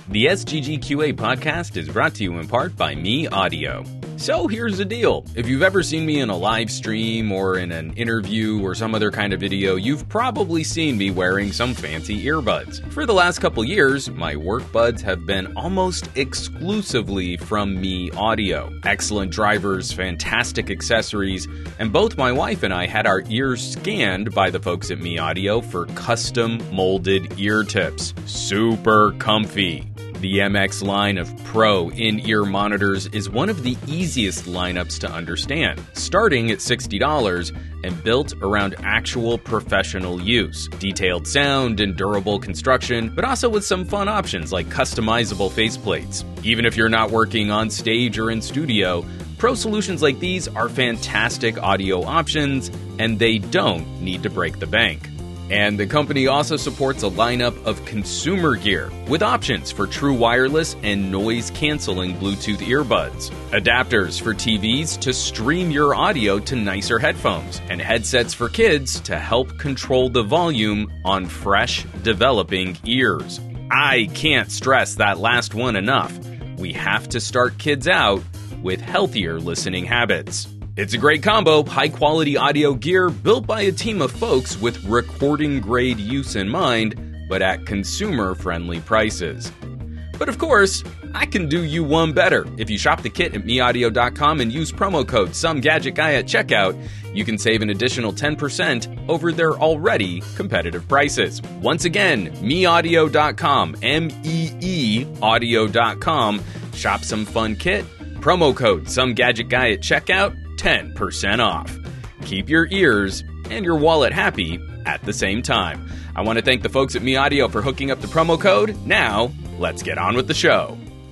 The SGGQA podcast is brought to you in part by Me Audio. So here's the deal. If you've ever seen me in a live stream or in an interview or some other kind of video, you've probably seen me wearing some fancy earbuds. For the last couple years, my work buds have been almost exclusively from Me Audio. Excellent drivers, fantastic accessories, and both my wife and I had our ears scanned by the folks at Me Audio for custom molded ear tips. Super comfy. The MX line of Pro in-ear monitors is one of the easiest lineups to understand, starting at $60 and built around actual professional use. Detailed sound and durable construction, but also with some fun options like customizable faceplates. Even if you're not working on stage or in studio, Pro solutions like these are fantastic audio options, and they don't need to break the bank. And the company also supports a lineup of consumer gear with options for true wireless and noise-canceling Bluetooth earbuds, adapters for TVs to stream your audio to nicer headphones, and headsets for kids to help control the volume on fresh, developing ears. I can't stress that last one enough. We have to start kids out with healthier listening habits. It's a great combo, high-quality audio gear built by a team of folks with recording-grade use in mind, but at consumer-friendly prices. But of course, I can do you one better. If you shop the kit at meaudio.com and use promo code SomeGadgetGuy at checkout, you can save an additional 10% over their already competitive prices. Once again, meaudio.com, M-E-E audio.com. Shop some fun kit, promo code SomeGadgetGuy at checkout, 10% off. Keep your ears and your wallet happy at the same time. I want to thank the folks at Me Audio for hooking up the promo code. Now, let's get on with the show.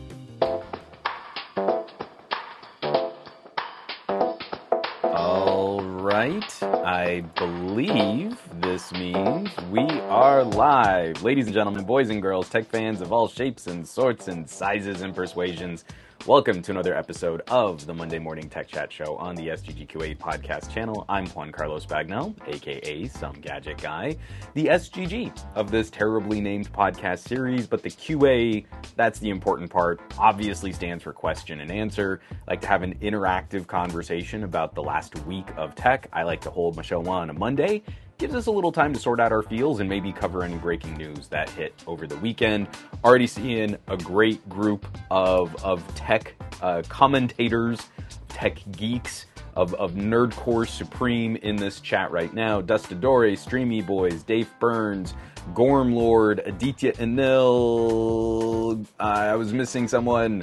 All right, I believe this means we are live. Ladies and gentlemen, boys and girls, tech fans of all shapes and sorts and sizes and persuasions, welcome to another episode of the Monday Morning Tech Chat Show on the SGGQA podcast channel. I'm Juan Carlos Bagnell, aka Some Gadget Guy, the SGG of this terribly named podcast series, but the QA, that's the important part, obviously stands for question and answer. I like to have an interactive conversation about the last week of tech. I like to hold my show on a Monday. Gives us a little time to sort out our feels and maybe cover any breaking news that hit over the weekend. Already seeing a great group of tech commentators, tech geeks, of Nerdcore Supreme in this chat right now. Dustadore, Streamy Boys, Dave Burns, Gormlord, Aditya Anil. I was missing someone.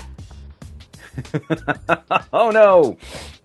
Oh no!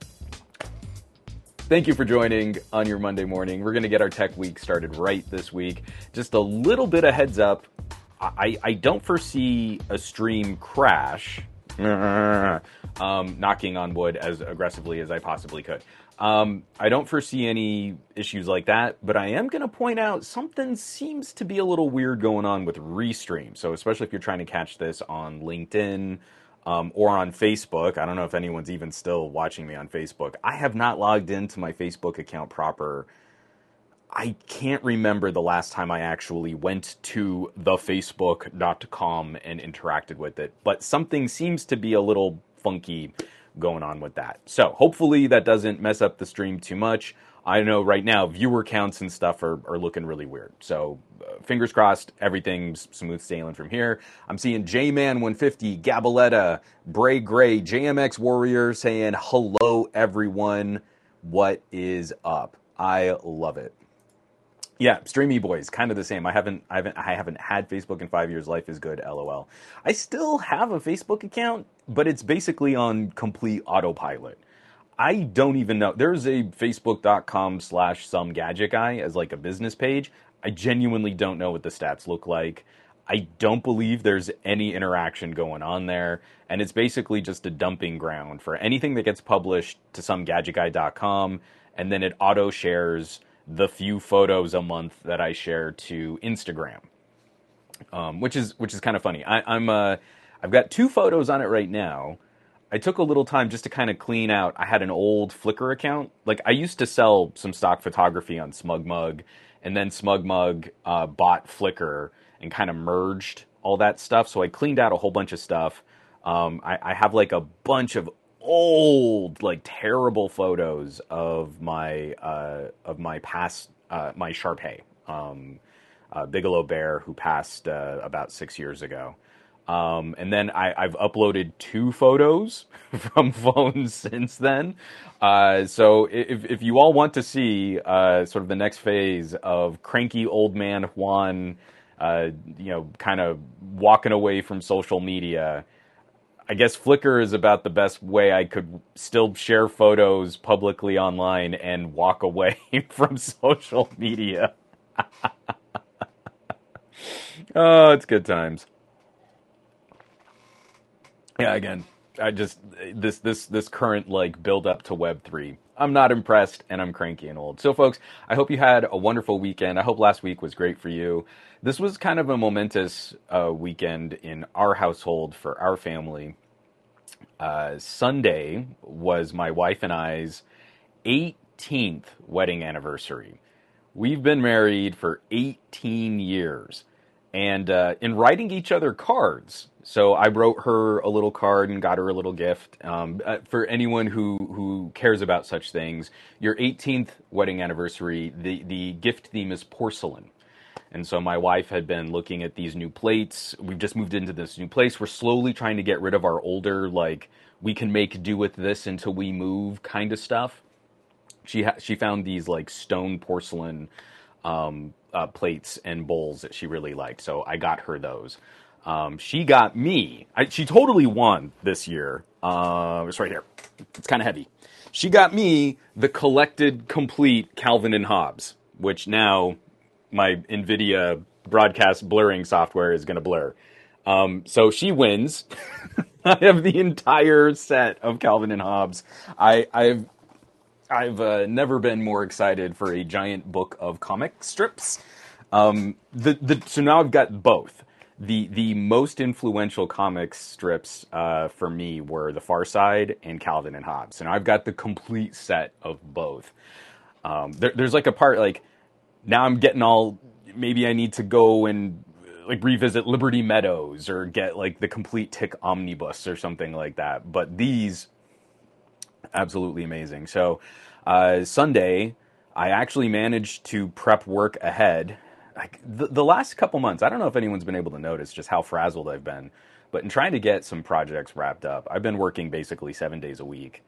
Thank you for joining on your Monday morning. We're going to get our tech week started right this week. Just a little bit of heads up. I don't foresee a stream crash. Knocking on wood as aggressively as I possibly could. I don't foresee any issues like that, but I am going to point out something seems to be a little weird going on with Restream. So especially if you're trying to catch this on LinkedIn, or on Facebook. I don't know if anyone's even still watching me on Facebook. I have not logged into my Facebook account proper. I can't remember the last time I actually went to thefacebook.com and interacted with it, but something seems to be a little funky going on with that. So hopefully that doesn't mess up the stream too much. I know right now viewer counts and stuff are looking really weird. So fingers crossed, everything's smooth sailing from here. I'm seeing J-Man150, Gabaletta, Bray Gray, JMX Warrior saying hello everyone. What is up? I love it. Yeah, Streamy Boys, kind of the same. I haven't had Facebook in 5 years. Life is good, LOL. I still have a Facebook account, but it's basically on complete autopilot. I don't even know. There's a facebook.com/somegadgetguy as like a business page. I genuinely don't know what the stats look like. I don't believe there's any interaction going on there. And it's basically just a dumping ground for anything that gets published to somegadgetguy.com. And then it auto shares the few photos a month that I share to Instagram, which is kind of funny. I've got 2 photos on it right now. I took a little time just to kind of clean out. I had an old Flickr account. Like, I used to sell some stock photography on SmugMug, and then SmugMug bought Flickr and kind of merged all that stuff. So I cleaned out a whole bunch of stuff. I have like a bunch of old, like terrible photos of my past my Shar-Pei, Bigelow Bear, who passed about 6 years ago. And then I've uploaded 2 photos from phones since then. So if you all want to see sort of the next phase of cranky old man Juan, kind of walking away from social media, I guess Flickr is about the best way I could still share photos publicly online and walk away from social media. Oh, it's good times. Yeah, again, I just this current like build up to Web3. I'm not impressed, and I'm cranky and old. So, folks, I hope you had a wonderful weekend. I hope last week was great for you. This was kind of a momentous weekend in our household for our family. Sunday was my wife and I's 18th wedding anniversary. We've been married for 18 years. And in writing each other cards, so I wrote her a little card and got her a little gift. For anyone who cares about such things, your 18th wedding anniversary, the gift theme is porcelain. And so my wife had been looking at these new plates. We've just moved into this new place. We're slowly trying to get rid of our older, like, we can make do with this until we move kind of stuff. She found these, like, stone porcelain plates and bowls that she really liked. So I got her those. She got me. She totally won this year. It's right here. It's kind of heavy. She got me the collected, complete Calvin and Hobbes, which now my NVIDIA broadcast blurring software is going to blur. So she wins. I have the entire set of Calvin and Hobbes. I've never been more excited for a giant book of comic strips. So now I've got both. The most influential comic strips for me were The Far Side and Calvin and Hobbes. And I've got the complete set of both. There's like a part like, now I'm getting all, maybe I need to go and like revisit Liberty Meadows or get like the complete Tick omnibus or something like that. But these, absolutely amazing. So Sunday, I actually managed to prep work ahead. Like the last couple months, I don't know if anyone's been able to notice just how frazzled I've been, but in trying to get some projects wrapped up, I've been working basically 7 days a week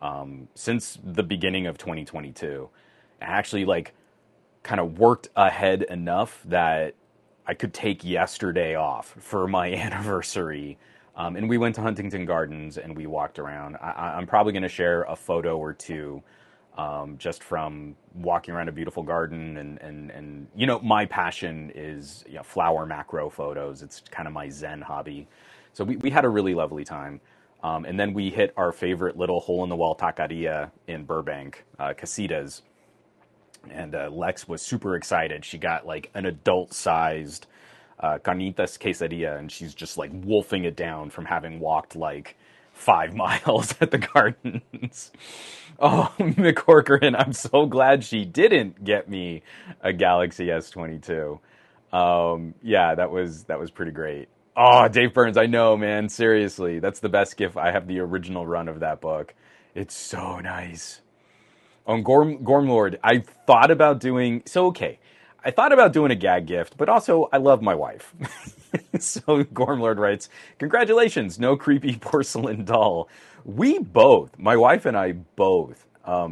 since the beginning of 2022. I actually like kind of worked ahead enough that I could take yesterday off for my anniversary. And we went to Huntington Gardens and we walked around. I'm probably going to share a photo or two just from walking around a beautiful garden. And you know, my passion is flower macro photos. It's kind of my Zen hobby. So we had a really lovely time. And then we hit our favorite little hole-in-the-wall taqueria in Burbank, Casitas. And Lex was super excited. She got like an adult-sized carnitas quesadilla, and she's just like wolfing it down from having walked like 5 miles at the gardens. Oh, McCorcoran, I'm so glad she didn't get me a Galaxy S22. Yeah, that was pretty great. Oh, Dave Burns, I know, man. Seriously, that's the best gift. I have the original run of that book. It's so nice. On Gormlord, I thought about doing, I thought about doing a gag gift, but also I love my wife. So Gormlord writes, congratulations, no creepy porcelain doll. We both, my wife and I both,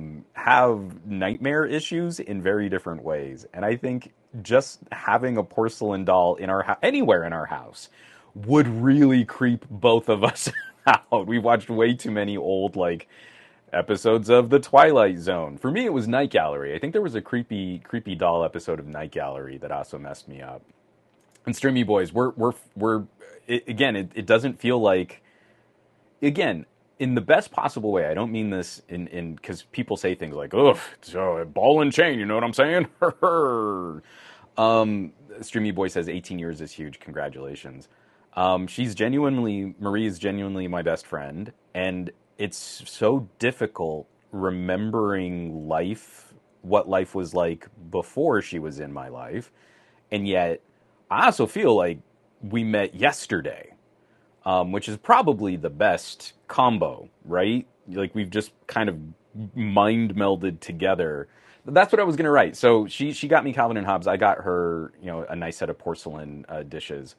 have nightmare issues in very different ways. And I think just having a porcelain doll in our anywhere in our house would really creep both of us out. We watched way too many old, like, episodes of The Twilight Zone. For me, it was Night Gallery. I think there was a creepy doll episode of Night Gallery that also messed me up. And Streamy Boys, it doesn't feel like, again, in the best possible way. I don't mean this in because people say things like, "Oh, so ball and chain," you know what I'm saying? Streamy Boy says 18 years is huge. Congratulations. Marie is genuinely my best friend, and it's so difficult remembering what life was like before she was in my life. And yet I also feel like we met yesterday, which is probably the best combo, right? Like we've just kind of mind melded together. That's what I was going to write. So she got me Calvin and Hobbes. I got her, a nice set of porcelain dishes.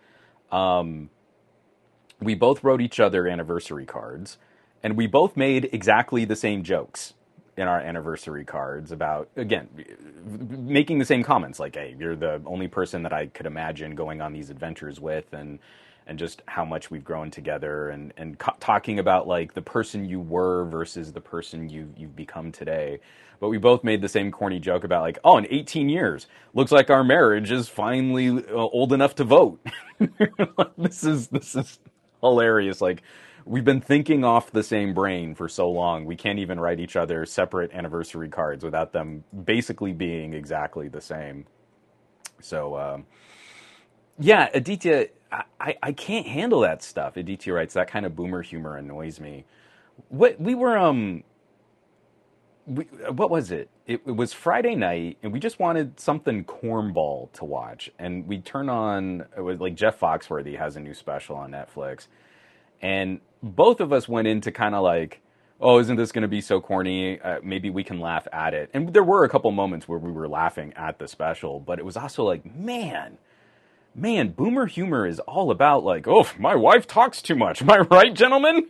We both wrote each other anniversary cards, and we both made exactly the same jokes in our anniversary cards about, again, making the same comments like, hey, you're the only person that I could imagine going on these adventures with, and just how much we've grown together, and talking about like the person you were versus the person you've become today. But we both made the same corny joke about like, oh, in 18 years, looks like our marriage is finally old enough to vote. This is hilarious. Like, we've been thinking off the same brain for so long, we can't even write each other separate anniversary cards without them basically being exactly the same. So, yeah, Aditya, I can't handle that stuff. Aditya writes, that kind of boomer humor annoys me. What was it? It was Friday night, and we just wanted something cornball to watch. And we turn on, it was like Jeff Foxworthy has a new special on Netflix. And both of us went into kind of like, oh, isn't this going to be so corny? Maybe we can laugh at it. And there were a couple moments where we were laughing at the special, but it was also like, man, boomer humor is all about like, oh, my wife talks too much. Am I right, gentlemen?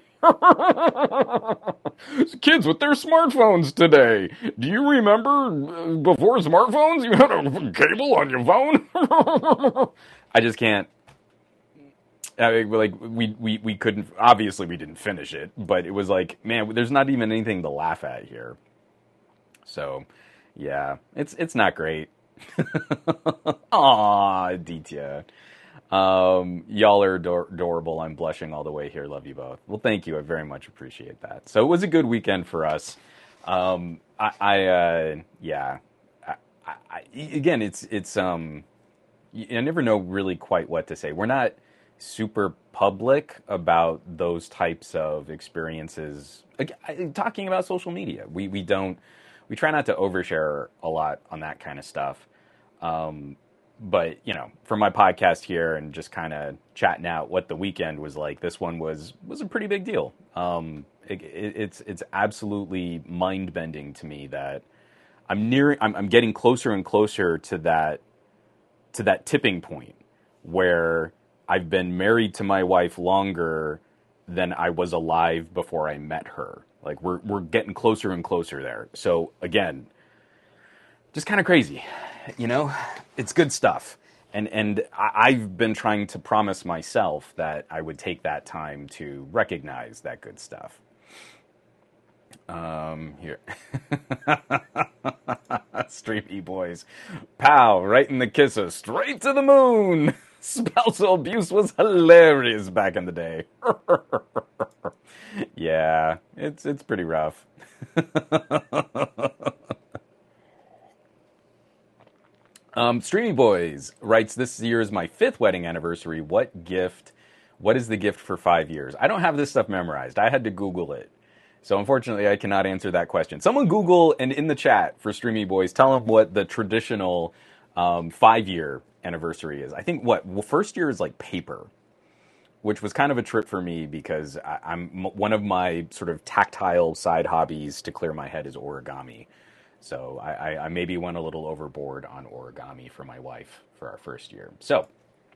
Kids with their smartphones today. Do you remember before smartphones, you had a cable on your phone? I just can't. Like we couldn't. Obviously, we didn't finish it, but it was like, man, there's not even anything to laugh at here. So, yeah, it's not great. Aw, Aditya. Y'all are adorable. I'm blushing all the way here. Love you both. Well, thank you. I very much appreciate that. So it was a good weekend for us. Yeah. Again, it's I never know really quite what to say. We're not super public about those types of experiences. Talking about social media, we try not to overshare a lot on that kind of stuff. But, for my podcast here and just kind of chatting out what the weekend was like, this one was a pretty big deal. It's absolutely mind-bending to me that I'm getting closer and closer to that tipping point where I've been married to my wife longer than I was alive before I met her. Like, we're getting closer and closer there. So, again, just kind of crazy, It's good stuff. And I've been trying to promise myself that I would take that time to recognize that good stuff. Here. Streamy boys. Pow, right in the kisser, straight to the moon. Spousal abuse was hilarious back in the day. Yeah, it's pretty rough. Streamy Boys writes, this year is my 5th wedding anniversary. What is the gift for 5 years? I don't have this stuff memorized. I had to Google it. So unfortunately, I cannot answer that question. Someone Google and in the chat for Streamy Boys, tell them what the traditional 5-year anniversary is. I think first year is like paper, which was kind of a trip for me because I'm one of my sort of tactile side hobbies to clear my head is origami. So I maybe went a little overboard on origami for my wife for our first year. So,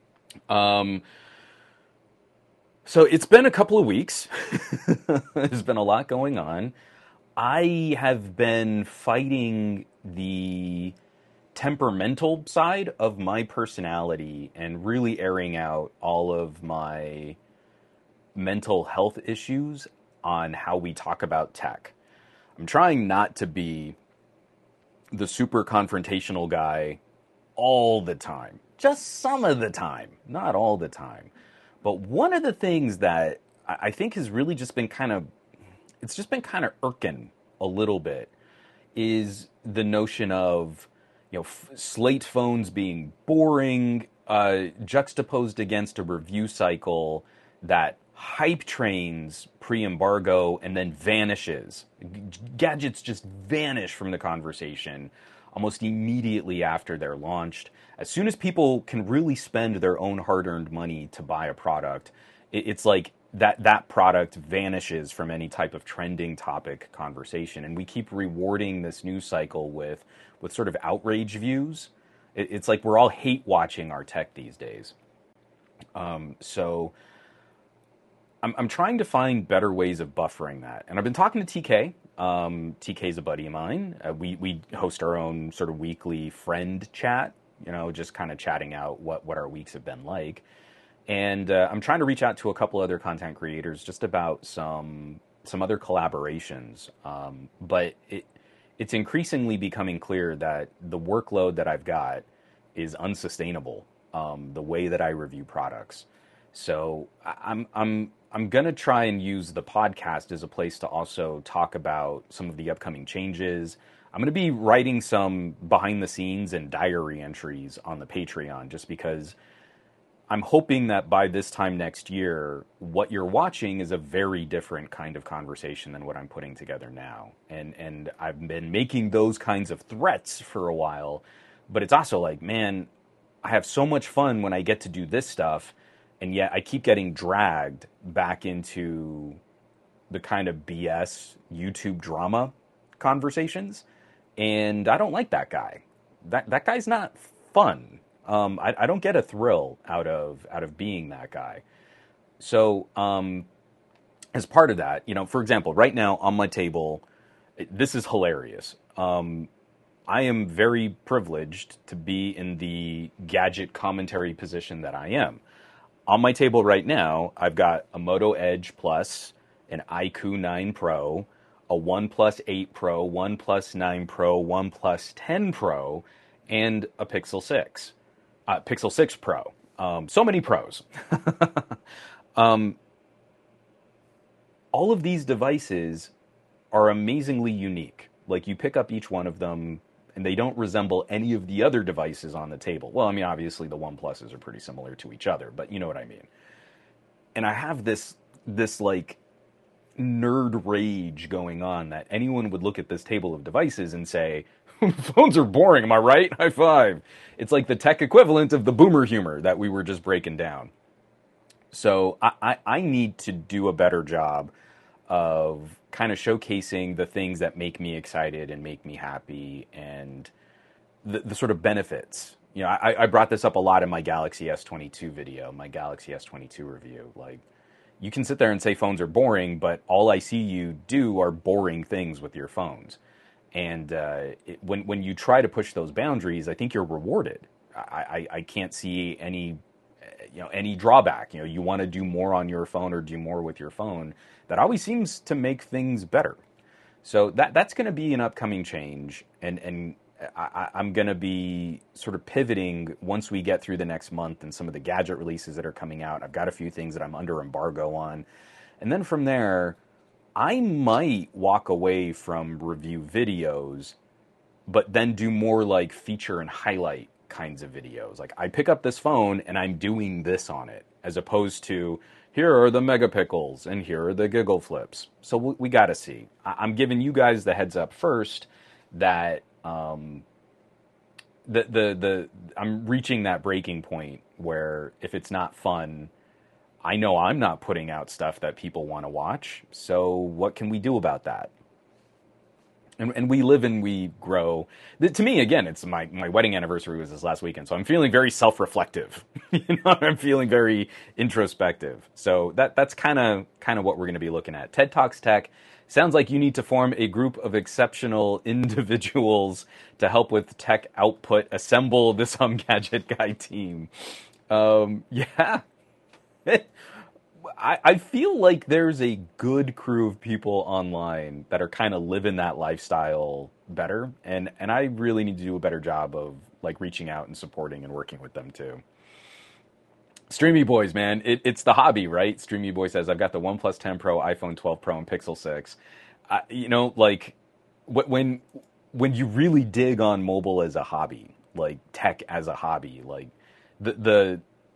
so it's been a couple of weeks. There's been a lot going on. I have been fighting the temperamental side of my personality and really airing out all of my mental health issues on how we talk about tech. I'm trying not to be the super confrontational guy all the time. Just some of the time, not all the time. But one of the things that I think has really just been kind of irking a little bit is the notion of, slate phones being boring, juxtaposed against a review cycle that hype trains pre-embargo and then vanishes. Gadgets just vanish from the conversation almost immediately after they're launched. As soon as people can really spend their own hard-earned money to buy a product, it's like that product vanishes from any type of trending topic conversation. And we keep rewarding this news cycle with sort of outrage views. It's like we're all hate watching our tech these days. So I'm trying to find better ways of buffering that. And I've been talking to TK. TK's a buddy of mine. We host our own sort of weekly friend chat, just kind of chatting out what our weeks have been like. And I'm trying to reach out to a couple other content creators just about some other collaborations. But it's increasingly becoming clear that the workload that I've got is unsustainable, the way that I review products. So I'm going to try and use the podcast as a place to also talk about some of the upcoming changes. I'm going to be writing some behind the scenes and diary entries on the Patreon, just because I'm hoping that by this time next year, what you're watching is a very different kind of conversation than what I'm putting together now. And I've been making those kinds of threats for a while, but it's also like, man, I have so much fun when I get to do this stuff, and yet I keep getting dragged back into the kind of BS YouTube drama conversations, and I don't like that guy. That guy's not fun. I don't get a thrill out of being that guy. So as part of that, for example, right now on my table, this is hilarious. I am very privileged to be in the gadget commentary position that I am. On my table right now, I've got a Moto Edge Plus, an iQOO 9 Pro, a OnePlus 8 Pro, OnePlus 9 Pro, OnePlus 10 Pro, and a Pixel 6. Pixel 6 Pro. So many pros. All of these devices are amazingly unique. Like, you pick up each one of them, and they don't resemble any of the other devices on the table. Well, I mean, obviously the OnePluses are pretty similar to each other, but you know what I mean. And I have this like nerd rage going on that anyone would look at this table of devices and say, phones are boring, am I right? High five. It's like the tech equivalent of the boomer humor that we were just breaking down. So I need to do a better job of kind of showcasing the things that make me excited and make me happy, and the sort of benefits. I brought this up a lot in my Galaxy S22 video, my Galaxy S22 review. Like, you can sit there and say phones are boring, but all I see you do are boring things with your phones. And when you try to push those boundaries, I think you're rewarded. I can't see any drawback. You want to do more on your phone or do more with your phone. That always seems to make things better. So that's going to be an upcoming change, and I'm going to be sort of pivoting once we get through the next month and some of the gadget releases that are coming out. I've got a few things that I'm under embargo on, and then from there, I might walk away from review videos, but then do more like feature and highlight kinds of videos. Like, I pick up this phone and I'm doing this on it, as opposed to, here are the megapixels and here are the giggle flips. So we got to see. I'm giving you guys the heads up first that I'm reaching that breaking point where if it's not fun, I know I'm not putting out stuff that people want to watch. So what can we do about that? And we live and we grow. To me, again, it's my wedding anniversary was this last weekend, so I'm feeling very self-reflective. I'm feeling very introspective. So that's kind of what we're going to be looking at. TED Talks Tech. Sounds like you need to form a group of exceptional individuals to help with tech output. Assemble the Some Gadget Guy team. Yeah. I feel like there's a good crew of people online that are kind of living that lifestyle better, and I really need to do a better job of like reaching out and supporting and working with them too. Streamy Boys, man, it's the hobby, right? Streamy Boy says, I've got the OnePlus 10 Pro, iPhone 12 Pro, and Pixel 6. Like when you really dig on mobile as a hobby, like tech as a hobby, like the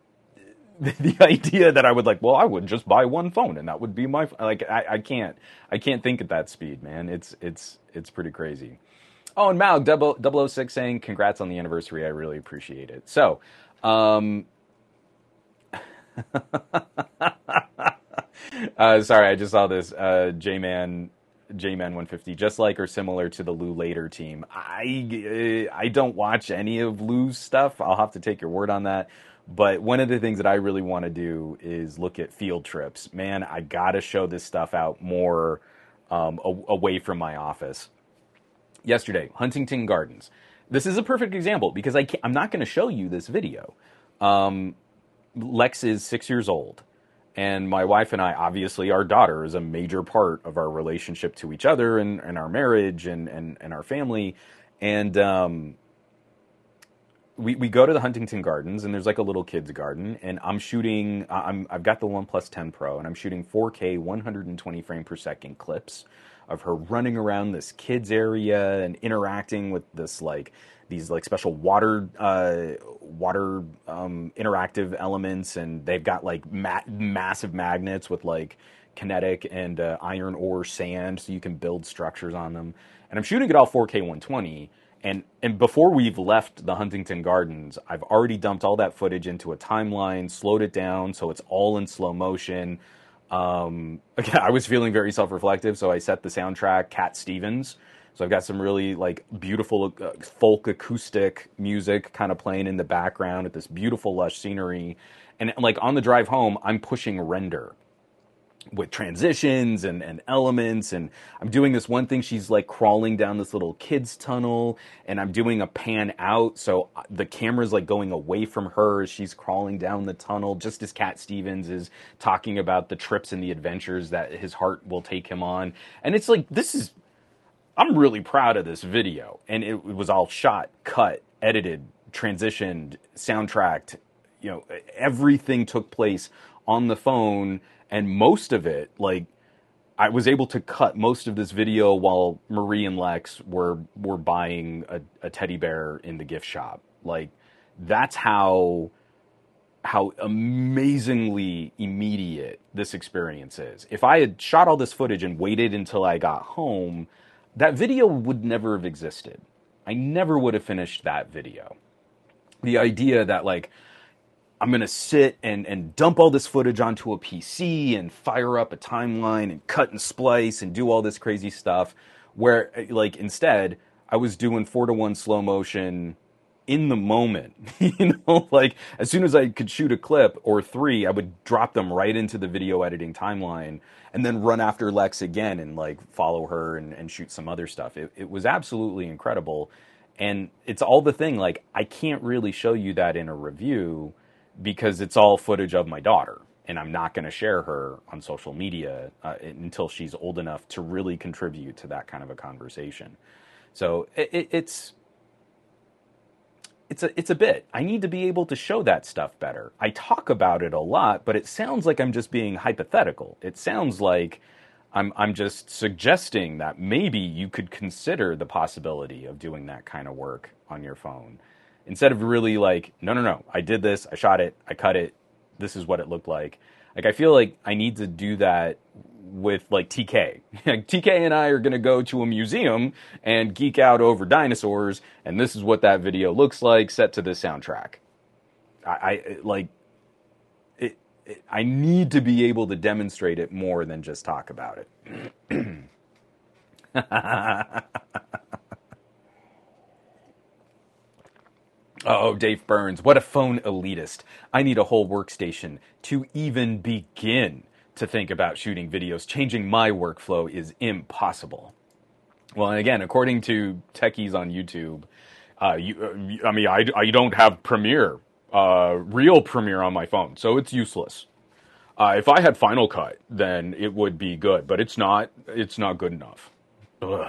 idea that I would I would just buy one phone and that would be my I can't think at that speed, man. It's pretty crazy. Oh, and Mao, 006 saying, congrats on the anniversary. I really appreciate it. So, sorry, I just saw this. J-Man 150, just like or similar to the Lou Later team. I don't watch any of Lou's stuff. I'll have to take your word on that. But one of the things that I really want to do is look at field trips. Man, I gotta show this stuff out more away from my office. Yesterday, Huntington Gardens. This is a perfect example because I'm not going to show you this video. Lex is 6 years old. And my wife and I, obviously, our daughter is a major part of our relationship to each other and our marriage and our family. And we go to the Huntington Gardens, and there's like a little kids garden. And I'm shooting, I've got the OnePlus 10 Pro, and I'm shooting 4K 120 frame per second clips of her running around this kids area and interacting with these special water interactive elements, and they've got like massive magnets with like kinetic and iron ore sand, so you can build structures on them. And I'm shooting it all 4K 120. And before we've left the Huntington Gardens, I've already dumped all that footage into a timeline, slowed it down so it's all in slow motion. Again, I was feeling very self-reflective, so I set the soundtrack Cat Stevens. So I've got some really like beautiful folk acoustic music kind of playing in the background with this beautiful lush scenery. And like on the drive home, I'm pushing render with transitions and elements, and I'm doing this one thing. She's like crawling down this little kids tunnel, and I'm doing a pan out, so the camera's like going away from her as she's crawling down the tunnel, just as Cat Stevens is talking about the trips and the adventures that his heart will take him on. And it's like, I'm really proud of this video, and it was all shot, cut, edited, transitioned, soundtracked, everything took place on the phone. And most of it, like, I was able to cut most of this video while Marie and Lex were buying a teddy bear in the gift shop. Like, that's how amazingly immediate this experience is. If I had shot all this footage and waited until I got home, that video would never have existed. I never would have finished that video. The idea that, like, I'm going to sit and dump all this footage onto a PC and fire up a timeline and cut and splice and do all this crazy stuff, where, like, instead, I was doing 4:1 slow motion in the moment. Like, as soon as I could shoot a clip or 3, I would drop them right into the video editing timeline and then run after Lex again and, like, follow her and shoot some other stuff. It was absolutely incredible. And it's all the thing, like, I can't really show you that in a review because it's all footage of my daughter, and I'm not going to share her on social media until she's old enough to really contribute to that kind of a conversation. So it's a bit. I need to be able to show that stuff better. I talk about it a lot, but it sounds like I'm just being hypothetical. It sounds like I'm just suggesting that maybe you could consider the possibility of doing that kind of work on your phone. Instead of really like, no, I did this, I shot it, I cut it, this is what it looked like. Like, I feel like I need to do that with, like, TK. TK and I are going to go to a museum and geek out over dinosaurs, and this is what that video looks like set to this soundtrack. I need to be able to demonstrate it more than just talk about it. Oh, Dave Burns, what a phone elitist. I need a whole workstation to even begin to think about shooting videos. Changing my workflow is impossible. Well, and again, according to techies on YouTube, I don't have Premiere, real Premiere on my phone, so it's useless. If I had Final Cut, then it would be good, but it's not good enough. Ugh.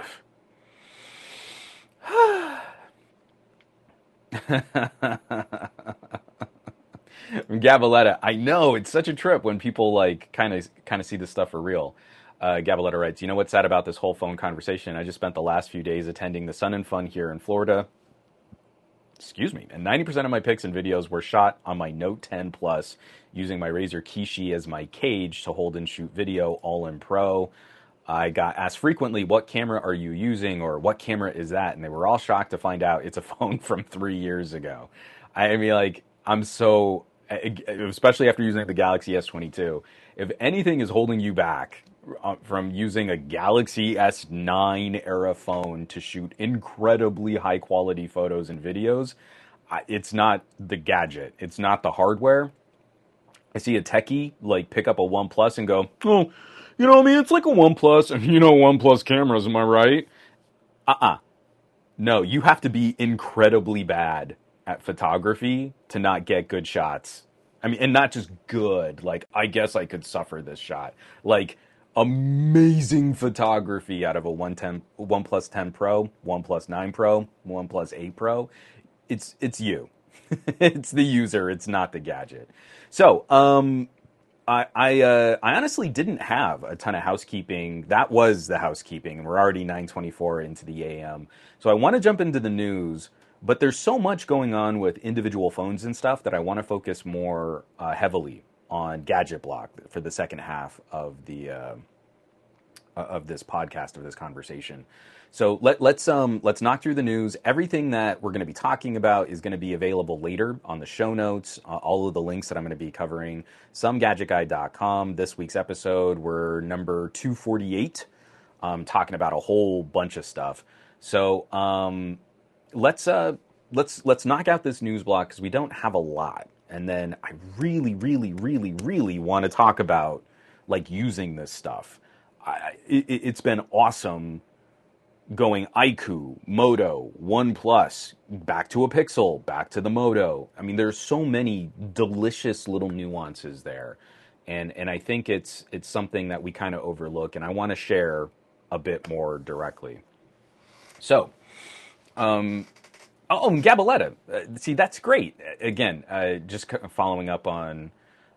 Gabaletta, I know, it's such a trip when people like kind of see this stuff for real. Gabaletta writes, you know what's sad about this whole phone conversation? I just spent the last few days attending the Sun and Fun here in Florida. Excuse me. And 90% of my pics and videos were shot on my Note 10 Plus using my Razer Kishi as my cage to hold and shoot video, all in Pro. I got asked frequently, what camera are you using or what camera is that? And they were all shocked to find out it's a phone from 3 years ago. I mean, like, I'm so, especially after using the Galaxy S22, if anything is holding you back from using a Galaxy S9 era phone to shoot incredibly high quality photos and videos, it's not the gadget, it's not the hardware. I see a techie like pick up a OnePlus and go, oh, you know what I mean? It's like a OnePlus, and you know OnePlus cameras, am I right? No, you have to be incredibly bad at photography to not get good shots. I mean, and not just good, like, I guess I could suffer this shot. Like, amazing photography out of a OnePlus 10 Pro, OnePlus 9 Pro, OnePlus 8 Pro. It's you. It's the user, it's not the gadget. So, I honestly didn't have a ton of housekeeping. That was the housekeeping, and we're already 9:24 into the AM. So I want to jump into the news, but there's so much going on with individual phones and stuff that I want to focus more heavily on Gadget Block for the second half of the of this podcast, of this conversation. So let's knock through the news. Everything that we're going to be talking about is going to be available later on the show notes. All of the links that I'm going to be covering, somegadgetguy.com. This week's episode, we're number 248, talking about a whole bunch of stuff. So let's knock out this news block because we don't have a lot. And then I really, really, really, really want to talk about like using this stuff. It's been awesome going iQOO, Moto, OnePlus, back to a Pixel, back to the Moto. I mean, there's so many delicious little nuances there. And I think it's something that we kind of overlook, and I want to share a bit more directly. So, and Gabaletta. See, that's great. Again, just following up on...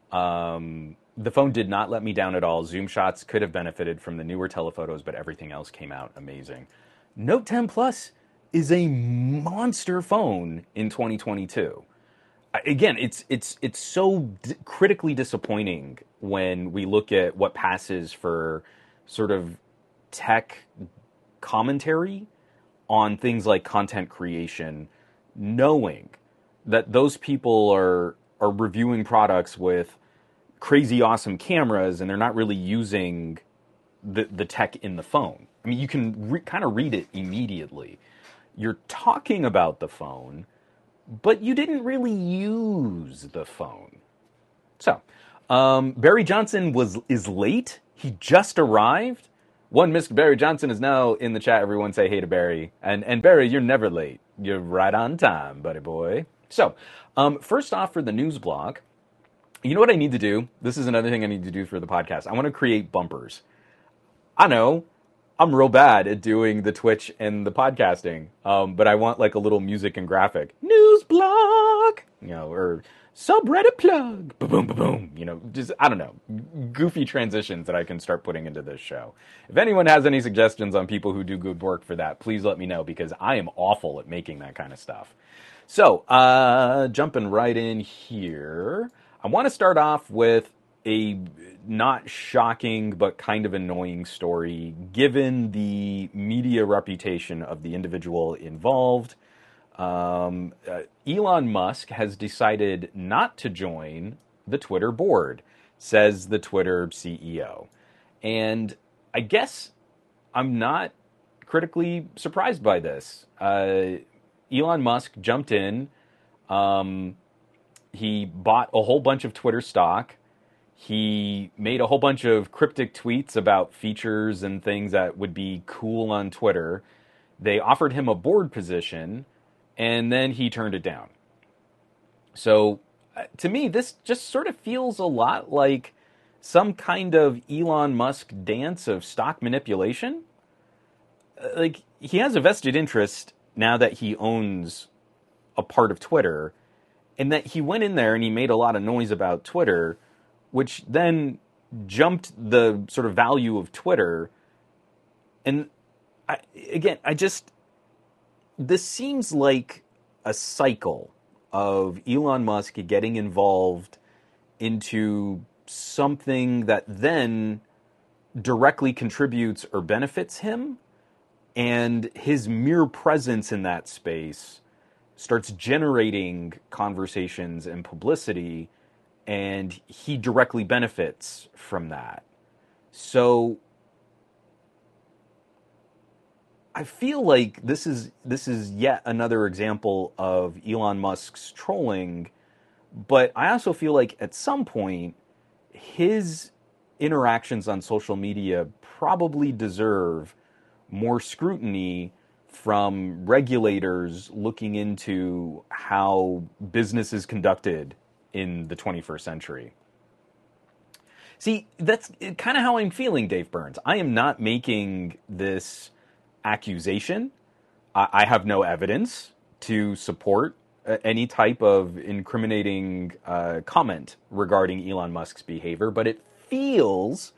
the phone did not let me down at all. Zoom shots could have benefited from the newer telephotos, but everything else came out amazing. Note 10 Plus is a monster phone in 2022. Again, it's so critically disappointing when we look at what passes for sort of tech commentary on things like content creation, knowing that those people are reviewing products with crazy awesome cameras and they're not really using the tech in the phone. I mean, you can kind of read it immediately. You're talking about the phone, but you didn't really use the phone. So, Barry Johnson is late. He just arrived. One Mr. Barry Johnson is now in the chat. Everyone say hey to Barry. And Barry, you're never late. You're right on time, buddy boy. So, first off for the news block, you know what I need to do? This is another thing I need to do for the podcast. I want to create bumpers. I know I'm real bad at doing the Twitch and the podcasting, but I want like a little music and graphic. News block, or subreddit plug, boom, boom, boom, boom. Just, I don't know, goofy transitions that I can start putting into this show. If anyone has any suggestions on people who do good work for that, please let me know because I am awful at making that kind of stuff. So, jumping right in here. I want to start off with a not shocking but kind of annoying story given the media reputation of the individual involved. Elon Musk has decided not to join the Twitter board, says the Twitter CEO. And I guess I'm not critically surprised by this. Elon Musk jumped in. He bought a whole bunch of Twitter stock. He made a whole bunch of cryptic tweets about features and things that would be cool on Twitter. They offered him a board position, and then he turned it down. So, to me, this just sort of feels a lot like some kind of Elon Musk dance of stock manipulation. Like, he has a vested interest now that he owns a part of Twitter, and that he went in there and he made a lot of noise about Twitter, which then jumped the sort of value of Twitter. And this seems like a cycle of Elon Musk getting involved into something that then directly contributes or benefits him, and his mere presence in that space starts generating conversations and publicity, and he directly benefits from that. So I feel like this is yet another example of Elon Musk's trolling, but I also feel like at some point his interactions on social media probably deserve more scrutiny from regulators looking into how business is conducted in the 21st century. See, that's kind of how I'm feeling, Dave Burns. I am not making this accusation. I have no evidence to support any type of incriminating comment regarding Elon Musk's behavior, but it feels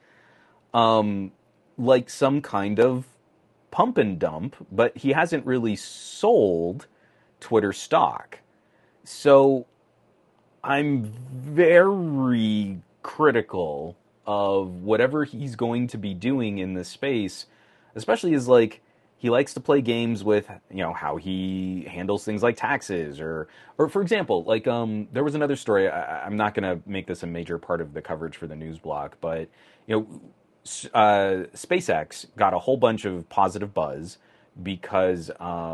like some kind of pump and dump, but he hasn't really sold Twitter stock. So I'm very critical of whatever he's going to be doing in this space, especially as like he likes to play games with, how he handles things like taxes or for example, like there was another story. I'm not going to make this a major part of the coverage for the news block, but SpaceX got a whole bunch of positive buzz because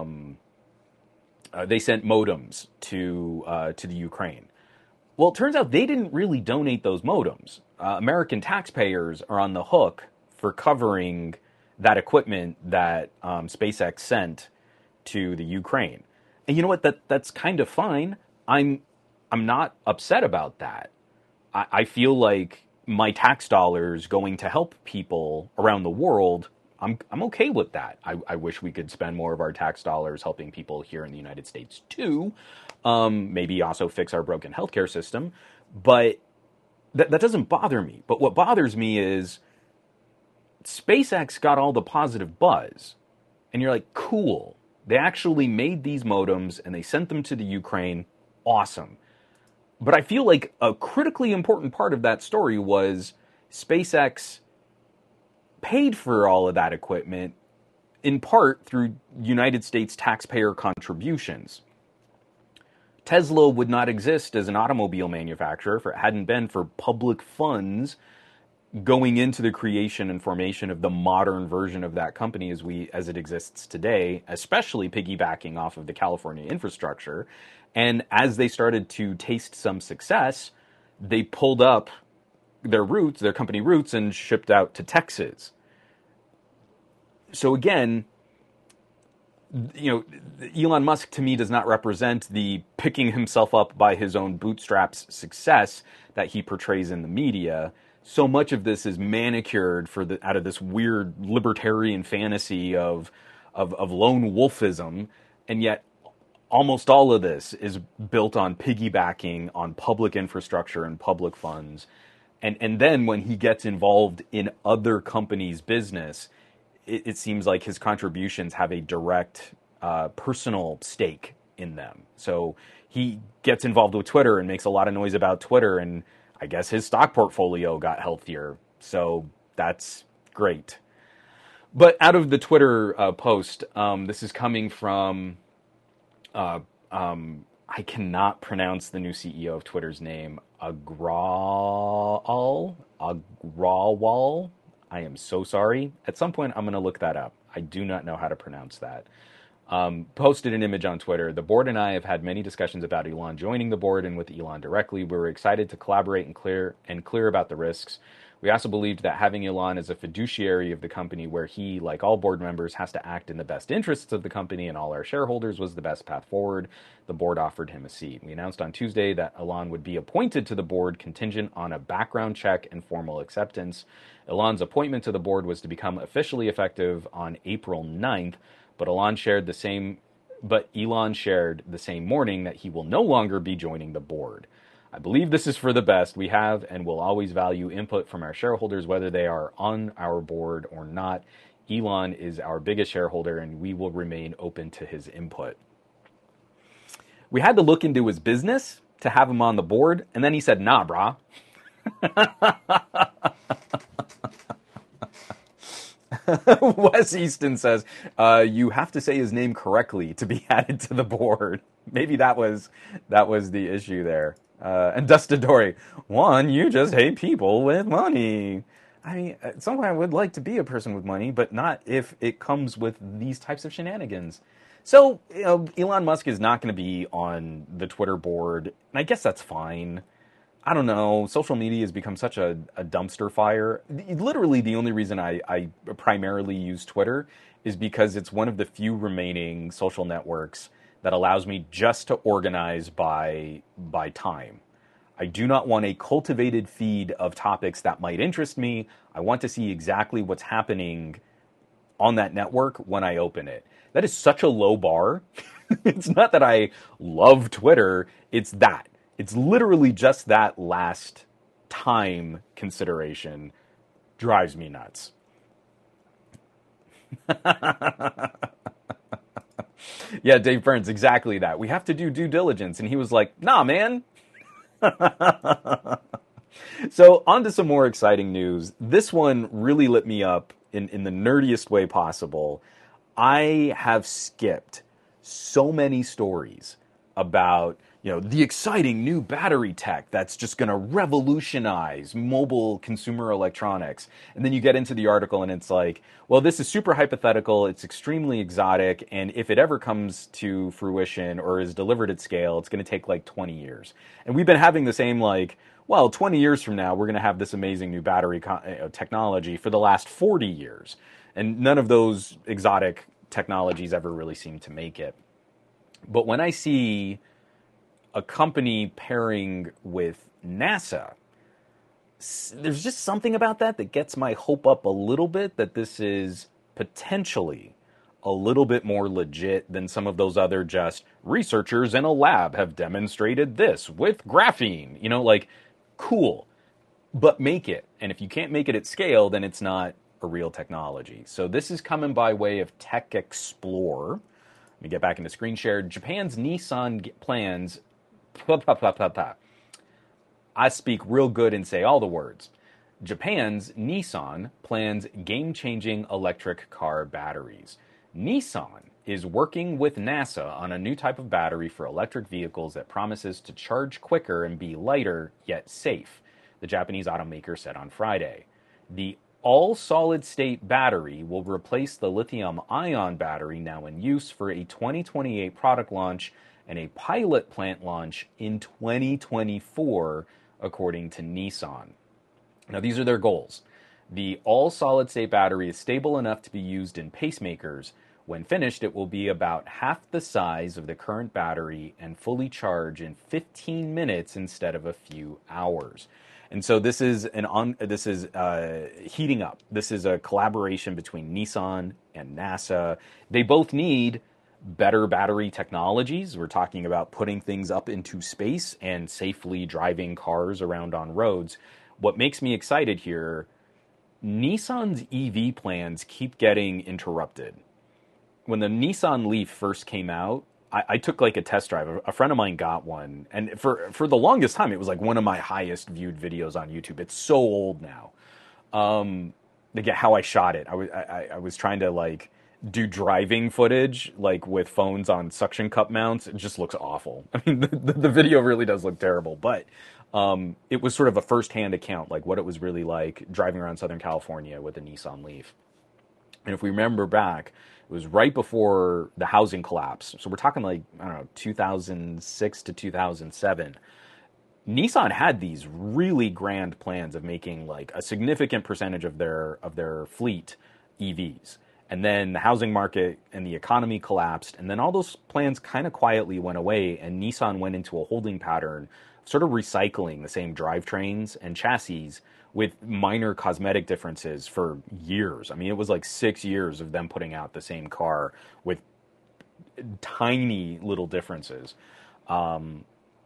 they sent modems to the Ukraine. Well, it turns out they didn't really donate those modems. American taxpayers are on the hook for covering that equipment that SpaceX sent to the Ukraine. And you know what? That's kind of fine. I'm not upset about that. I feel like my tax dollars going to help people around the world, I'm okay with that. I wish we could spend more of our tax dollars helping people here in the United States too. Maybe also fix our broken healthcare system. But that doesn't bother me. But what bothers me is SpaceX got all the positive buzz. And you're like, cool. They actually made these modems and they sent them to the Ukraine. Awesome. But I feel like a critically important part of that story was SpaceX paid for all of that equipment in part through United States taxpayer contributions. Tesla would not exist as an automobile manufacturer if it hadn't been for public funds going into the creation and formation of the modern version of that company as it exists today, especially piggybacking off of the California infrastructure. And as they started to taste some success, they pulled up their company roots, and shipped out to Texas. So again, Elon Musk to me does not represent the picking himself up by his own bootstraps success that he portrays in the media. So much of this is manicured out of this weird libertarian fantasy of lone wolfism, and yet almost all of this is built on piggybacking on public infrastructure and public funds. And then when he gets involved in other companies' business, it seems like his contributions have a direct personal stake in them. So he gets involved with Twitter and makes a lot of noise about Twitter, and I guess his stock portfolio got healthier. So that's great. But out of the Twitter post, this is coming from, I cannot pronounce the new CEO of Twitter's name, Agrawal. I am so sorry. At some point, I'm going to look that up. I do not know how to pronounce that. Posted an image on Twitter. The board and I have had many discussions about Elon joining the board and with Elon directly. We were excited to collaborate and clear about the risks. We also believed that having Elon as a fiduciary of the company, where he, like all board members, has to act in the best interests of the company and all our shareholders, was the best path forward. The board offered him a seat. We announced on Tuesday that Elon would be appointed to the board contingent on a background check and formal acceptance. Elon's appointment to the board was to become officially effective on April 9th, but Elon shared the same morning that he will no longer be joining the board. I believe this is for the best. We have and will always value input from our shareholders, whether they are on our board or not. Elon is our biggest shareholder, and we will remain open to his input. We had to look into his business to have him on the board, and then he said, nah, brah. Wes Easton says, you have to say his name correctly to be added to the board. Maybe that was the issue there. And Dustadori, one, you just hate people with money. I mean, sometimes I would like to be a person with money, but not if it comes with these types of shenanigans. So, Elon Musk is not going to be on the Twitter board, and I guess that's fine. I don't know. Social media has become such a dumpster fire. Literally, the only reason I primarily use Twitter is because it's one of the few remaining social networks that allows me just to organize by time. I do not want a cultivated feed of topics that might interest me. I want to see exactly what's happening on that network when I open it. That is such a low bar. It's not that I love Twitter. It's that. It's literally just that last time consideration drives me nuts. Yeah, Dave Burns, exactly that. We have to do due diligence. And he was like, nah, man. So on to some more exciting news. This one really lit me up in the nerdiest way possible. I have skipped so many stories about, the exciting new battery tech that's just going to revolutionize mobile consumer electronics. And then you get into the article and it's like, well, this is super hypothetical. It's extremely exotic. And if it ever comes to fruition or is delivered at scale, it's going to take like 20 years. And we've been having the same 20 years from now, we're going to have this amazing new battery technology for the last 40 years. And none of those exotic technologies ever really seem to make it. But when I see a company pairing with NASA, there's just something about that gets my hope up a little bit that this is potentially a little bit more legit than some of those other just researchers in a lab have demonstrated this with graphene. Cool, but make it. And if you can't make it at scale, then it's not a real technology. So this is coming by way of Tech Explore. Let me get back into screen share. Japan's Nissan plans... I speak real good and say all the words. Japan's Nissan plans game-changing electric car batteries. Nissan is working with NASA on a new type of battery for electric vehicles that promises to charge quicker and be lighter, yet safe, the Japanese automaker said on Friday. The all-solid-state battery will replace the lithium-ion battery now in use for a 2028 product launch and a pilot plant launch in 2024, according to Nissan. Now, these are their goals. The all-solid-state battery is stable enough to be used in pacemakers. When finished, it will be about half the size of the current battery and fully charge in 15 minutes instead of a few hours. And so this is heating up. This is a collaboration between Nissan and NASA. They both need better battery technologies. We're talking about putting things up into space and safely driving cars around on roads. What makes me excited here, Nissan's EV plans keep getting interrupted. When the Nissan Leaf first came out, I took a test drive. A friend of mine got one. And for the longest time, it was one of my highest viewed videos on YouTube. It's so old now. To get how I shot it. I was trying to do driving footage with phones on suction cup mounts. It just looks awful. I mean, the video really does look terrible, but it was sort of a first-hand account, what it was really like driving around Southern California with a Nissan Leaf. And if we remember back, it was right before the housing collapse. So we're talking 2006 to 2007. Nissan had these really grand plans of making a significant percentage of their fleet EVs. And then the housing market and the economy collapsed, and then all those plans kind of quietly went away, and Nissan went into a holding pattern, sort of recycling the same drivetrains and chassis with minor cosmetic differences for years. I mean, it was 6 years of them putting out the same car with tiny little differences. To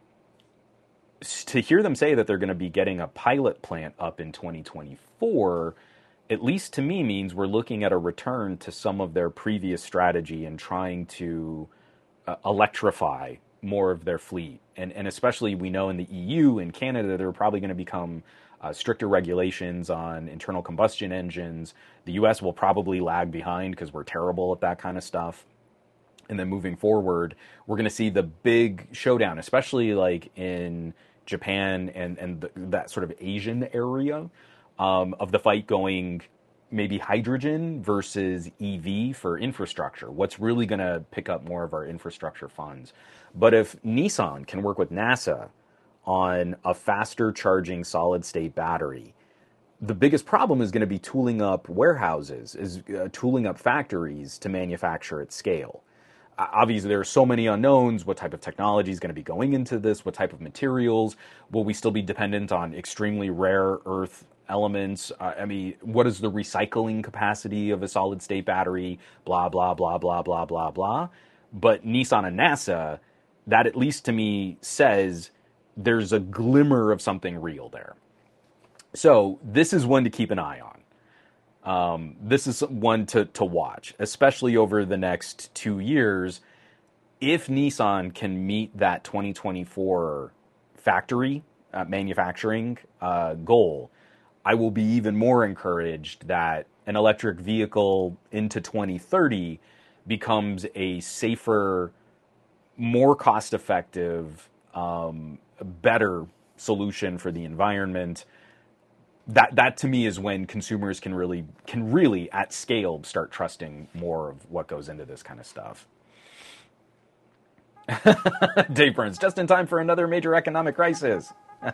hear them say that they're going to be getting a pilot plant up in 2024, at least to me, means we're looking at a return to some of their previous strategy and trying to electrify more of their fleet. And especially we know in the EU and Canada, they're probably going to become stricter regulations on internal combustion engines. The US will probably lag behind because we're terrible at that kind of stuff. And then moving forward, we're going to see the big showdown, especially like in Japan and that sort of Asian area of the fight going maybe hydrogen versus EV for infrastructure. What's really going to pick up more of our infrastructure funds? But if Nissan can work with NASA on a faster charging solid state battery, the biggest problem is going to be tooling up warehouses, tooling up factories to manufacture at scale. Obviously, there are so many unknowns. What type of technology is going to be going into this? What type of materials? Will we still be dependent on extremely rare earth elements? I mean, what is the recycling capacity of a solid state battery? Blah, blah, blah, blah, blah, blah, blah. But Nissan and NASA, that at least to me says there's a glimmer of something real there. So this is one to keep an eye on. This is one to watch, especially over the next 2 years. If Nissan can meet that 2024 factory manufacturing goal, I will be even more encouraged that an electric vehicle into 2030 becomes a safer, more cost-effective, better solution for the environment. That to me is when consumers can really at scale start trusting more of what goes into this kind of stuff. Dave Burns, just in time for another major economic crisis.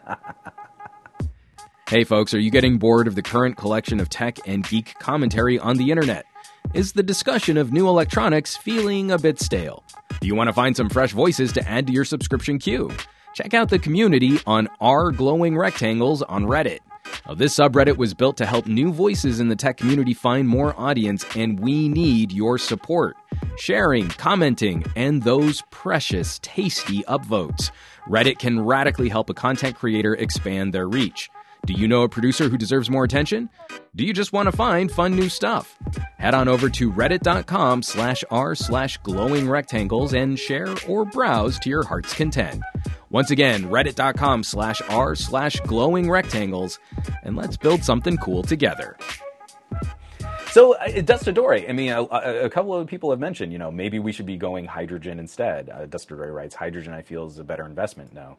Hey folks, are you getting bored of the current collection of tech and geek commentary on the internet? Is the discussion of new electronics feeling a bit stale? Do you want to find some fresh voices to add to your subscription queue? Check out the community on r glowing rectangles on Reddit. Now, this subreddit was built to help new voices in the tech community find more audience, and we need your support. Sharing, commenting, and those precious, tasty upvotes. Reddit can radically help a content creator expand their reach. Do you know a producer who deserves more attention? Do you just want to find fun new stuff? Head on over to reddit.com/r/glowing rectangles and share or browse to your heart's content. Once again, reddit.com/r/glowing rectangles, and let's build something cool together. So, Dustadore, I mean, a couple of people have mentioned, maybe we should be going hydrogen instead. Dustadore writes, hydrogen I feel is a better investment now.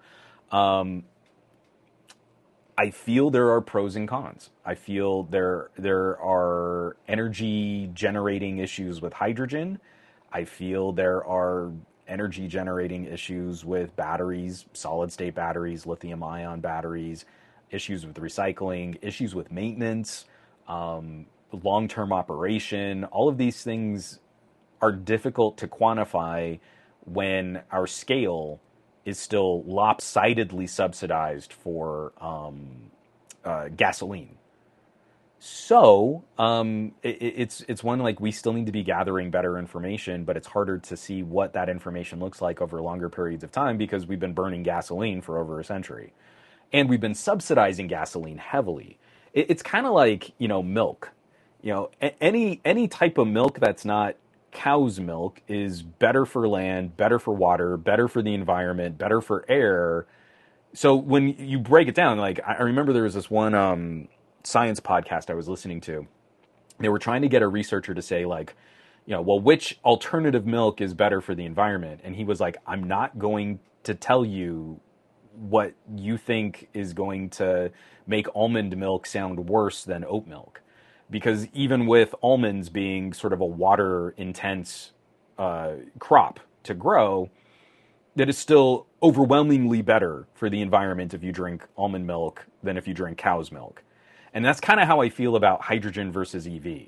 I feel there are pros and cons. I feel there are energy generating issues with hydrogen. I feel there are energy generating issues with batteries, solid state batteries, lithium ion batteries, issues with recycling, issues with maintenance, long-term operation. All of these things are difficult to quantify when our scale is still lopsidedly subsidized for gasoline. So it's one like we still need to be gathering better information, but it's harder to see what that information looks like over longer periods of time because we've been burning gasoline for over a century. And we've been subsidizing gasoline heavily. It's kind of like, milk. Any type of milk that's not cow's milk is better for land, better for water, better for the environment, better for air. So when you break it down, like I remember there was this one science podcast I was listening to. They were trying to get a researcher to say like, which alternative milk is better for the environment? And he was like, I'm not going to tell you what you think is going to make almond milk sound worse than oat milk. Because even with almonds being sort of a water-intense crop to grow, that is still overwhelmingly better for the environment if you drink almond milk than if you drink cow's milk. And that's kind of how I feel about hydrogen versus EV.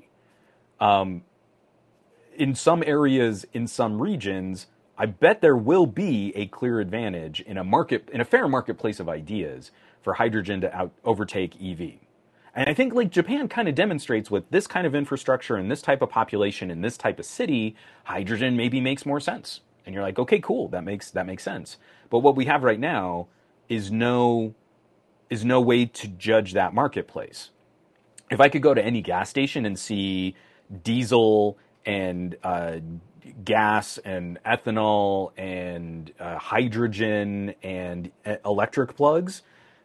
In some areas, in some regions, I bet there will be a clear advantage in a fair marketplace of ideas for hydrogen to overtake EV. And I think like Japan kind of demonstrates with this kind of infrastructure and this type of population in this type of city, hydrogen maybe makes more sense. And you're like, okay, cool, that makes sense. But what we have right now is no way to judge that marketplace. If I could go to any gas station and see diesel and gas and ethanol and hydrogen and electric plugs,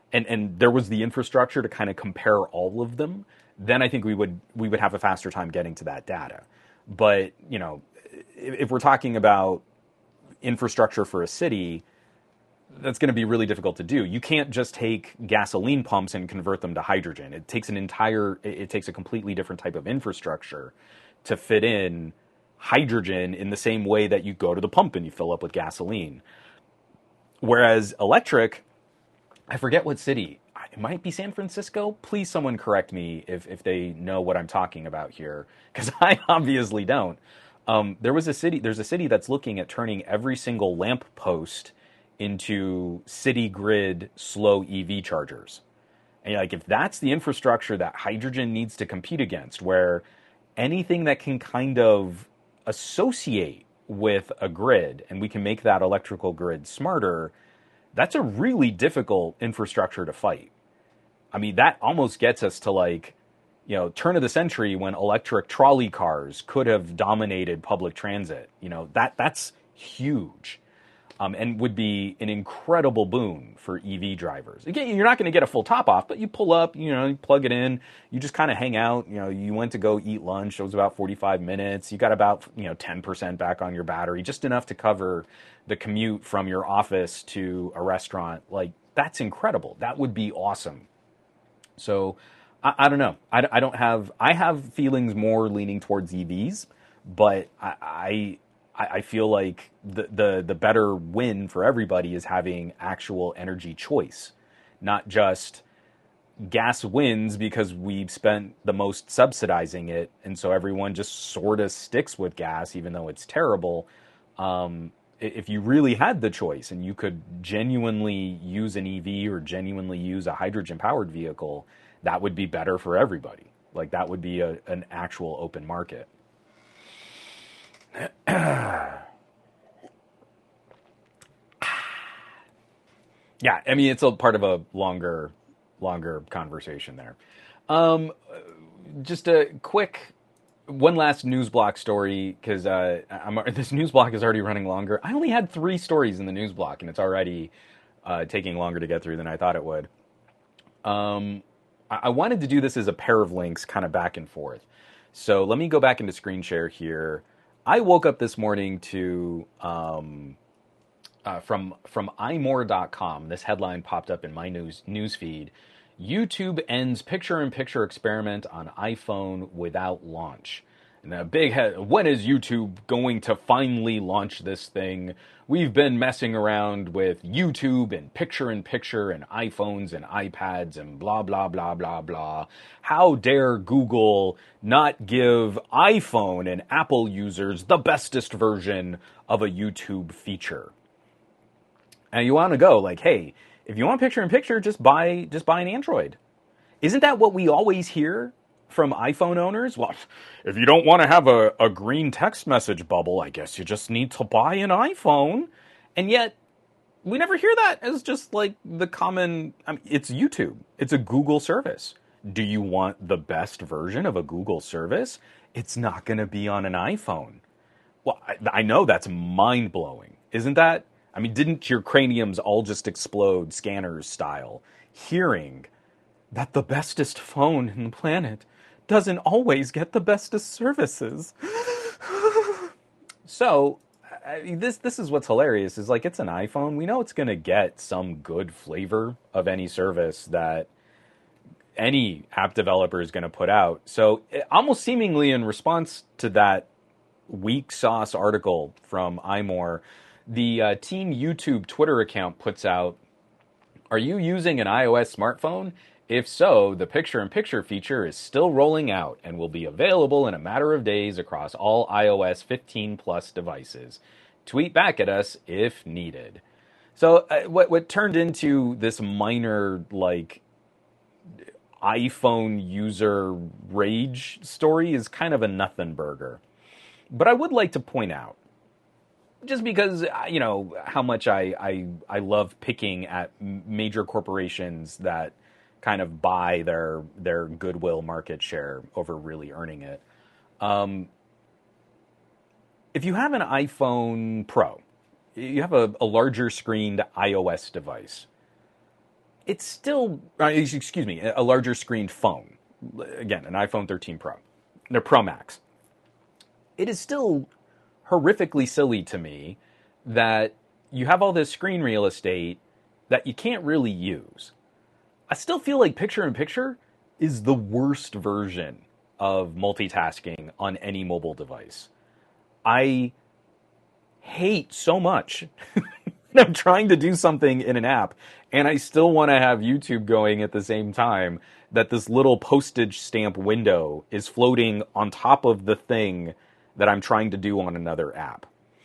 and there was the infrastructure to kind of compare all of them, then I think we would have a faster time getting to that data. But, you know, if we're talking about infrastructure for a city, that's going to be really difficult to do. You can't just take gasoline pumps and convert them to hydrogen. It takes a completely different type of infrastructure to fit in hydrogen in the same way that you go to the pump and you fill up with gasoline. Whereas electric, I forget what city. It might be San Francisco. Please, someone correct me if they know what I'm talking about here, because I obviously don't. There's a city that's looking at turning every single lamp post into city grid slow EV chargers. And like, if that's the infrastructure that hydrogen needs to compete against, where anything that can kind of associate with a grid and we can make that electrical grid smarter, that's a really difficult infrastructure to fight. I mean, that almost gets us to, like, you know, turn of the century when electric trolley cars could have dominated public transit. You know, that's huge. And would be an incredible boon for EV drivers. Again, you're not going to get a full top off, but you pull up, you know, you plug it in, you just kind of hang out. You know, you went to go eat lunch. It was about 45 minutes. You got about, 10% back on your battery, just enough to cover the commute from your office to a restaurant. Like, that's incredible. That would be awesome. So I don't know. I have feelings more leaning towards EVs, but I feel like the better win for everybody is having actual energy choice, not just gas wins because we've spent the most subsidizing it, and so everyone just sort of sticks with gas even though it's terrible. If you really had the choice and you could genuinely use an EV or genuinely use a hydrogen-powered vehicle, that would be better for everybody. Like, that would be an actual open market. Yeah, I mean, it's a part of a longer conversation there. Just a quick, one last news block story, because this news block is already running longer. I only had 3 stories in the news block, and it's already taking longer to get through than I thought it would. I wanted to do this as a pair of links, kind of back and forth. So let me go back into screen share here. I woke up this morning to from imore.com. This headline popped up in my news feed. YouTube ends picture-in-picture experiment on iPhone without launch. And a big head. When is YouTube going to finally launch this thing? We've been messing around with YouTube and picture-in-picture and iPhones and iPads and blah, blah, blah, blah, blah. How dare Google not give iPhone and Apple users the bestest version of a YouTube feature? And you want to go like, hey, if you want picture-in-picture, just buy an Android. Isn't that what we always hear from iPhone owners? Well, if you don't want to have a green text message bubble, I guess you just need to buy an iPhone. And yet, we never hear that as just like the common, it's YouTube. It's a Google service. Do you want the best version of a Google service? It's not going to be on an iPhone. Well, I know that's mind-blowing. Isn't that? I mean, didn't your craniums all just explode Scanners style, hearing that the bestest phone in the planet doesn't always get the bestest services? So, this is what's hilarious, is like, it's an iPhone. We know it's going to get some good flavor of any service that any app developer is going to put out. So, almost seemingly in response to that weak sauce article from iMore, the Team YouTube Twitter account puts out, "Are you using an iOS smartphone? If so, the picture-in-picture feature is still rolling out and will be available in a matter of days across all iOS 15 plus devices. Tweet back at us if needed." So what turned into this minor, like, iPhone user rage story is kind of a nothing burger. But I would like to point out, just because, you know, how much I love picking at major corporations that kind of buy their goodwill market share over really earning it. If you have an iPhone Pro, you have a larger screened iOS device, it's still, excuse me, a larger screened phone. Again, an iPhone 13 Pro, the Pro Max. It is still horrifically silly to me that you have all this screen real estate that you can't really use. I still feel like picture-in-picture is the worst version of multitasking on any mobile device. I hate so much I'm trying to do something in an app and I still want to have YouTube going at the same time, that this little postage stamp window is floating on top of the thing that I'm trying to do on another app.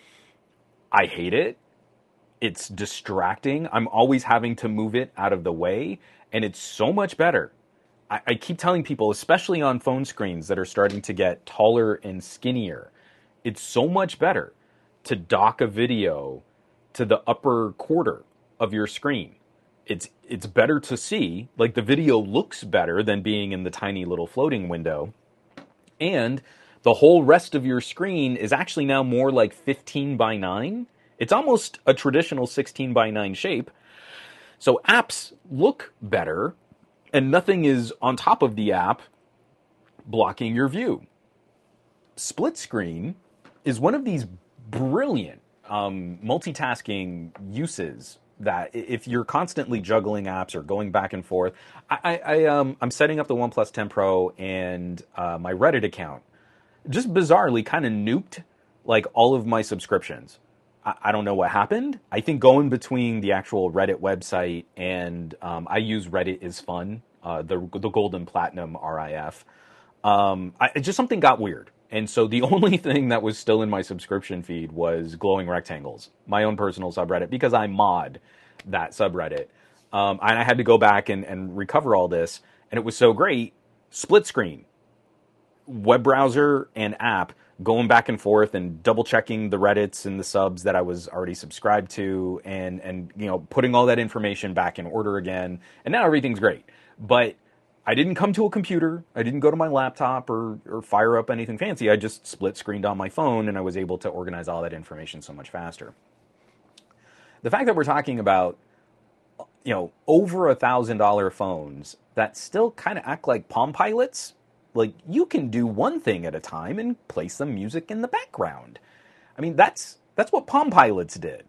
I hate it. It's distracting. I'm always having to move it out of the way, and it's so much better. I keep telling people, especially on phone screens that are starting to get taller and skinnier, it's so much better to dock a video to the upper quarter of your screen. It's better to see, like the video looks better than being in the tiny little floating window. And the whole rest of your screen is actually now more like 15 by 9. It's almost a traditional 16 by 9 shape. So apps look better and nothing is on top of the app blocking your view. Split screen is one of these brilliant multitasking uses that if you're constantly juggling apps or going back and forth. I'm setting up the OnePlus 10 Pro and my Reddit account just bizarrely kind of nuked like all of my subscriptions. I don't know what happened. I think going between the actual Reddit website and I use Reddit is fun, the gold and platinum RIF. Just something got weird. And so the only thing that was still in my subscription feed was Glowing Rectangles, my own personal subreddit, because I mod that subreddit. And I had to go back and recover all this. And it was so great. Split screen, web browser and app, going back and forth and double checking the Reddits and the subs that I was already subscribed to and you know, putting all that information back in order again. And now everything's great. But I didn't come to a computer. I didn't go to my laptop or fire up anything fancy. I just split screened on my phone and I was able to organize all that information so much faster. The fact that we're talking about, you know, over $1,000 phones that still kind of act like Palm Pilots, like you can do one thing at a time and play some music in the background. I mean, that's what Palm Pilots did.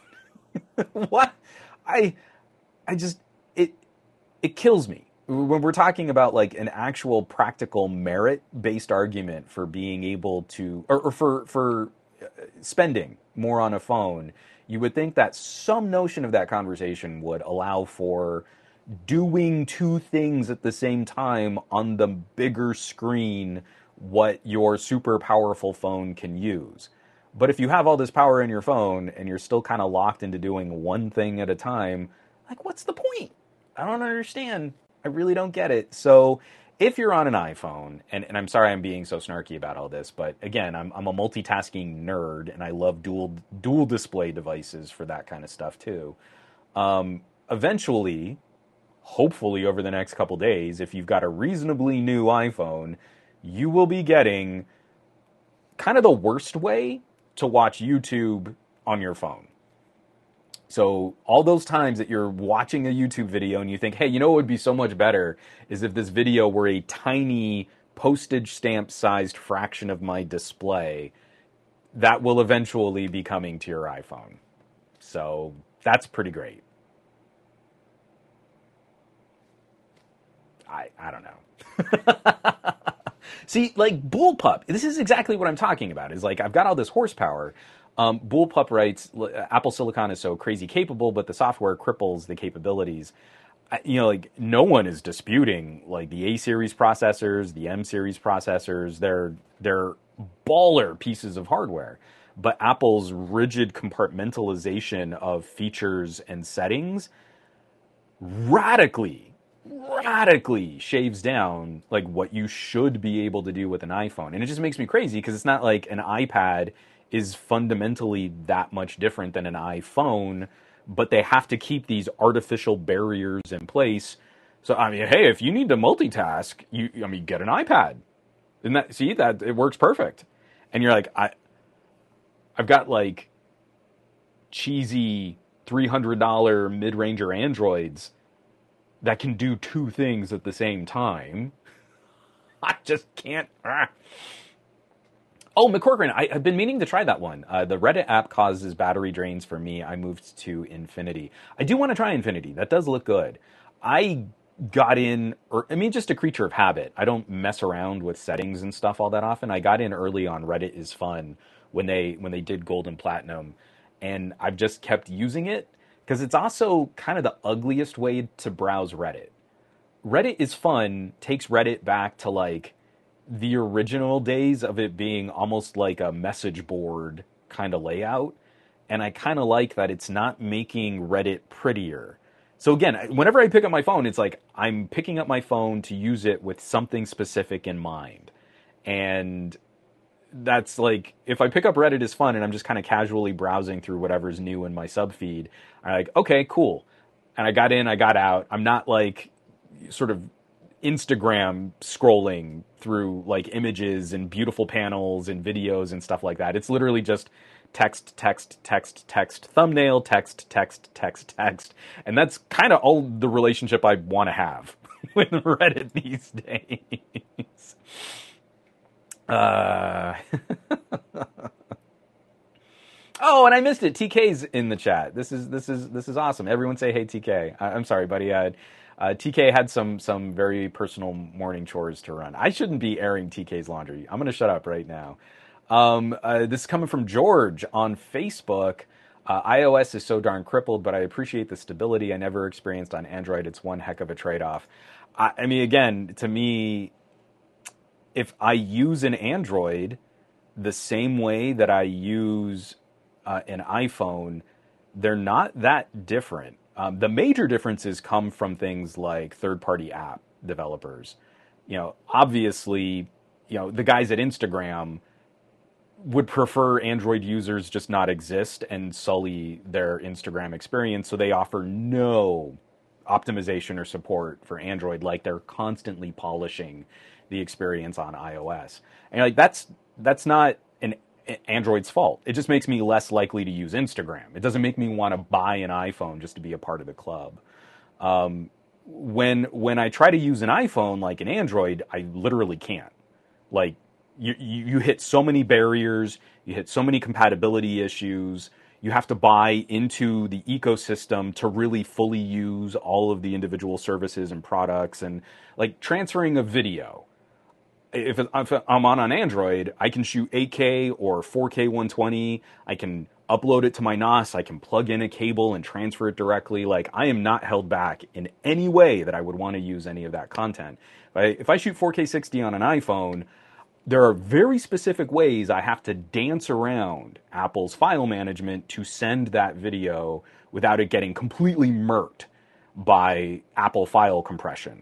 What? I just, it kills me. When we're talking about like an actual practical merit-based argument for being able to, or for spending more on a phone, you would think that some notion of that conversation would allow for doing two things at the same time on the bigger screen what your super powerful phone can use. But if you have all this power in your phone and you're still kind of locked into doing one thing at a time, like what's the point? I don't understand. I really don't get it. So if you're on an iPhone, and I'm sorry I'm being so snarky about all this, but again, I'm a multitasking nerd and I love dual display devices for that kind of stuff too. Eventually, hopefully over the next couple days, if you've got a reasonably new iPhone, you will be getting kind of the worst way to watch YouTube on your phone. So all those times that you're watching a YouTube video and you think, hey, you know what would be so much better is if this video were a tiny postage stamp sized fraction of my display, that will eventually be coming to your iPhone. So that's pretty great. I don't know. See, like Bullpup, this is exactly what I'm talking about. Is like I've got all this horsepower. Bullpup writes, Apple Silicon is so crazy capable, but the software cripples the capabilities. You know, like no one is disputing like the A series processors, the M series processors. They're baller pieces of hardware. But Apple's rigid compartmentalization of features and settings radically shaves down like what you should be able to do with an iPhone. And it just makes me crazy because it's not like an iPad is fundamentally that much different than an iPhone, but they have to keep these artificial barriers in place. So, I mean, hey, if you need to multitask, get an iPad. And that it works perfect. And you're like, I've got like cheesy $300 mid-ranger Androids that can do two things at the same time. I just can't. Oh, McCorcoran, I've been meaning to try that one. The Reddit app causes battery drains for me. I moved to Infinity. I do want to try Infinity. That does look good. I got in, just a creature of habit. I don't mess around with settings and stuff all that often. I got in early on Reddit is Fun when they did Gold and Platinum, and I've just kept using it because it's also kind of the ugliest way to browse Reddit. Reddit is Fun takes Reddit back to like the original days of it being almost like a message board kind of layout. And I kind of like that it's not making Reddit prettier. So again, whenever I pick up my phone, it's like I'm picking up my phone to use it with something specific in mind. And that's like, if I pick up Reddit is Fun and I'm just kind of casually browsing through whatever's new in my subfeed, I'm like, okay, cool. And I got in, I got out. I'm not like sort of Instagram scrolling through like images and beautiful panels and videos and stuff like that. It's literally just text, text, text, text, thumbnail, text, text, text, text. And that's kind of all the relationship I want to have with Reddit these days. Oh, and I missed it. TK's in the chat. This is awesome. Everyone say hey, TK. I'm sorry, buddy. TK had some very personal morning chores to run. I shouldn't be airing TK's laundry. I'm going to shut up right now. This is coming from George on Facebook. iOS is so darn crippled, but I appreciate the stability I never experienced on Android. It's one heck of a trade-off. I mean, again, to me, if I use an Android the same way that I use an iPhone, they're not that different. The major differences come from things like third-party app developers. Obviously, the guys at Instagram would prefer Android users just not exist and sully their Instagram experience, so they offer no optimization or support for Android, like they're constantly polishing the experience on iOS. And like that's not Android's fault. It just makes me less likely to use Instagram. It doesn't make me want to buy an iPhone just to be a part of the club. When I try to use an iPhone like an Android, I literally can't. Like you hit so many barriers, you hit so many compatibility issues. You have to buy into the ecosystem to really fully use all of the individual services and products, and like transferring a video. If I'm on Android, I can shoot 8K or 4K 120. I can upload it to my NAS. I can plug in a cable and transfer it directly. Like, I am not held back in any way that I would want to use any of that content. If I shoot 4K 60 on an iPhone, there are very specific ways I have to dance around Apple's file management to send that video without it getting completely murked by Apple file compression.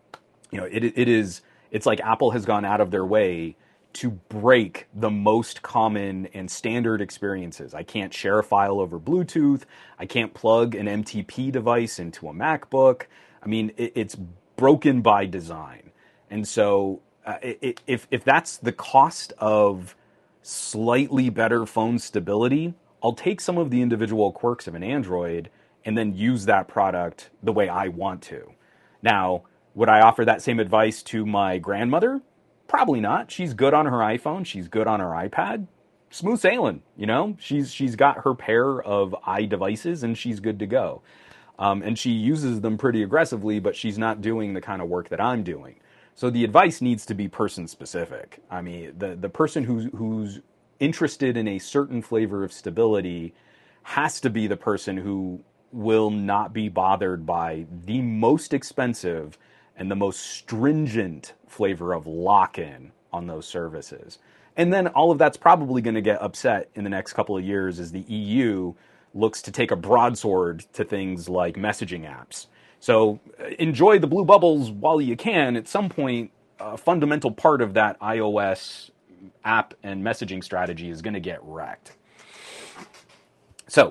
It's like Apple has gone out of their way to break the most common and standard experiences. I can't share a file over Bluetooth. I can't plug an MTP device into a MacBook. I mean, it's broken by design. And so if that's the cost of slightly better phone stability, I'll take some of the individual quirks of an Android and then use that product the way I want to. Now, would I offer that same advice to my grandmother? Probably not. She's good on her iPhone. She's good on her iPad. Smooth sailing, She's got her pair of iDevices and she's good to go. And she uses them pretty aggressively, but she's not doing the kind of work that I'm doing. So the advice needs to be person specific. I mean, the person who's interested in a certain flavor of stability has to be the person who will not be bothered by the most expensive and the most stringent flavor of lock-in on those services. And then all of that's probably going to get upset in the next couple of years as the EU looks to take a broadsword to things like messaging apps. So enjoy the blue bubbles while you can. At some point, a fundamental part of that iOS app and messaging strategy is going to get wrecked. So,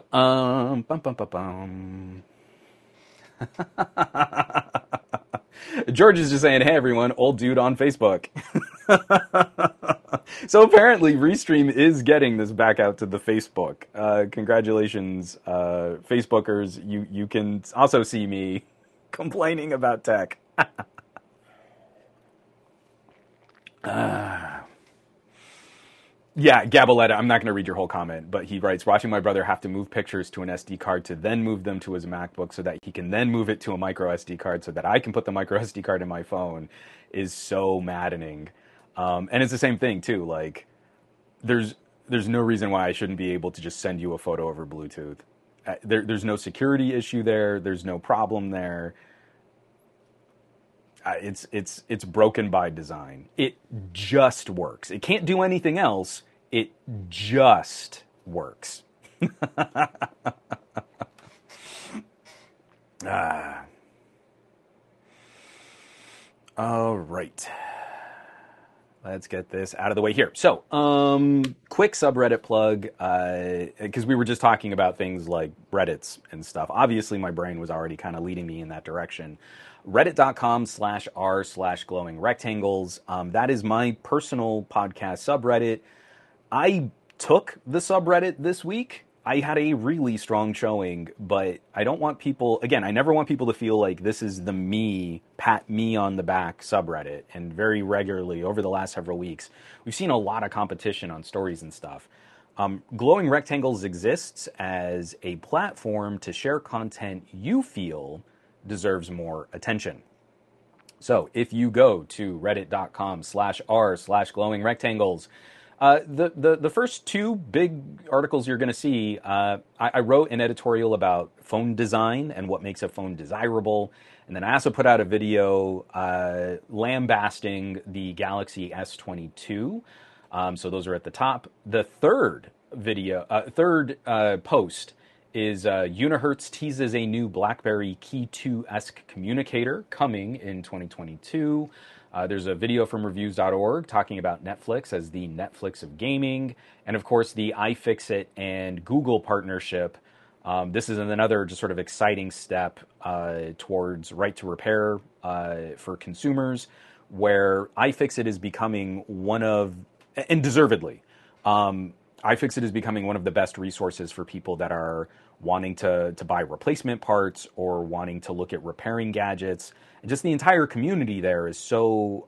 George is just saying, hey everyone, old dude on Facebook. So apparently Restream is getting this back out to the Facebook. Congratulations, Facebookers. You can also see me complaining about tech. Yeah, Gabaletta, I'm not going to read your whole comment, but he writes, watching my brother have to move pictures to an SD card to then move them to his MacBook so that he can then move it to a micro SD card so that I can put the micro SD card in my phone is so maddening. And it's the same thing, too. Like, there's no reason why I shouldn't be able to just send you a photo over Bluetooth. There's no security issue there. There's no problem there. It's broken by design. It just works. It can't do anything else. It just works. All right. Let's get this out of the way here. So, quick subreddit plug, because we were just talking about things like Reddits and stuff. Obviously, my brain was already kind of leading me in that direction. Reddit.com/r/glowing rectangles. That is my personal podcast subreddit. I took the subreddit this week. I had a really strong showing, but I don't want people, again, I never want people to feel like this is the me, pat me on the back subreddit. And very regularly over the last several weeks, we've seen a lot of competition on stories and stuff. Glowing Rectangles exists as a platform to share content you feel deserves more attention. So if you go to reddit.com/r/glowing rectangles, the first two big articles you're going to see, I wrote an editorial about phone design and what makes a phone desirable. And then I also put out a video lambasting the Galaxy S22. So those are at the top. The third post is Unihertz teases a new BlackBerry Key 2-esque communicator coming in 2022. There's a video from reviews.org talking about Netflix as the Netflix of gaming. And of course, the iFixit and Google partnership. This is another just sort of exciting step towards right to repair for consumers, where iFixit is becoming one of, and deservedly, iFixit is becoming one of the best resources for people that are wanting to buy replacement parts or wanting to look at repairing gadgets. And just the entire community there is so,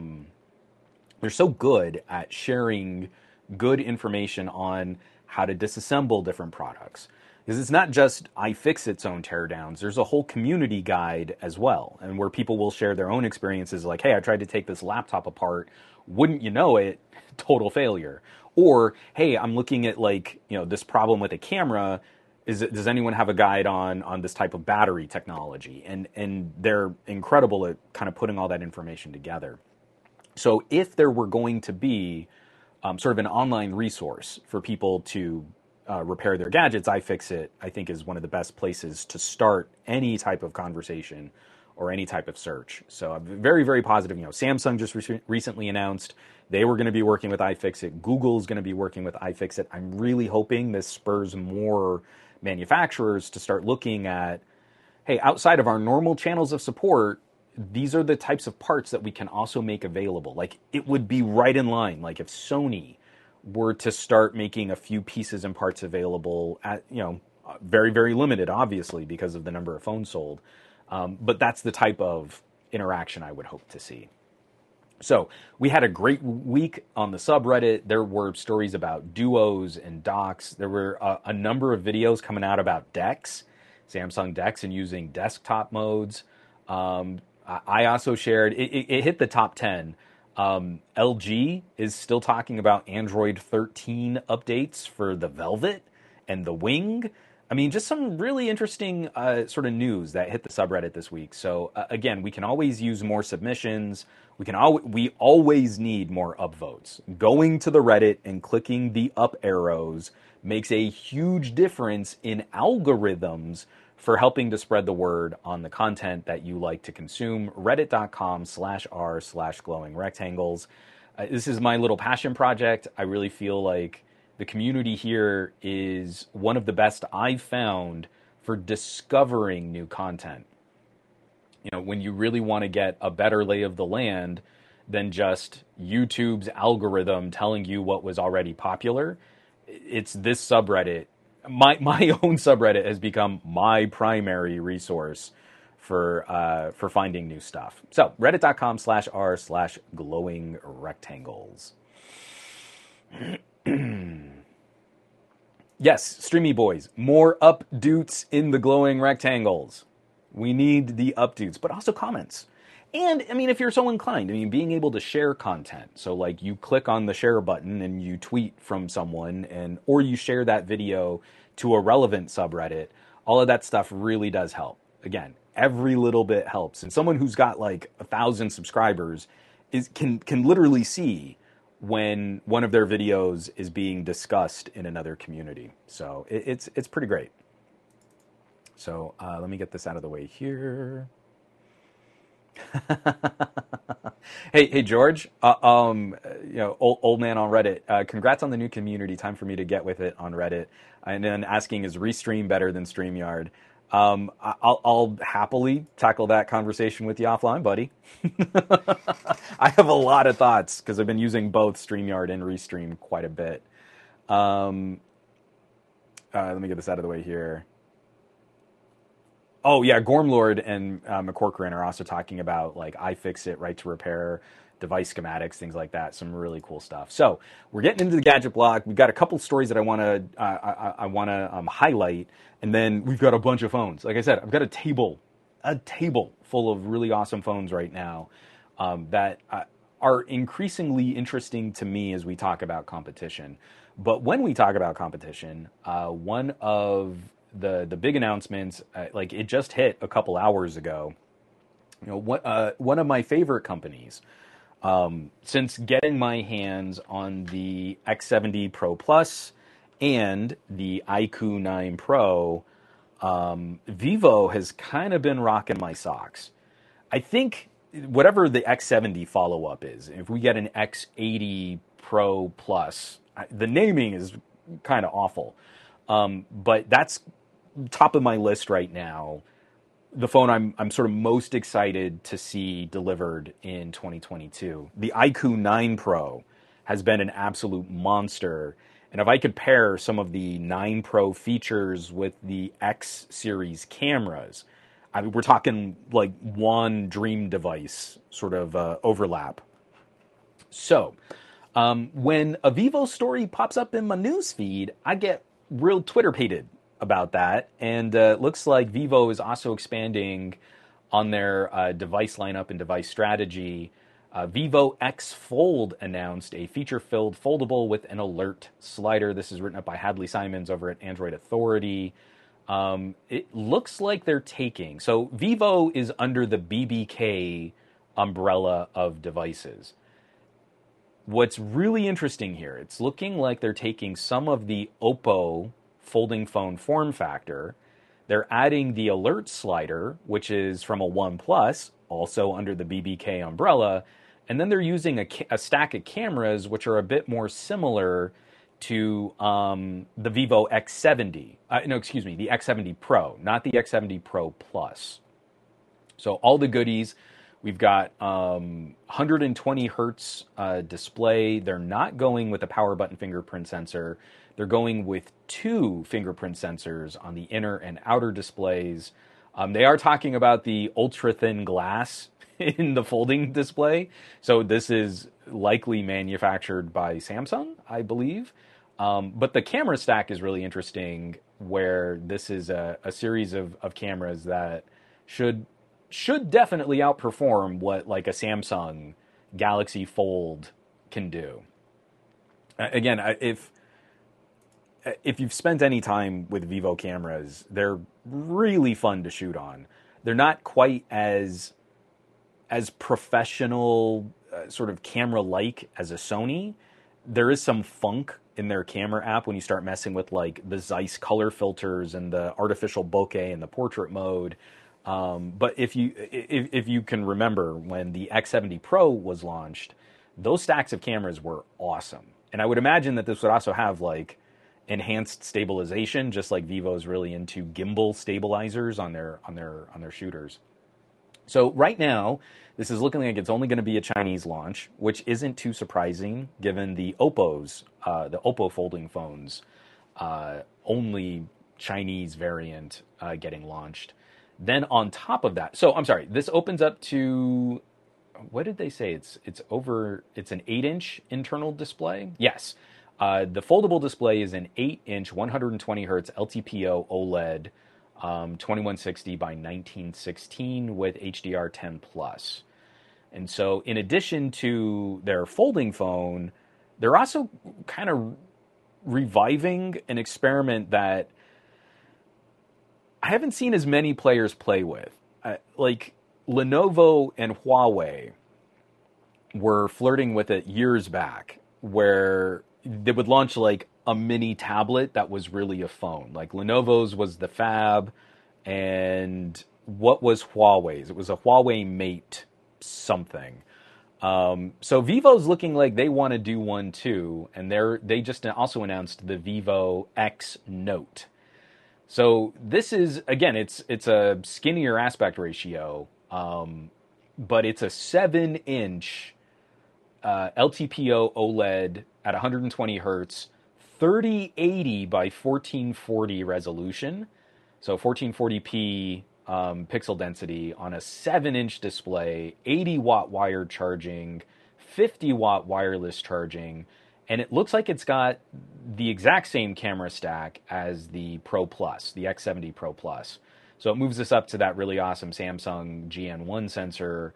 they're so good at sharing good information on how to disassemble different products. Because it's not just iFixit's own teardowns. There's a whole community guide as well, and where people will share their own experiences like, hey, I tried to take this laptop apart. Wouldn't you know it, total failure. Or, hey, I'm looking at this problem with a camera. Does anyone have a guide on this type of battery technology? And they're incredible at kind of putting all that information together. So if there were going to be sort of an online resource for people to repair their gadgets, iFixit, I think, is one of the best places to start any type of conversation or any type of search. So I'm very, very positive. Samsung just recently announced they were going to be working with iFixit. Google's going to be working with iFixit. I'm really hoping this spurs more manufacturers to start looking at, hey, outside of our normal channels of support, these are the types of parts that we can also make available. Like, it would be right in line. Like, if Sony were to start making a few pieces and parts available at, very, very limited, obviously, because of the number of phones sold. But that's the type of interaction I would hope to see. So we had a great week on the subreddit. There were stories about duos and docks. There were a number of videos coming out about DeX, Samsung DeX, and using desktop modes. I also shared, it hit the top 10. LG is still talking about Android 13 updates for the Velvet and the Wing. I mean, just some really interesting sort of news that hit the subreddit this week. So again, we can always use more submissions. We always need more upvotes. Going to the Reddit and clicking the up arrows makes a huge difference in algorithms for helping to spread the word on the content that you like to consume. Reddit.com/r/glowing rectangles. This is my little passion project. I really feel like the community here is one of the best I've found for discovering new content. When you really want to get a better lay of the land than just YouTube's algorithm telling you what was already popular, it's this subreddit. My own subreddit has become my primary resource for finding new stuff. So reddit.com/r/glowing rectangles. Yes, Streamy Boys, more updates in the glowing rectangles. We need the updates, but also comments. And, I mean, if you're so inclined, I mean, being able to share content. So, like, you click on the share button and you tweet from someone, or you share that video to a relevant subreddit, all of that stuff really does help. Again, every little bit helps. And someone who's got, like, 1,000 subscribers can literally see when one of their videos is being discussed in another community. So it's pretty great. So let me get this out of the way here. Hey George, old man on Reddit. Congrats on the new community. Time for me to get with it on Reddit. And then asking, is Restream better than StreamYard? I'll happily tackle that conversation with you offline, buddy. I have a lot of thoughts because I've been using both StreamYard and Restream quite a bit. Let me get this out of the way here. Oh yeah, Gormlord and McCorcoran are also talking about like iFixit, right to repair, device schematics, things like that. Some really cool stuff. So we're getting into the gadget block. We've got a couple stories that I want to highlight, and then we've got a bunch of phones. Like I said, I've got a table full of really awesome phones right now that are increasingly interesting to me as we talk about competition. But when we talk about competition, one of the big announcements, like it just hit a couple hours ago. You know, one of my favorite companies. Since getting my hands on the X70 Pro Plus and the iQOO 9 Pro, Vivo has kind of been rocking my socks. I think whatever the X70 follow-up is, if we get an X80 Pro Plus, the naming is kind of awful, but that's top of my list right now. The phone I'm sort of most excited to see delivered in 2022. The iQOO 9 Pro has been an absolute monster. And if I could pair some of the 9 Pro features with the X series cameras, I mean, we're talking like one dream device sort of overlap. So when a Vivo story pops up in my newsfeed, I get real Twitter-pated about that, and looks like Vivo is also expanding on their device lineup and device strategy. Vivo X Fold announced a feature-filled foldable with an alert slider. This is written up by Hadley Simons over at Android Authority. It looks like they're taking... So Vivo is under the BBK umbrella of devices. What's really interesting here, it's looking like they're taking some of the Oppo folding phone form factor. They're adding the alert slider, which is from a OnePlus, also under the BBK umbrella, and then they're using a stack of cameras which are a bit more similar to the Vivo X70. The X70 Pro, not the X70 Pro Plus. So all the goodies. We've got 120 hertz display. They're not going with a power button fingerprint sensor. They're going with 2 fingerprint sensors on the inner and outer displays. They are talking about the ultra-thin glass in the folding display. So this is likely manufactured by Samsung, I believe. But the camera stack is really interesting, where this is a series of cameras that should definitely outperform what like a Samsung Galaxy Fold can do. Again, if you've spent any time with Vivo cameras, they're really fun to shoot on. They're not quite as professional, sort of camera-like as a Sony. There is some funk in their camera app when you start messing with like the Zeiss color filters and the artificial bokeh and the portrait mode. But if you can remember when the X70 Pro was launched, those stacks of cameras were awesome. And I would imagine that this would also have like enhanced stabilization, just like Vivo's really into gimbal stabilizers on their shooters. So right now, this is looking like it's only going to be a Chinese launch, which isn't too surprising given the Oppo folding phones only Chinese variant getting launched. Then on top of that, so I'm sorry, this opens up to, what did they say? It's an 8-inch internal display. Yes. The foldable display is an 8-inch 120 hertz LTPO OLED 2160 by 1916 with HDR10 plus. And so in addition to their folding phone, they're also kind of reviving an experiment that I haven't seen as many players play with. Like Lenovo and Huawei were flirting with it years back, where they would launch like a mini tablet that was really a phone. Like Lenovo's was the Fab, and what was Huawei's? It was a Huawei Mate something. So Vivo's looking like they want to do one too, and they just also announced the Vivo X Note. So this is, again, it's a skinnier aspect ratio, but it's a 7-inch LTPO OLED at 120 hertz, 3080 by 1440 resolution, so 1440p pixel density on a 7-inch display, 80-watt wired charging, 50-watt wireless charging, and it looks like it's got the exact same camera stack as the Pro Plus, the X70 Pro Plus. So it moves us up to that really awesome Samsung GN1 sensor.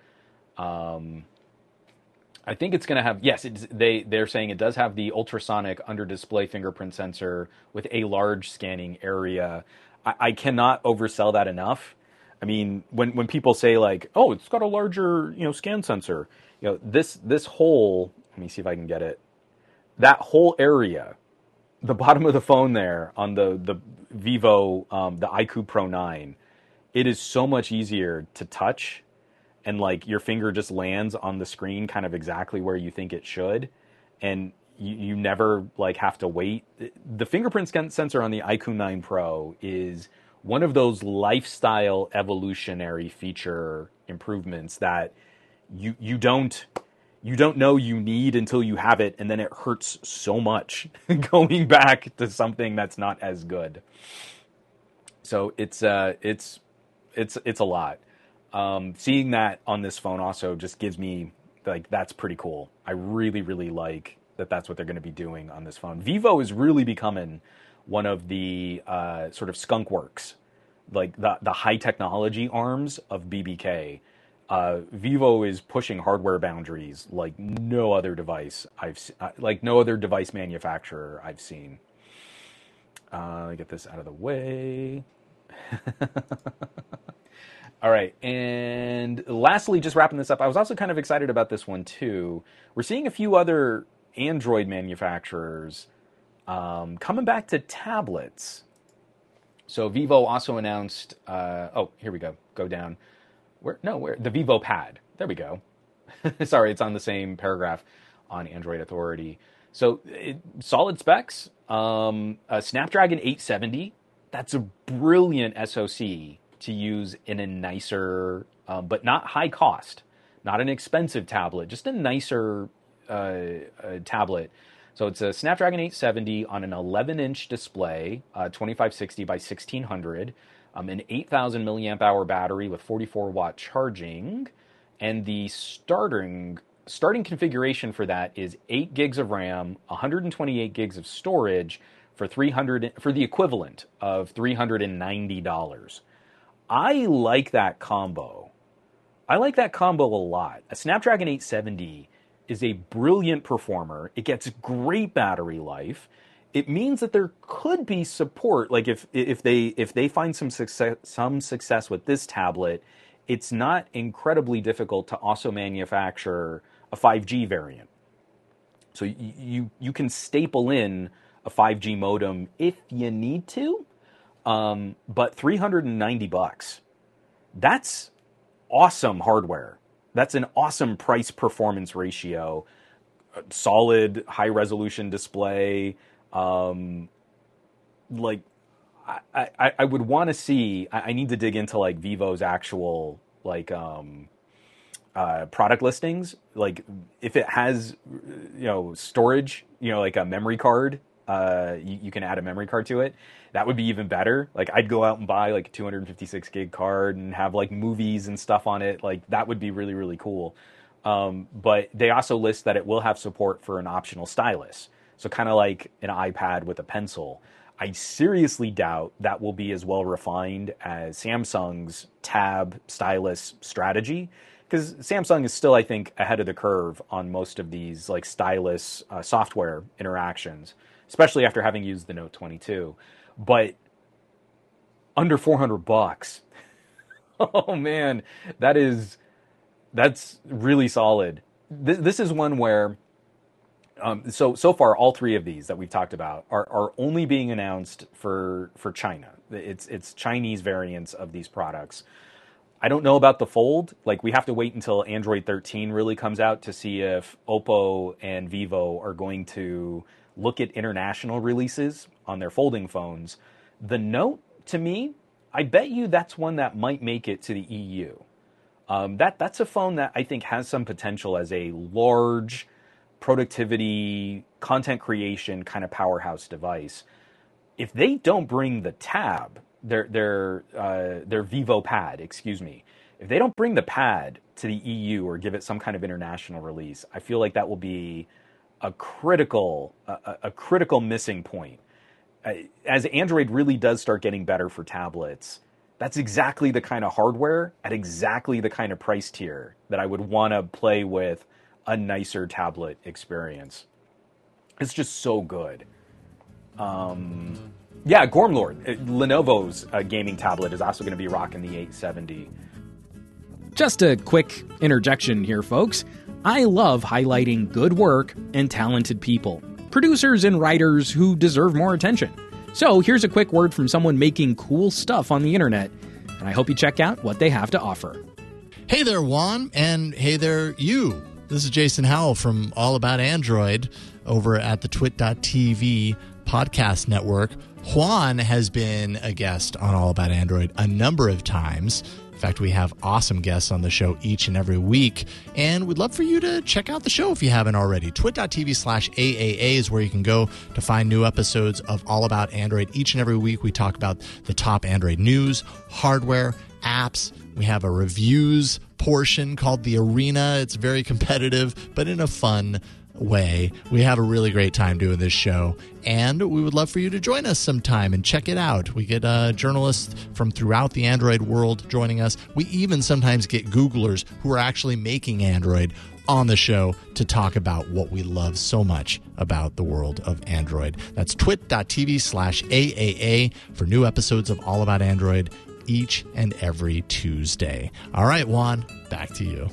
I think it's going to have, yes, they're saying it does have the ultrasonic under-display fingerprint sensor with a large scanning area. I cannot oversell that enough. I mean, when people say like, oh, it's got a larger, scan sensor, this whole, let me see if I can get it. That whole area, the bottom of the phone there on the Vivo, the iQOO Pro 9, it is so much easier to touch, and like your finger just lands on the screen kind of exactly where you think it should, and you never like have to wait. The fingerprint sensor on the iQOO 9 Pro is one of those lifestyle evolutionary feature improvements that you don't know you need until you have it, and then it hurts so much going back to something that's not as good. So it's a lot. Seeing that on this phone also just gives me like, that's pretty cool. I really, really like that that's what they're going to be doing on this phone. Vivo is really becoming one of the sort of skunk works, like the high technology arms of BBK. Vivo is pushing hardware boundaries like no other device no other device manufacturer I've seen. Get this out of the way. All right, and lastly, just wrapping this up, I was also kind of excited about this one too. We're seeing a few other Android manufacturers coming back to tablets. So Vivo also announced, here we go. Go down. Where the Vivo Pad. There we go. Sorry, it's on the same paragraph on Android Authority. So solid specs, a Snapdragon 870. That's a brilliant SoC to use in a nicer, but not high cost, not an expensive tablet, just a nicer tablet. So it's a Snapdragon 870 on an 11-inch display, 2560 by 1600. An 8,000 milliamp hour battery with 44-watt charging, and the starting configuration for that is 8 gigs of RAM, 128 gigs of storage for the equivalent of $390. I like that combo. I like that combo a lot. A Snapdragon 870 is a brilliant performer. It gets great battery life. It means that there could be support, like if they find some success with this tablet, it's not incredibly difficult to also manufacture a 5G variant. So you can staple in a 5G modem if you need to, but $390, that's awesome hardware. That's an awesome price performance ratio, solid high resolution display. Like I would want to see, I need to dig into like Vivo's actual like product listings, like if it has storage, like a memory card you can add a memory card to it. That would be even better. Like, I'd go out and buy like a 256 gig card and have like movies and stuff on it. Like, that would be really, really cool. But they also list that it will have support for an optional stylus. So kind of like an iPad with a pencil. I seriously doubt that will be as well refined as Samsung's tab stylus strategy, because Samsung is still, I think, ahead of the curve on most of these like stylus software interactions, especially after having used the Note 22. But under $400, oh man, that's really solid. This is one where so far, all three of these that we've talked about are only being announced for China. It's Chinese variants of these products. I don't know about the Fold. Like, we have to wait until Android 13 really comes out to see if Oppo and Vivo are going to look at international releases on their folding phones. The Note, to me, I bet you that's one that might make it to the EU. That's a phone that I think has some potential as a large productivity, content creation kind of powerhouse device. If they don't bring the tab, their Vivo Pad, excuse me, if they don't bring the Pad to the EU or give it some kind of international release, I feel like that will be a critical missing point. As Android really does start getting better for tablets, that's exactly the kind of hardware at exactly the kind of price tier that I would want to play with a nicer tablet experience. It's just so good. Yeah, Gormlord, Lenovo's gaming tablet is also going to be rocking the 870. Just a quick interjection here, folks. I love highlighting good work and talented people, producers and writers who deserve more attention. So here's a quick word from someone making cool stuff on the internet, and I hope you check out what they have to offer. Hey there, Juan, and hey there, you. This is Jason Howell from All About Android over at the twit.tv podcast network. Juan has been a guest on All About Android a number of times. In fact, we have awesome guests on the show each and every week, and we'd love for you to check out the show if you haven't already. twit.tv/AAA is where you can go to find new episodes of All About Android. Each and every week, we talk about the top Android news, hardware, apps. We have a reviews portion called The Arena. It's very competitive, but in a fun way. We have a really great time doing this show, and we would love for you to join us sometime and check it out. We get journalists from throughout the Android world joining us. We even sometimes get Googlers who are actually making Android on the show to talk about what we love so much about the world of Android. That's twit.tv/AAA for new episodes of All About Android each and every Tuesday. All right, Juan, back to you.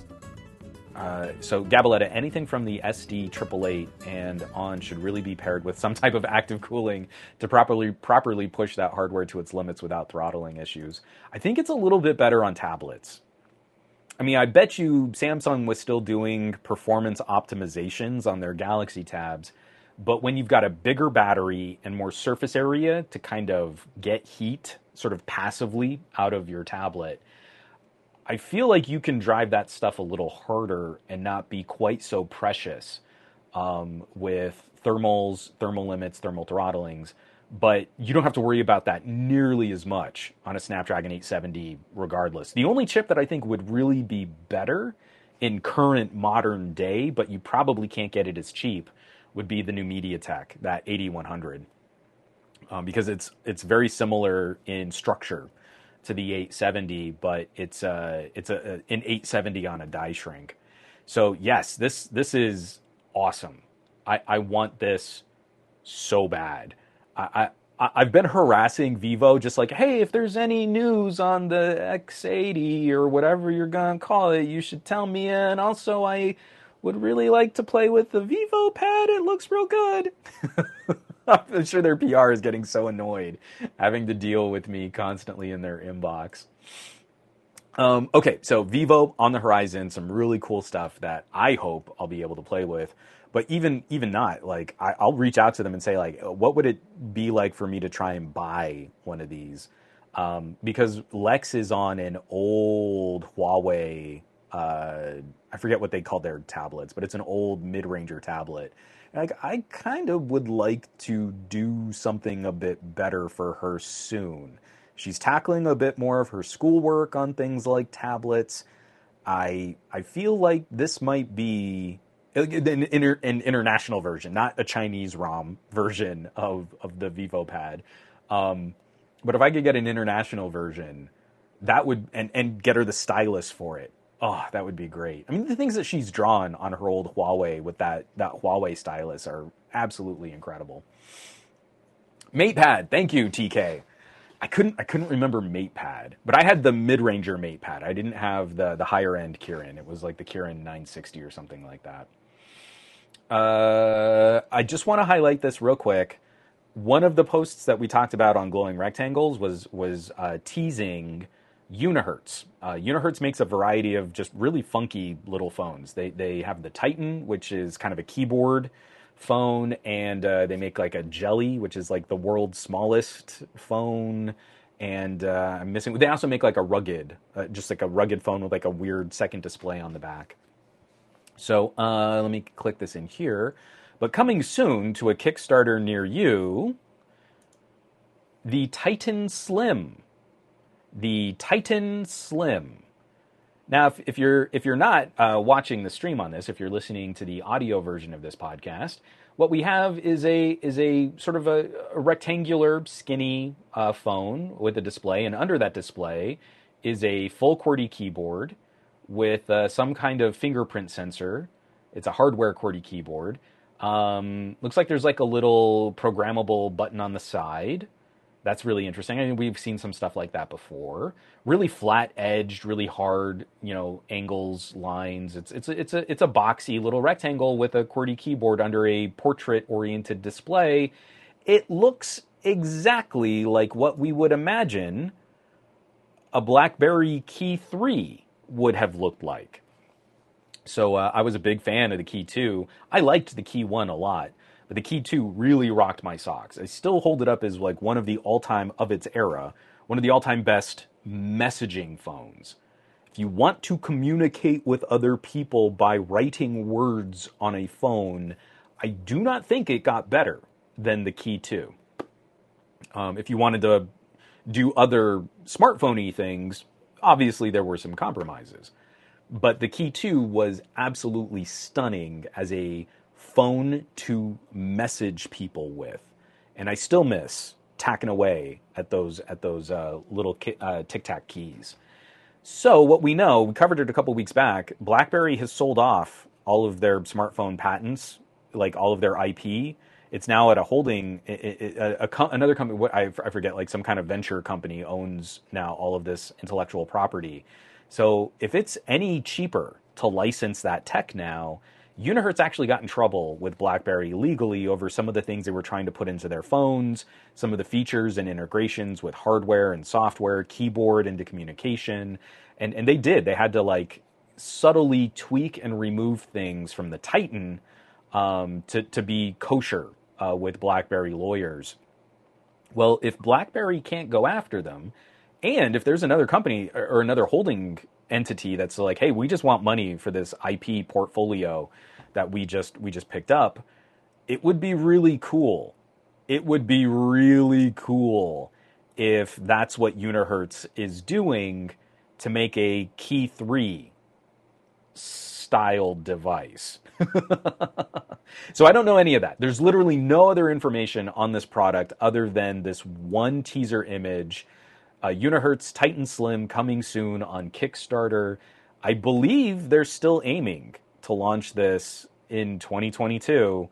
So Gabaletta, anything from the SD 888 and on should really be paired with some type of active cooling to properly push that hardware to its limits without throttling issues. I think it's a little bit better on tablets. I mean, I bet you Samsung was still doing performance optimizations on their Galaxy tabs, but when you've got a bigger battery and more surface area to kind of get heat sort of passively out of your tablet, I feel like you can drive that stuff a little harder and not be quite so precious with thermals, thermal limits, thermal throttlings. But you don't have to worry about that nearly as much on a Snapdragon 870 regardless. The only chip that I think would really be better in current modern day, but you probably can't get it as cheap, would be the new MediaTek, that 8100. Because it's very similar in structure to the 870, but it's an 870 on a die shrink. So yes, this is awesome. I want this so bad. I've been harassing Vivo, just like, hey, if there's any news on the X80 or whatever you're gonna call it, you should tell me. And also, I would really like to play with the Vivo Pad. It looks real good. I'm sure their PR is getting so annoyed having to deal with me constantly in their inbox. Okay, so Vivo on the horizon, some really cool stuff that I hope I'll be able to play with. But even not, like, I'll reach out to them and say, like, what would it be like for me to try and buy one of these? Because Lex is on an old Huawei I forget what they call their tablets, but it's an old mid-ranger tablet. And I kind of would like to do something a bit better for her soon. She's tackling a bit more of her schoolwork on things like tablets. I feel like this might be an international version, not a Chinese ROM version of the VivoPad. But if I could get an international version, that would, and get her the stylus for it, oh, that would be great. I mean, the things that she's drawn on her old Huawei with that Huawei stylus are absolutely incredible. MatePad, thank you, TK. I couldn't remember MatePad, but I had the mid-ranger MatePad. I didn't have the higher end Kirin. It was like the Kirin 960 or something like that. I just want to highlight this real quick. One of the posts that we talked about on Glowing Rectangles was teasing Unihertz. Unihertz makes a variety of just really funky little phones. They have the Titan, which is kind of a keyboard phone, and they make like a Jelly, which is like the world's smallest phone, and I'm missing. They also make like a rugged, just like a rugged phone with like a weird second display on the back. So let me click this in here. But coming soon to a Kickstarter near you, the Titan Slim. The Titan Slim. Now, if you're not watching the stream on this, if you're listening to the audio version of this podcast, what we have is a sort of a rectangular, skinny phone with a display, and under that display is a full QWERTY keyboard with some kind of fingerprint sensor. It's a hardware QWERTY keyboard. Looks like there's like a little programmable button on the side. That's really interesting. I mean, we've seen some stuff like that before. Really flat-edged, really hard, angles, lines. It's a boxy little rectangle with a QWERTY keyboard under a portrait-oriented display. It looks exactly like what we would imagine a BlackBerry Key 3 would have looked like. So I was a big fan of the Key 2. I liked the Key 1 a lot. But the Key 2 really rocked my socks. I still hold it up as like one of the all-time of its era, one of the all-time best messaging phones. If you want to communicate with other people by writing words on a phone, I do not think it got better than the Key 2. If you wanted to do other smartphone-y things, obviously there were some compromises. But the Key 2 was absolutely stunning as a phone to message people with, and I still miss tacking away at those little tic-tac keys. So what we know, we covered it a couple weeks back, BlackBerry has sold off all of their smartphone patents, like all of their IP. It's now at a holding, another company, I forget, like some kind of venture company owns now all of this intellectual property. So if it's any cheaper to license that tech now, Unihertz actually got in trouble with BlackBerry legally over some of the things they were trying to put into their phones, some of the features and integrations with hardware and software, keyboard into communication. And they did. They had to like subtly tweak and remove things from the Titan to be kosher with BlackBerry lawyers. Well, if BlackBerry can't go after them, and if there's another company or another holding entity that's like, hey, we just want money for this IP portfolio that we just picked up, it would be really cool. It would be really cool if that's what Unihertz is doing to make a Key 3 style device. So I don't know any of that. There's literally no other information on this product other than this one teaser image. Unihertz Titan Slim coming soon on Kickstarter. I believe they're still aiming to launch this in 2022.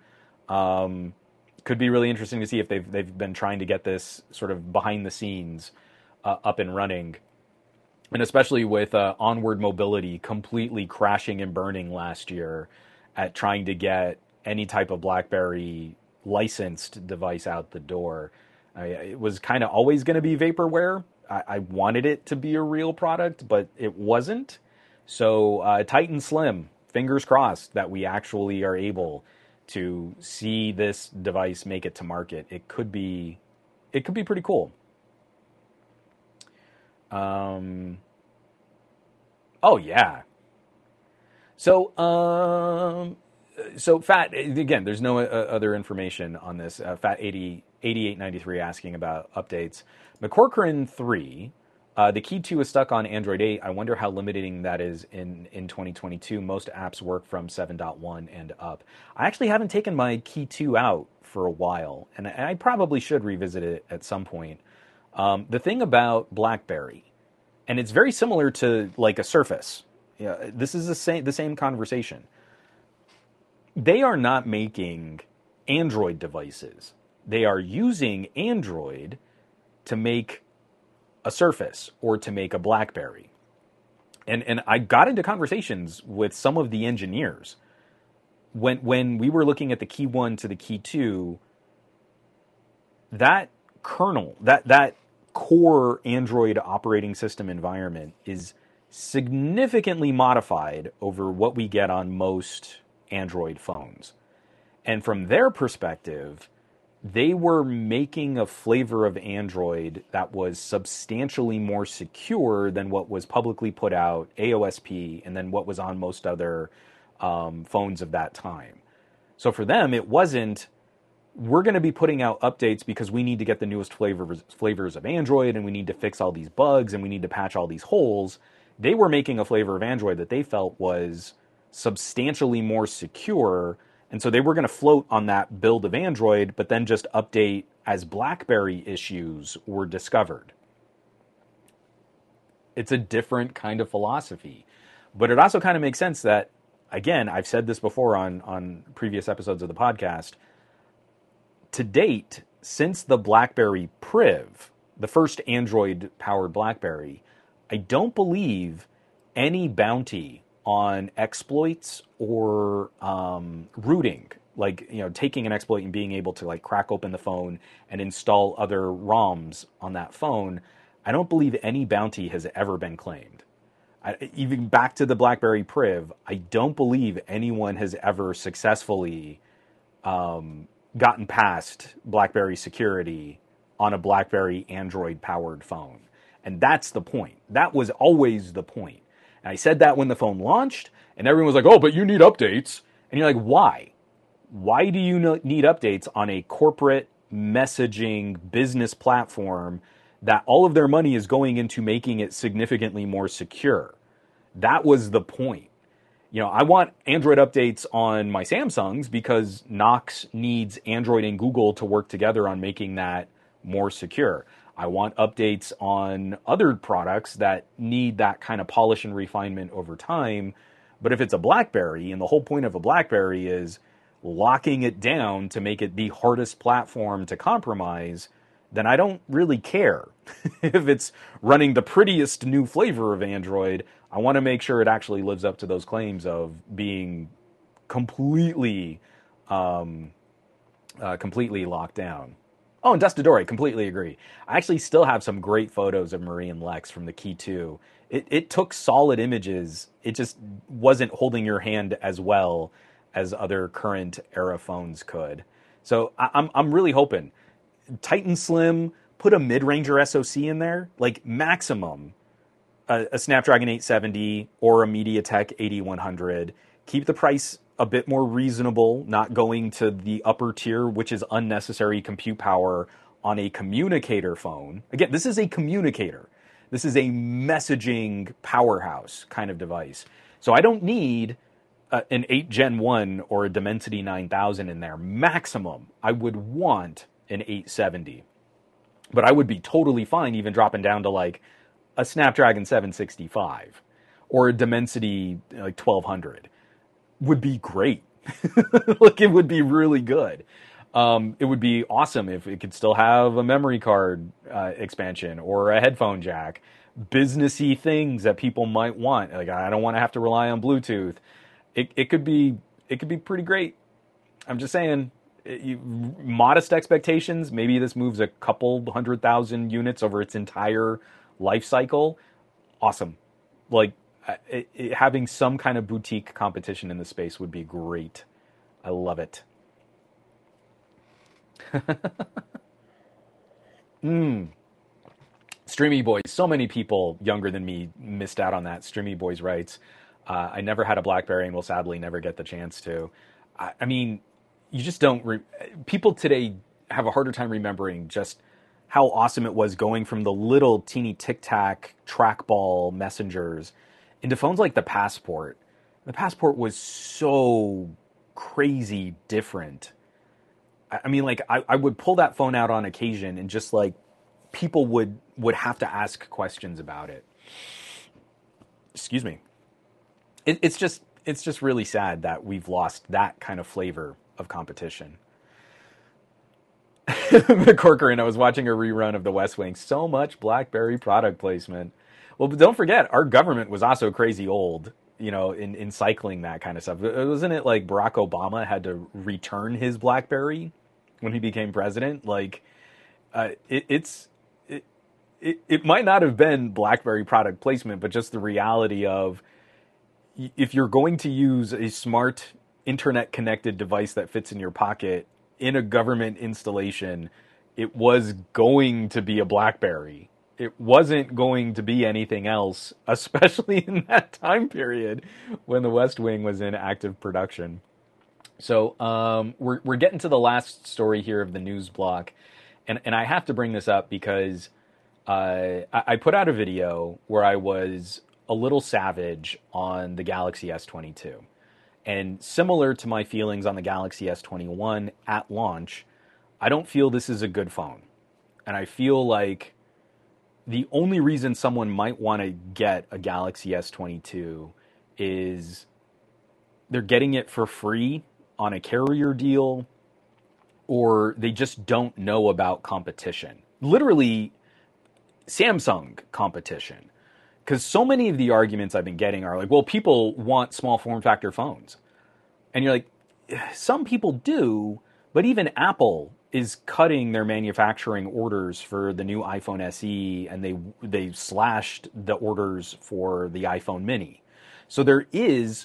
Could be really interesting to see if they've been trying to get this sort of behind the scenes up and running. And especially with Onward Mobility completely crashing and burning last year at trying to get any type of BlackBerry licensed device out the door. It was kind of always going to be vaporware. I wanted it to be a real product, but it wasn't. So Titan Slim, fingers crossed that we actually are able to see this device make it to market. It could be pretty cool. Oh yeah, So Fat, again, there's no other information on this. Fat 8893 asking about updates. McCorcoran 3, the Key 2 is stuck on Android 8. I wonder how limiting that is in 2022. Most apps work from 7.1 and up. I actually haven't taken my Key 2 out for a while, and I probably should revisit it at some point. The thing about BlackBerry, and it's very similar to like a Surface. Yeah, this is the same conversation. They are not making Android devices. They are using Android to make a Surface or to make a BlackBerry. And I got into conversations with some of the engineers when we were looking at the Key 1 to the Key 2, that kernel, that core Android operating system environment is significantly modified over what we get on most Android phones. And from their perspective, they were making a flavor of Android that was substantially more secure than what was publicly put out, AOSP, and then what was on most other phones of that time. So for them, it wasn't, we're going to be putting out updates because we need to get the newest flavors of Android, and we need to fix all these bugs, and we need to patch all these holes. They were making a flavor of Android that they felt was substantially more secure, and so they were going to float on that build of Android, but then just update as BlackBerry issues were discovered. It's a different kind of philosophy. But it also kind of makes sense that, again, I've said this before on previous episodes of the podcast, to date, since the BlackBerry Priv, the first Android-powered BlackBerry, I don't believe any bounty on exploits or rooting, like, you know, taking an exploit and being able to like crack open the phone and install other ROMs on that phone, I don't believe any bounty has ever been claimed. Even back to the BlackBerry Priv, I don't believe anyone has ever successfully gotten past BlackBerry security on a BlackBerry Android-powered phone. And that's the point. That was always the point. And I said that when the phone launched, and everyone was like, oh, but you need updates. And you're like, why? Why do you need updates on a corporate messaging business platform that all of their money is going into making it significantly more secure? That was the point. You know, I want Android updates on my Samsungs because Knox needs Android and Google to work together on making that more secure. I want updates on other products that need that kind of polish and refinement over time. But if it's a BlackBerry, and the whole point of a BlackBerry is locking it down to make it the hardest platform to compromise, then I don't really care. If it's running the prettiest new flavor of Android, I want to make sure it actually lives up to those claims of being completely locked down. Oh, and Dustadori, completely agree. I actually still have some great photos of Marie and Lex from the Key 2. It took solid images. It just wasn't holding your hand as well as other current era phones could. So I'm really hoping Titan Slim, put a mid-ranger SoC in there, like maximum a Snapdragon 870 or a MediaTek 8100. Keep the price a bit more reasonable, not going to the upper tier, which is unnecessary compute power on a communicator phone. Again, this is a communicator. This is a messaging powerhouse kind of device. So I don't need an 8 Gen 1 or a Dimensity 9000 in there. Maximum, I would want an 870. But I would be totally fine even dropping down to like a Snapdragon 765 or a Dimensity like 1200. Would be great. Like, it would be really good. It would be awesome if it could still have a memory card expansion or a headphone jack, businessy things that people might want. Like, I don't want to have to rely on Bluetooth. It could be pretty great. I'm just saying, modest expectations. Maybe this moves a couple 100,000 units over its entire life cycle. Awesome. Like, having some kind of boutique competition in the space would be great. I love it. Streamy Boys. So many people younger than me missed out on that. Streamy Boys writes, I never had a BlackBerry and will sadly never get the chance to. I mean, you just don't. People today have a harder time remembering just how awesome it was going from the little teeny tic-tac trackball messengers into phones like the Passport. The Passport was so crazy different. I mean, like, I would pull that phone out on occasion and just, like, people would have to ask questions about it. Excuse me. It's just really sad that we've lost that kind of flavor of competition. The Corcoran, I was watching a rerun of The West Wing. So much BlackBerry product placement. Well, but don't forget, our government was also crazy old, in cycling that kind of stuff. Wasn't it like Barack Obama had to return his BlackBerry when he became president? Like, it might not have been BlackBerry product placement, but just the reality of, if you're going to use a smart internet-connected device that fits in your pocket in a government installation, it was going to be a BlackBerry. It wasn't going to be anything else, especially in that time period when the West Wing was in active production. So we're getting to the last story here of the news block, and I have to bring this up because I put out a video where I was a little savage on the Galaxy S22. And similar to my feelings on the Galaxy S21 at launch, I don't feel this is a good phone. And I feel like the only reason someone might want to get a Galaxy S22 is they're getting it for free on a carrier deal, or they just don't know about competition. Literally, Samsung competition. Because so many of the arguments I've been getting are like, well, people want small form factor phones. And you're like, some people do, but even Apple is cutting their manufacturing orders for the new iPhone SE, and they slashed the orders for the iPhone mini. So there is,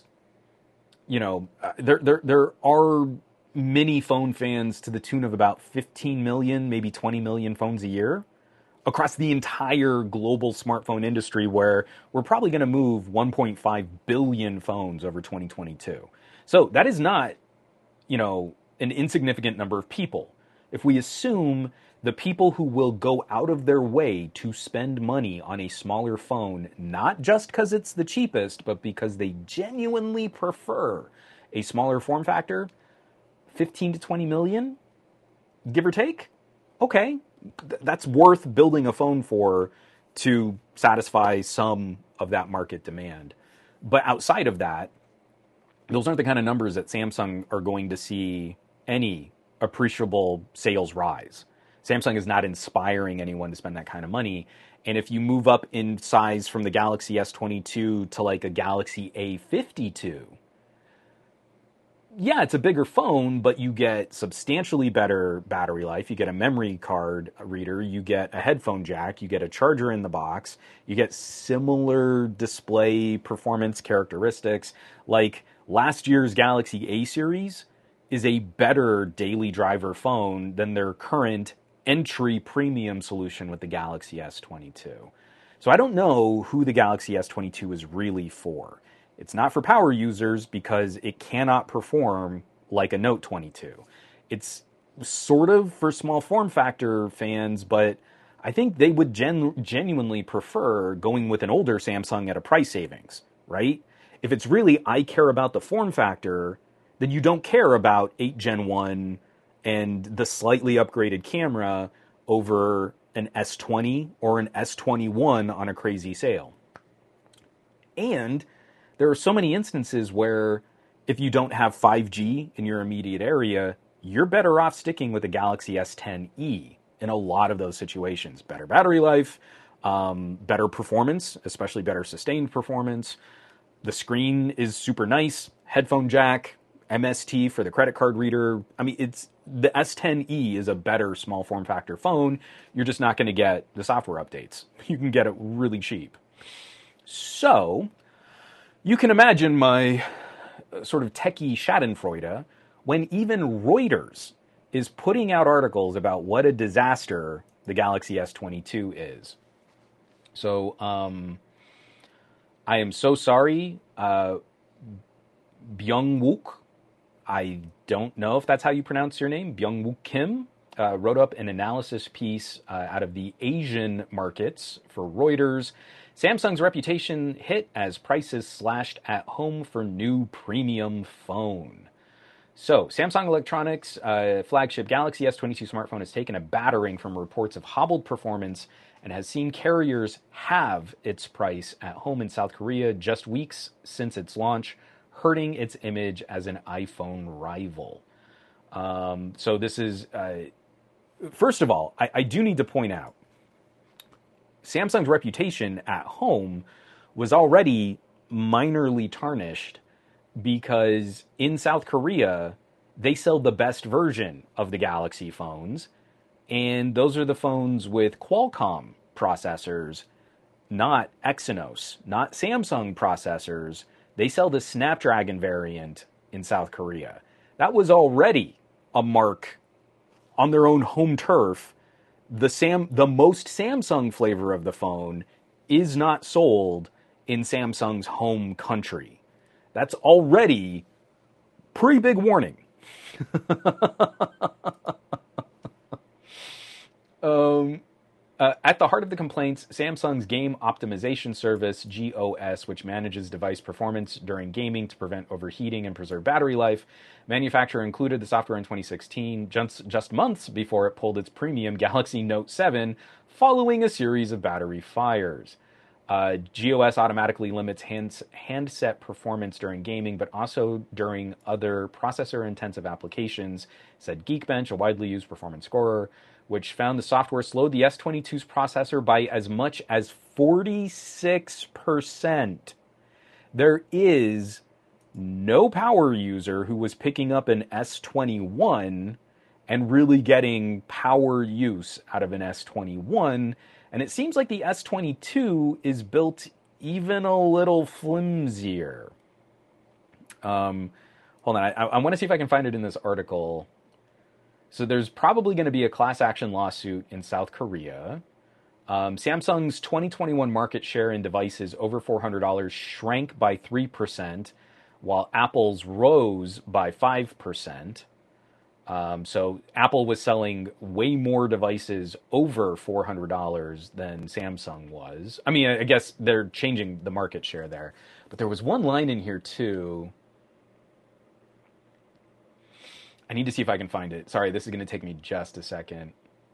there are mini phone fans to the tune of about 15 million, maybe 20 million phones a year, across the entire global smartphone industry, where we're probably going to move 1.5 billion phones over 2022. So that is not, an insignificant number of people. If we assume the people who will go out of their way to spend money on a smaller phone, not just because it's the cheapest, but because they genuinely prefer a smaller form factor, 15 to 20 million, give or take, okay. That's worth building a phone for to satisfy some of that market demand. But outside of that, those aren't the kind of numbers that Samsung are going to see any appreciable sales rise. Samsung is not inspiring anyone to spend that kind of money. And if you move up in size from the Galaxy S22 to like a Galaxy A52, yeah, it's a bigger phone, but you get substantially better battery life. You get a memory card reader. You get a headphone jack. You get a charger in the box. You get similar display performance characteristics. Like last year's Galaxy A series is a better daily driver phone than their current entry premium solution with the Galaxy S22. So I don't know who the Galaxy S22 is really for. It's not for power users because it cannot perform like a Note 22. It's sort of for small form factor fans, but I think they would genuinely prefer going with an older Samsung at a price savings, right? If it's really, I care about the form factor, then you don't care about 8 Gen 1 and the slightly upgraded camera over an S20 or an S21 on a crazy sale. And there are so many instances where if you don't have 5G in your immediate area, you're better off sticking with the Galaxy S10e in a lot of those situations. Better battery life, better performance, especially better sustained performance. The screen is super nice, headphone jack, MST for the credit card reader. I mean, the S10e is a better small form factor phone. You're just not going to get the software updates. You can get it really cheap. So you can imagine my sort of techie schadenfreude when even Reuters is putting out articles about what a disaster the Galaxy S22 is. So I am so sorry, Byung-wook. I don't know if that's how you pronounce your name. Byung-wook Kim wrote up an analysis piece out of the Asian markets for Reuters. Samsung's reputation hit as prices slashed at home for new premium phone. So, Samsung Electronics' flagship Galaxy S22 smartphone has taken a battering from reports of hobbled performance and has seen carriers halve its price at home in South Korea just weeks since its launch, hurting its image as an iPhone rival. So this is, first of all, I do need to point out, Samsung's reputation at home was already minorly tarnished because in South Korea, they sell the best version of the Galaxy phones, and those are the phones with Qualcomm processors, not Exynos, not Samsung processors. They sell the Snapdragon variant in South Korea. That was already a mark on their own home turf. The most Samsung flavor of the phone is not sold in Samsung's home country. That's already pretty big warning. At the heart of the complaints, Samsung's game optimization service, GOS, which manages device performance during gaming to prevent overheating and preserve battery life. Manufacturer included the software in 2016, just months before it pulled its premium Galaxy Note 7 following a series of battery fires. GOS automatically limits handset performance during gaming, but also during other processor-intensive applications, said Geekbench, a widely used performance scorer, which found the software slowed the S22's processor by as much as 46%. There is no power user who was picking up an S21 and really getting power use out of an S21. And it seems like the S22 is built even a little flimsier. Hold on, I want to see if I can find it in this article. So there's probably going to be a class action lawsuit in South Korea. Samsung's 2021 market share in devices over $400 shrank by 3%, while Apple's rose by 5%. So Apple was selling way more devices over $400 than Samsung was. I mean, I guess they're changing the market share there. But there was one line in here, too. I need to see if I can find it. Sorry, this is going to take me just a second.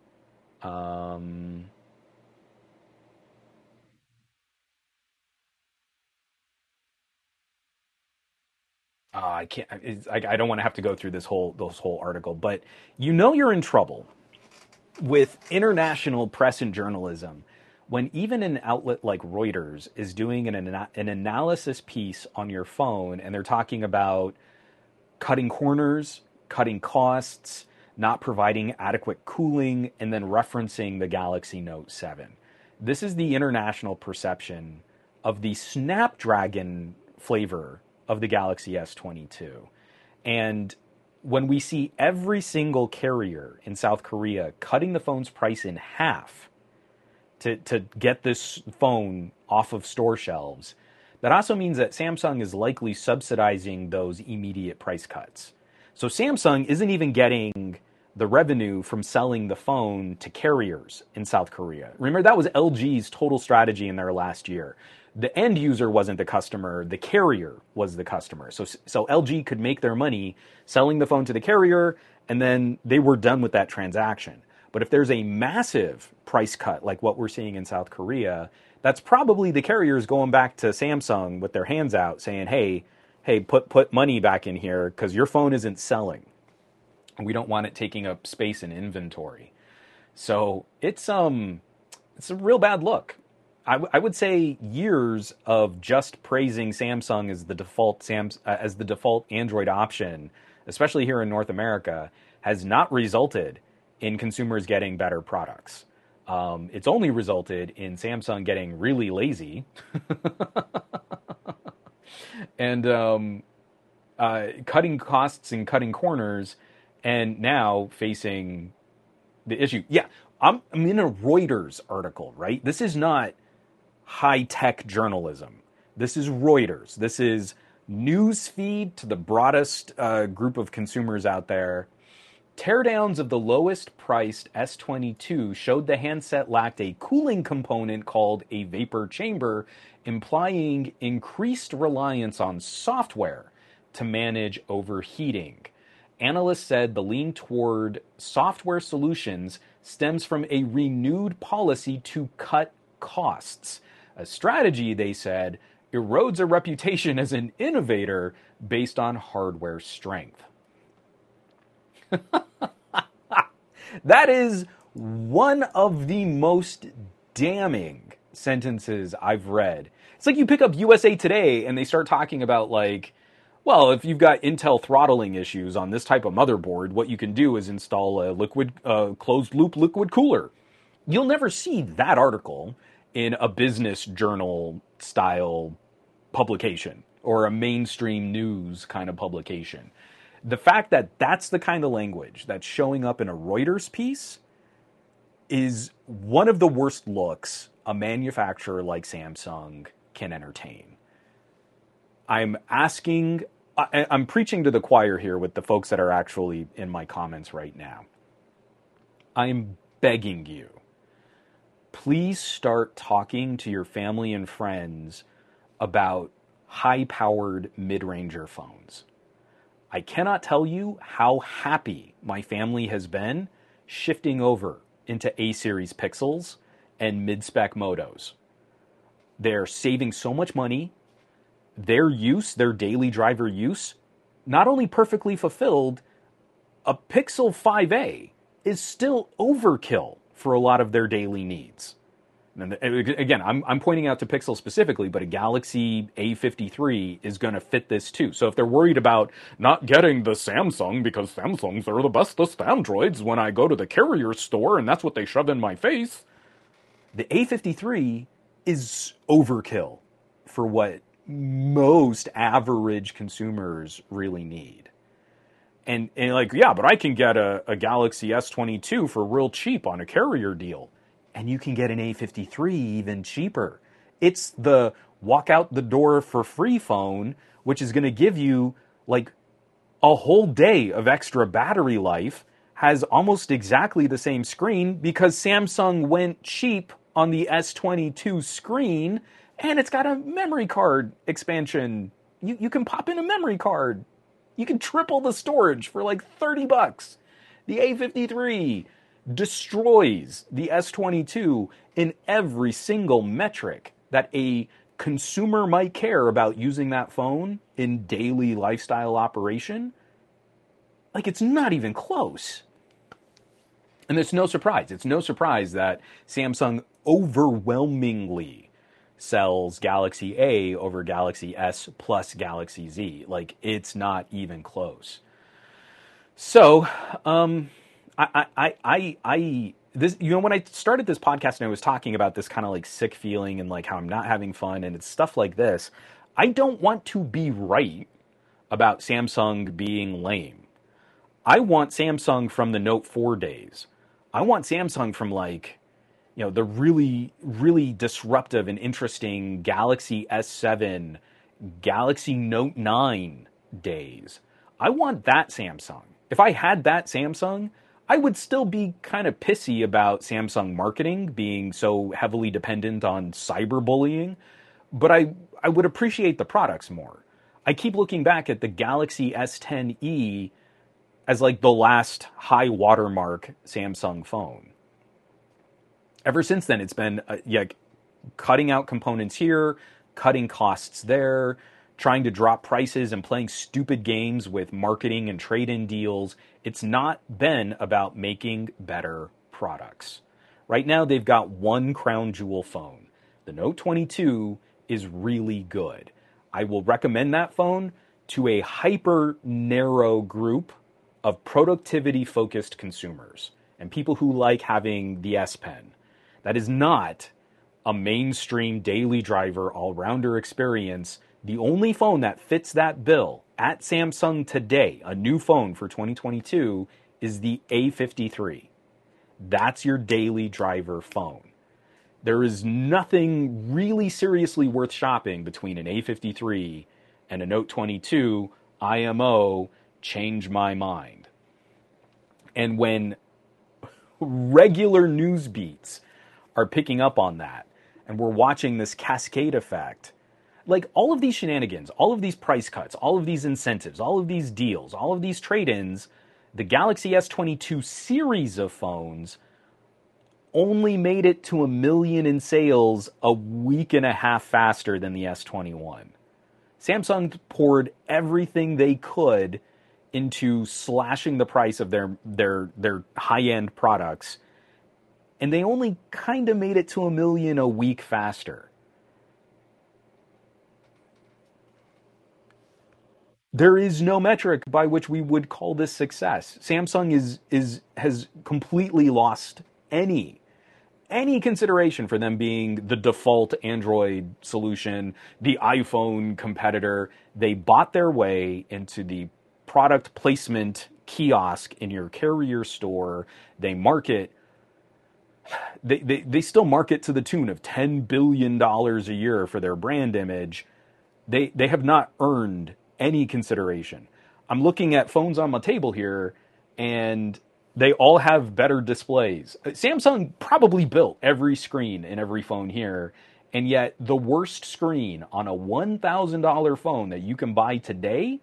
I can't. I don't want to have to go through this whole article, but you know you're in trouble with international press and journalism when even an outlet like Reuters is doing an analysis piece on your phone, and they're talking about cutting corners, cutting costs, not providing adequate cooling, and then referencing the Galaxy Note 7. This is the international perception of the Snapdragon flavor of the Galaxy S22. And when we see every single carrier in South Korea cutting the phone's price in half to get this phone off of store shelves, that also means that Samsung is likely subsidizing those immediate price cuts. So Samsung isn't even getting the revenue from selling the phone to carriers in South Korea. Remember, that was LG's total strategy in their last year. The end user wasn't the customer, the carrier was the customer. So LG could make their money selling the phone to the carrier, and then they were done with that transaction. But if there's a massive price cut like what we're seeing in South Korea, that's probably the carriers going back to Samsung with their hands out saying, hey, put money back in here because your phone isn't selling. We don't want it taking up space in inventory. So it's a real bad look. I would say years of just praising Samsung as the default Android option, especially here in North America, has not resulted in consumers getting better products. It's only resulted in Samsung getting really lazy and cutting costs and cutting corners, and now facing the issue. Yeah, I'm in a Reuters article, right? This is not high-tech journalism. This is Reuters. This is news feed to the broadest group of consumers out there. Teardowns of the lowest priced S22 showed the handset lacked a cooling component called a vapor chamber, implying increased reliance on software to manage overheating. Analysts said the lean toward software solutions stems from a renewed policy to cut costs. A strategy, they said, erodes a reputation as an innovator based on hardware strength. That is one of the most damning sentences I've read. It's like you pick up USA Today and they start talking about like, well, if you've got Intel throttling issues on this type of motherboard, what you can do is install a closed loop liquid cooler. You'll never see that article in a business journal style publication or a mainstream news kind of publication. The fact that that's the kind of language that's showing up in a Reuters piece is one of the worst looks a manufacturer like Samsung can entertain. I'm preaching to the choir here with the folks that are actually in my comments right now. I'm begging you, please start talking to your family and friends about high-powered mid-ranger phones. I cannot tell you how happy my family has been shifting over into A-series Pixels and mid-spec Motos. They're saving so much money. Their daily driver use, not only perfectly fulfilled, a Pixel 5a is still overkill for a lot of their daily needs. And again, I'm pointing out to Pixel specifically, but a Galaxy A53 is going to fit this too. So if they're worried about not getting the Samsung because Samsungs are the bestest Androids when I go to the carrier store and that's what they shove in my face, the A53 is overkill for what most average consumers really need. And like, yeah, but I can get a Galaxy S22 for real cheap on a carrier deal. And you can get an A53 even cheaper. It's the walk out the door for free phone, which is going to give you like a whole day of extra battery life, has almost exactly the same screen because Samsung went cheap on the S22 screen, and it's got a memory card expansion. You can pop in a memory card. You can triple the storage for like $30. The A53 destroys the S22 in every single metric that a consumer might care about using that phone in daily lifestyle operation. Like, it's not even close. And it's no surprise. It's no surprise that Samsung overwhelmingly sells Galaxy A over Galaxy S plus Galaxy Z. Like, it's not even close. So, this, you know, when I started this podcast and I was talking about this kind of like sick feeling and like how I'm not having fun and it's stuff like this, I don't want to be right about Samsung being lame. I want Samsung from the Note 4 days. I want Samsung from like, you know, the really, really disruptive and interesting Galaxy S7, Galaxy Note 9 days. I want that Samsung. If I had that Samsung, I would still be kind of pissy about Samsung marketing being so heavily dependent on cyberbullying, but I would appreciate the products more. I keep looking back at the Galaxy S10e as like the last high watermark Samsung phone. Ever since then, it's been cutting out components here, cutting costs there, trying to drop prices and playing stupid games with marketing and trade-in deals. It's not been about making better products. Right now, they've got one crown jewel phone. The Note 22 is really good. I will recommend that phone to a hyper narrow group of productivity-focused consumers and people who like having the S Pen. That is not a mainstream daily driver all-rounder experience. The only phone that fits that bill at Samsung today, a new phone for 2022, is the A53. That's your daily driver phone. There is nothing really seriously worth shopping between an A53 and a Note 22 IMO. Change my mind. And when regular news beats are picking up on that, and we're watching this cascade effect, like all of these shenanigans, all of these price cuts, all of these incentives, all of these deals, all of these trade-ins, the Galaxy S22 series of phones only made it to 1 million in sales a week and a half faster than the S21. Samsung poured everything they could into slashing the price of their high-end products, and they only kind of made it to 1 million a week faster. There is no metric by which we would call this success. Samsung has completely lost any consideration for them being the default Android solution, the iPhone competitor. They bought their way into the product placement kiosk in your carrier store. They still market to the tune of $10 billion a year for their brand image. They have not earned any consideration. I'm looking at phones on my table here, and they all have better displays. Samsung probably built every screen in every phone here, and yet the worst screen on a $1,000 phone that you can buy today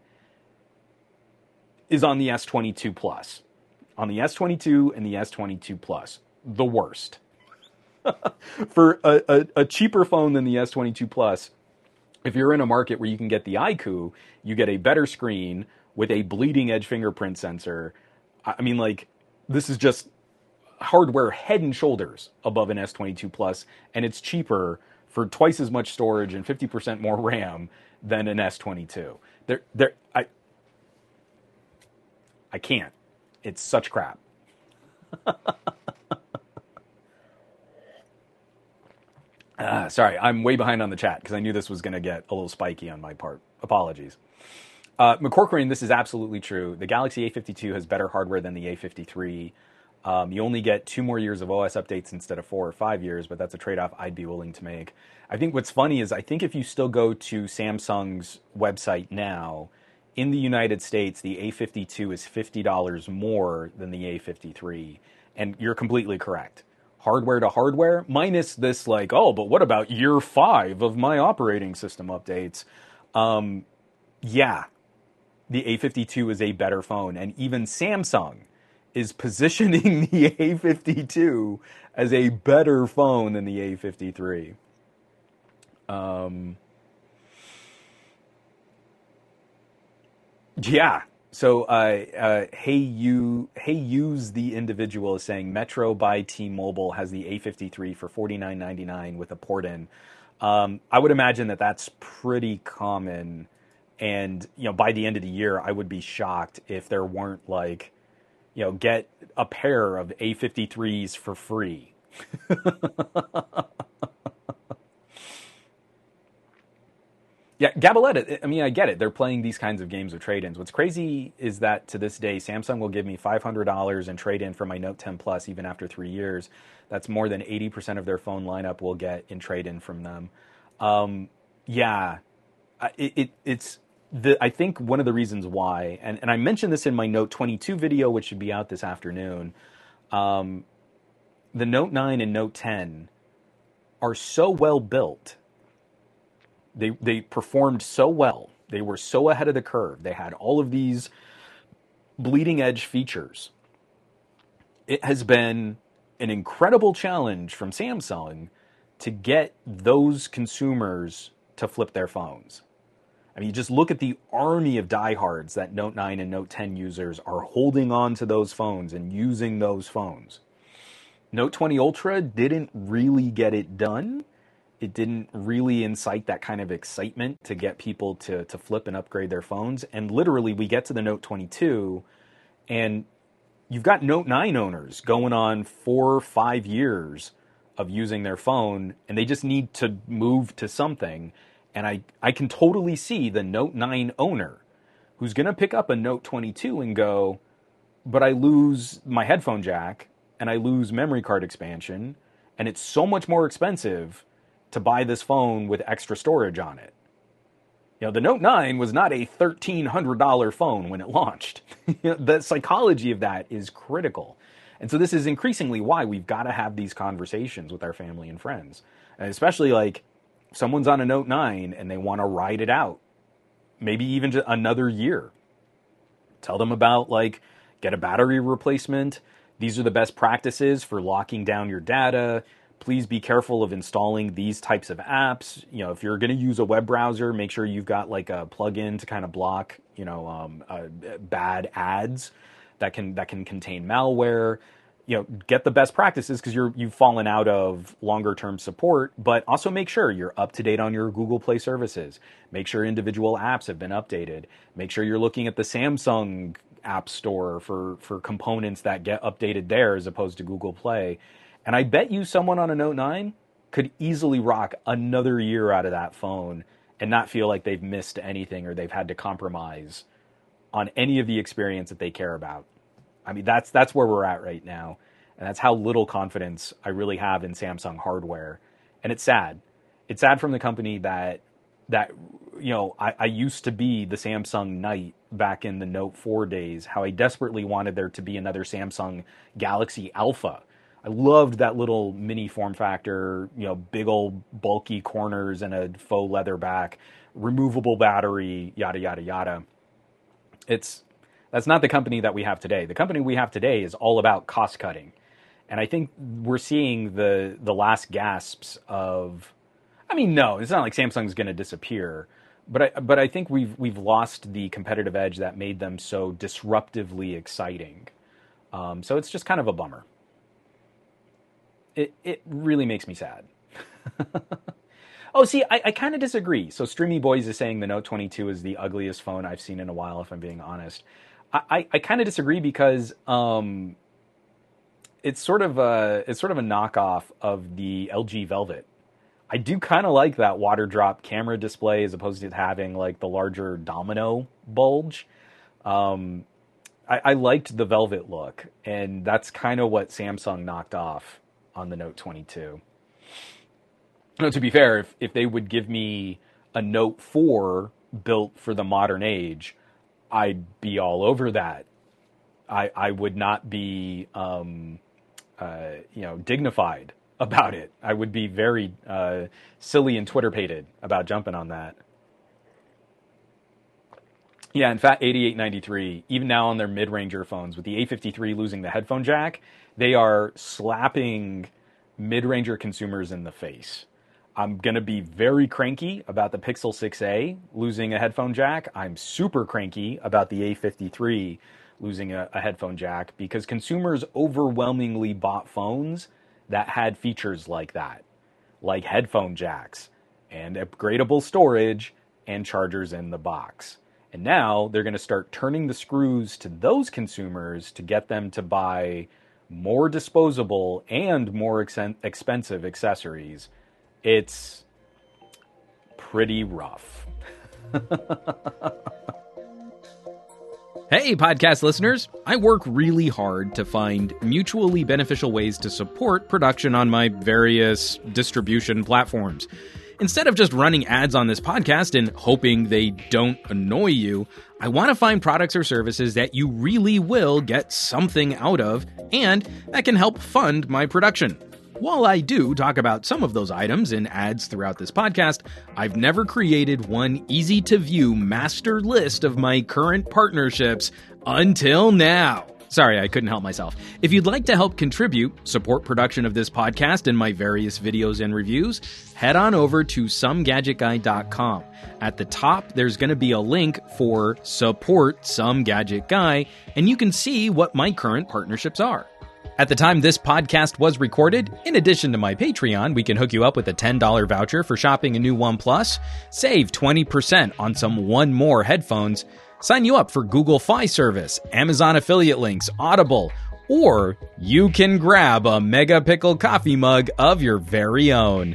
is on the S22 Plus. On the S22 and the S22 Plus. The worst. For a cheaper phone than the S22 Plus, if you're in a market where you can get the iQOO, you get a better screen with a bleeding edge fingerprint sensor. I mean, like, this is just hardware head and shoulders above an S22 Plus, and it's cheaper for twice as much storage and 50% more RAM than an S22. I can't. It's such crap. Sorry, I'm way behind on the chat because I knew this was going to get a little spiky on my part. Apologies. McCorcoran, this is absolutely true. The Galaxy A52 has better hardware than the A53. You only get 2 more years of OS updates instead of 4 or 5 years, but that's a trade-off I'd be willing to make. I think what's funny is I think if you still go to Samsung's website now, in the United States, the A52 is $50 more than the A53. And you're completely correct. Hardware to hardware, minus this like, oh, but what about year 5 of my operating system updates? Yeah, the A52 is a better phone. And even Samsung is positioning the A52 as a better phone than the A53. Yeah. So, Hey Use the Individual is saying Metro by T-Mobile has the A53 for $49.99 with a port-in. I would imagine that that's pretty common. And, by the end of the year, I would be shocked if there weren't like, get a pair of A53s for free. Yeah, Gabaletta, I mean, I get it. They're playing these kinds of games of trade-ins. What's crazy is that to this day, Samsung will give me $500 in trade-in for my Note 10 Plus even after 3 years. That's more than 80% of their phone lineup will get in trade-in from them. I think one of the reasons why, and I mentioned this in my Note 22 video, which should be out this afternoon, the Note 9 and Note 10 are so well built. They performed so well. They were so ahead of the curve. They had all of these bleeding edge features. It has been an incredible challenge from Samsung to get those consumers to flip their phones. I mean, just look at the army of diehards that Note 9 and Note 10 users are holding on to those phones and using those phones. Note 20 Ultra didn't really get it done. It didn't really incite that kind of excitement to get people to flip and upgrade their phones. And literally, we get to the Note 22, and you've got Note 9 owners going on 4 or 5 years of using their phone, and they just need to move to something. And I can totally see the Note 9 owner who's going to pick up a Note 22 and go, but I lose my headphone jack, and I lose memory card expansion, And it's so much more expensive to buy this phone with extra storage on it. You know, the Note 9 was not a $1,300 phone when it launched. The psychology of that is critical. And so this is increasingly why we've got to have these conversations with our family and friends. And especially like someone's on a Note 9 and they want to ride it out, maybe even just another year. Tell them about like, get a battery replacement. These are the best practices for locking down your data. Please be careful of installing these types of apps. You know, if you're going to use a web browser, make sure you've got like a plugin to kind of block, bad ads that can contain malware. You know, get the best practices because you've fallen out of longer term support, but also make sure you're up to date on your Google Play services. Make sure individual apps have been updated. Make sure you're looking at the Samsung App Store for components that get updated there as opposed to Google Play. And I bet you someone on a Note 9 could easily rock another year out of that phone and not feel like they've missed anything or they've had to compromise on any of the experience that they care about. I mean, that's where we're at right now. And that's how little confidence I really have in Samsung hardware. And it's sad. It's sad from the company that I used to be the Samsung Knight back in the Note 4 days, how I desperately wanted there to be another Samsung Galaxy Alpha. I loved that little mini form factor, big old bulky corners and a faux leather back, removable battery, yada, yada, yada. That's not the company that we have today. The company we have today is all about cost cutting. And I think we're seeing the last gasps of, no, it's not like Samsung's going to disappear, but I think we've lost the competitive edge that made them so disruptively exciting. So it's just kind of a bummer. It really makes me sad. Oh, see, I kind of disagree. So Streamy Boys is saying the Note 22 is the ugliest phone I've seen in a while, if I'm being honest. I kind of disagree because it's sort of a knockoff of the LG Velvet. I do kind of like that water drop camera display as opposed to having like the larger domino bulge. I liked the Velvet look, and that's kind of what Samsung knocked off on the Note 22. No, to be fair, if they would give me a Note 4 built for the modern age, I'd be all over that. I would not be, dignified about it. I would be very silly and Twitter-pated about jumping on that. Yeah, in fact, 8893, even now on their mid-ranger phones, with the A53 losing the headphone jack, they are slapping mid-ranger consumers in the face. I'm going to be very cranky about the Pixel 6a losing a headphone jack. I'm super cranky about the A53 losing a headphone jack because consumers overwhelmingly bought phones that had features like that, like headphone jacks and upgradable storage and chargers in the box. And now they're going to start turning the screws to those consumers to get them to buy more disposable and more expensive accessories. It's pretty rough. Hey, podcast listeners. I work really hard to find mutually beneficial ways to support production on my various distribution platforms. Instead of just running ads on this podcast and hoping they don't annoy you, I want to find products or services that you really will get something out of and that can help fund my production. While I do talk about some of those items in ads throughout this podcast, I've never created one easy-to-view master list of my current partnerships until now. Sorry, I couldn't help myself. If you'd like to help contribute, support production of this podcast and my various videos and reviews, head on over to somegadgetguy.com. At the top, there's going to be a link for Support Some Gadget Guy, and you can see what my current partnerships are. At the time this podcast was recorded, in addition to my Patreon, we can hook you up with a $10 voucher for shopping a new OnePlus, save 20% on some One More headphones, sign you up for Google Fi service, Amazon affiliate links, Audible, or you can grab a Mega Pickle coffee mug of your very own.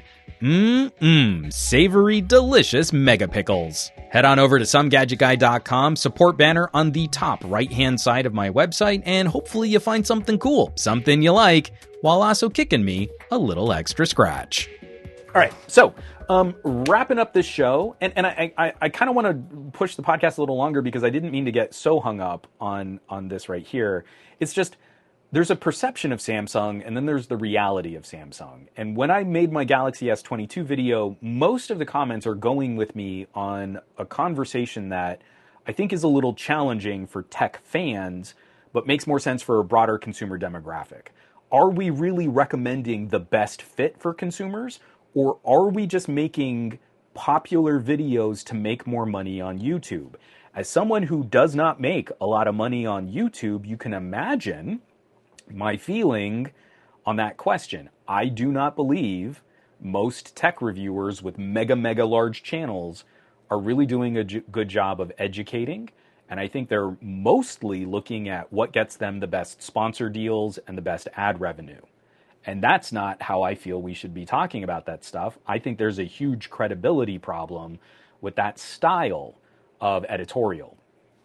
Savory, delicious mega pickles. Head on over to somegadgetguy.com, support banner on the top right-hand side of my website, and hopefully you find something cool, something you like, while also kicking me a little extra scratch. All right, so wrapping up this show, and I kind of want to push the podcast a little longer because I didn't mean to get so hung up on this right here. It's just, there's a perception of Samsung, and then there's the reality of Samsung. And when I made my Galaxy S22 video, most of the comments are going with me on a conversation that I think is a little challenging for tech fans, but makes more sense for a broader consumer demographic. Are we really recommending the best fit for consumers, or are we just making popular videos to make more money on YouTube? As someone who does not make a lot of money on YouTube, you can imagine my feeling on that question. I do not believe most tech reviewers with mega large channels are really doing a good job of educating. And I think they're mostly looking at what gets them the best sponsor deals and the best ad revenue. And that's not how I feel we should be talking about that stuff. I think there's a huge credibility problem with that style of editorial.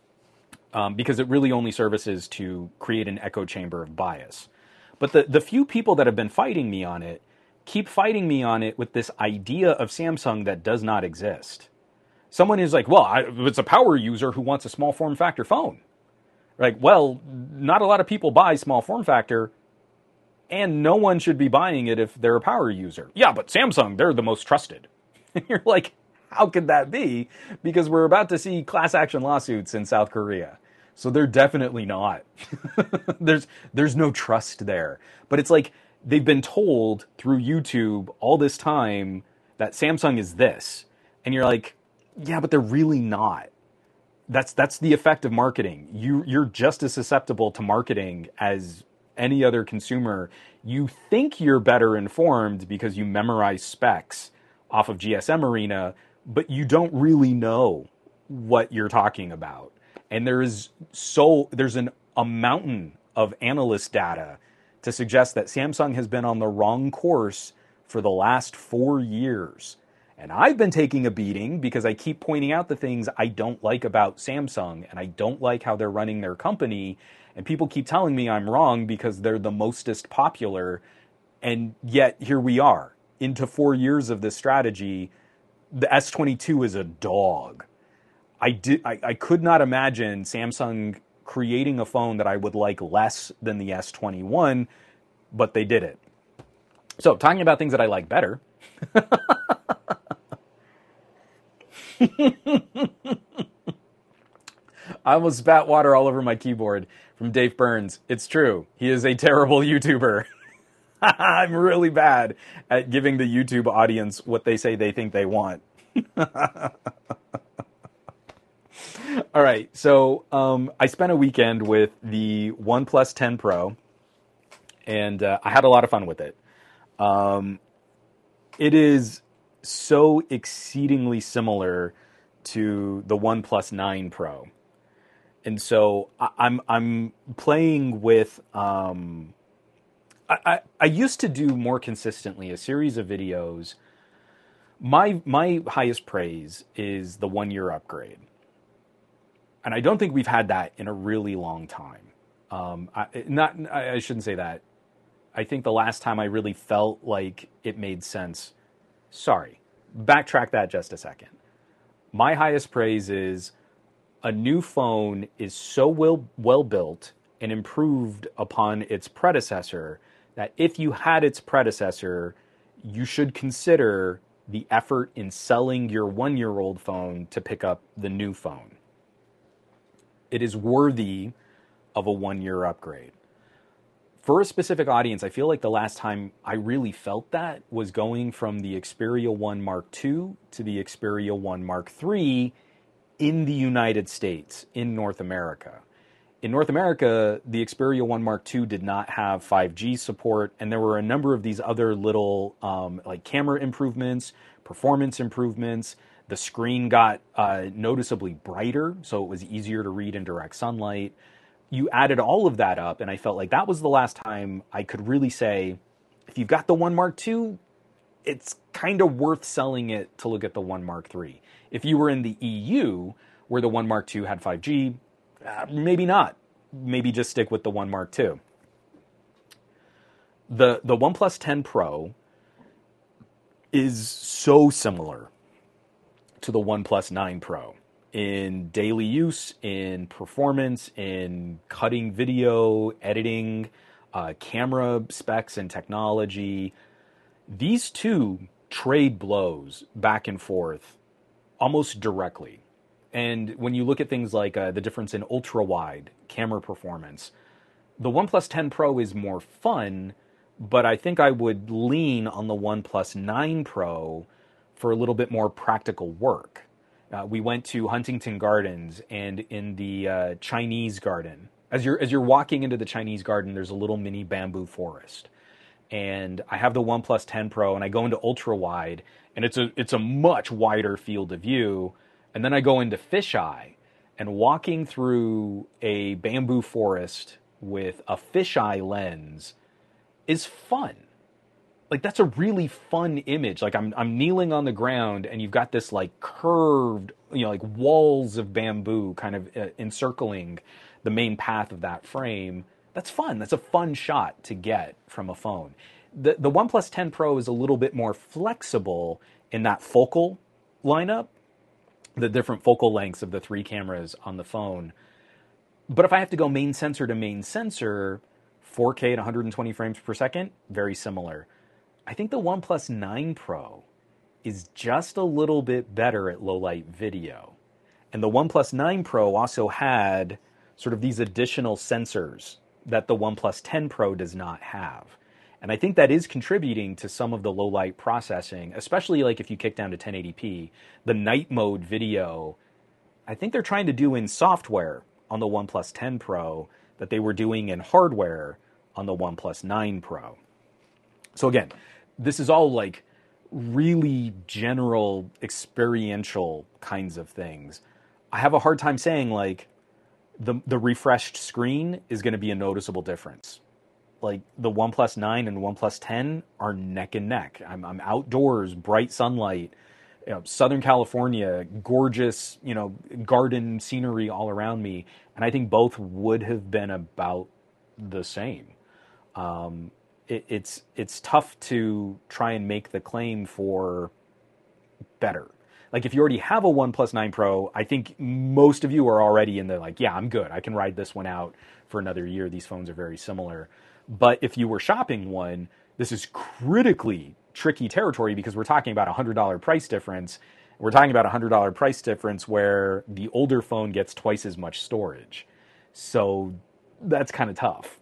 Because it really only services to create an echo chamber of bias. But the few people that have been fighting me on it keep fighting me on it with this idea of Samsung that does not exist. Someone is like, well, it's a power user who wants a small form factor phone. Like, well, not a lot of people buy small form factor, and no one should be buying it if they're a power user. Yeah, but Samsung, they're the most trusted. And you're like, how could that be? Because we're about to see class action lawsuits in South Korea. So they're definitely not. There's no trust there. But it's like they've been told through YouTube all this time that Samsung is this. And you're like, yeah, but they're really not. That's the effect of marketing. You're just as susceptible to marketing as any other consumer. You think you're better informed because you memorize specs off of GSM Arena, but you don't really know what you're talking about. And there's a mountain of analyst data to suggest that Samsung has been on the wrong course for the last 4 years. And I've been taking a beating because I keep pointing out the things I don't like about Samsung, and I don't like how they're running their company. And people keep telling me I'm wrong because they're the mostest popular. And yet here we are into 4 years of this strategy. The S22 is a dog. I could not imagine Samsung creating a phone that I would like less than the S21, but they did it. So, talking about things that I like better. I almost spat water all over my keyboard from Dave Burns. It's true. He is a terrible YouTuber. I'm really bad at giving the YouTube audience what they say they think they want. All right, so I spent a weekend with the OnePlus 10 Pro, and I had a lot of fun with it. It is so exceedingly similar to the OnePlus 9 Pro, and so I'm playing with. I used to do more consistently a series of videos. My highest praise is the 1 year upgrade. And I don't think we've had that in a really long time. I shouldn't say that. I think the last time I really felt like it made sense. Sorry, backtrack that just a second. My highest praise is a new phone is so well built and improved upon its predecessor that if you had its predecessor, you should consider the effort in selling your 1 year old phone to pick up the new phone. It is worthy of a 1 year upgrade. For a specific audience, I feel like the last time I really felt that was going from the Xperia 1 Mark II to the Xperia 1 Mark III in the United States, in North America. In North America, the Xperia 1 Mark II did not have 5G support, and there were a number of these other little like camera improvements, performance improvements. The screen got noticeably brighter, so it was easier to read in direct sunlight. You added all of that up, and I felt like that was the last time I could really say, if you've got the 1 Mark II, it's kind of worth selling it to look at the One Mark III. If you were in the EU, where the One Mark II had 5G, maybe not. Maybe just stick with the One Mark II. The OnePlus 10 Pro is so similar to the OnePlus 9 Pro in daily use, in performance, in cutting video, editing, camera specs and technology. These two trade blows back and forth almost directly. And when you look at things like the difference in ultra-wide camera performance, the OnePlus 10 Pro is more fun, but I think I would lean on the OnePlus 9 Pro for a little bit more practical work. We went to Huntington Gardens, and in the Chinese garden, as you're walking into the Chinese garden, there's a little mini bamboo forest. And I have the OnePlus 10 Pro, and I go into ultra wide, and it's a much wider field of view. And then I go into fisheye, and walking through a bamboo forest with a fisheye lens is fun. Like, that's a really fun image. Like, I'm kneeling on the ground, and you've got this like curved, like walls of bamboo kind of encircling the main path of that frame. That's fun. That's a fun shot to get from a phone. The OnePlus 10 Pro is a little bit more flexible in that focal lineup, the different focal lengths of the three cameras on the phone. But if I have to go main sensor to main sensor, 4K at 120 frames per second, very similar. I think the OnePlus 9 Pro is just a little bit better at low light video. And the OnePlus 9 Pro also had sort of these additional sensors that the OnePlus 10 Pro does not have. And I think that is contributing to some of the low light processing, especially like if you kick down to 1080p. The night mode video, I think they're trying to do in software on the OnePlus 10 Pro that they were doing in hardware on the OnePlus 9 Pro. So again, this is all like really general experiential kinds of things. I have a hard time saying like the refreshed screen is going to be a noticeable difference. Like the OnePlus 9 and OnePlus 10 are neck and neck. I'm outdoors, bright sunlight, Southern California, gorgeous, garden scenery all around me. And I think both would have been about the same. It's tough to try and make the claim for better. Like if you already have a OnePlus 9 Pro, I think most of you are already in the like, yeah, I'm good. I can ride this one out for another year. These phones are very similar. But if you were shopping one, this is critically tricky territory because we're talking about a $100 price difference. We're talking about a $100 price difference where the older phone gets twice as much storage. So that's kind of tough.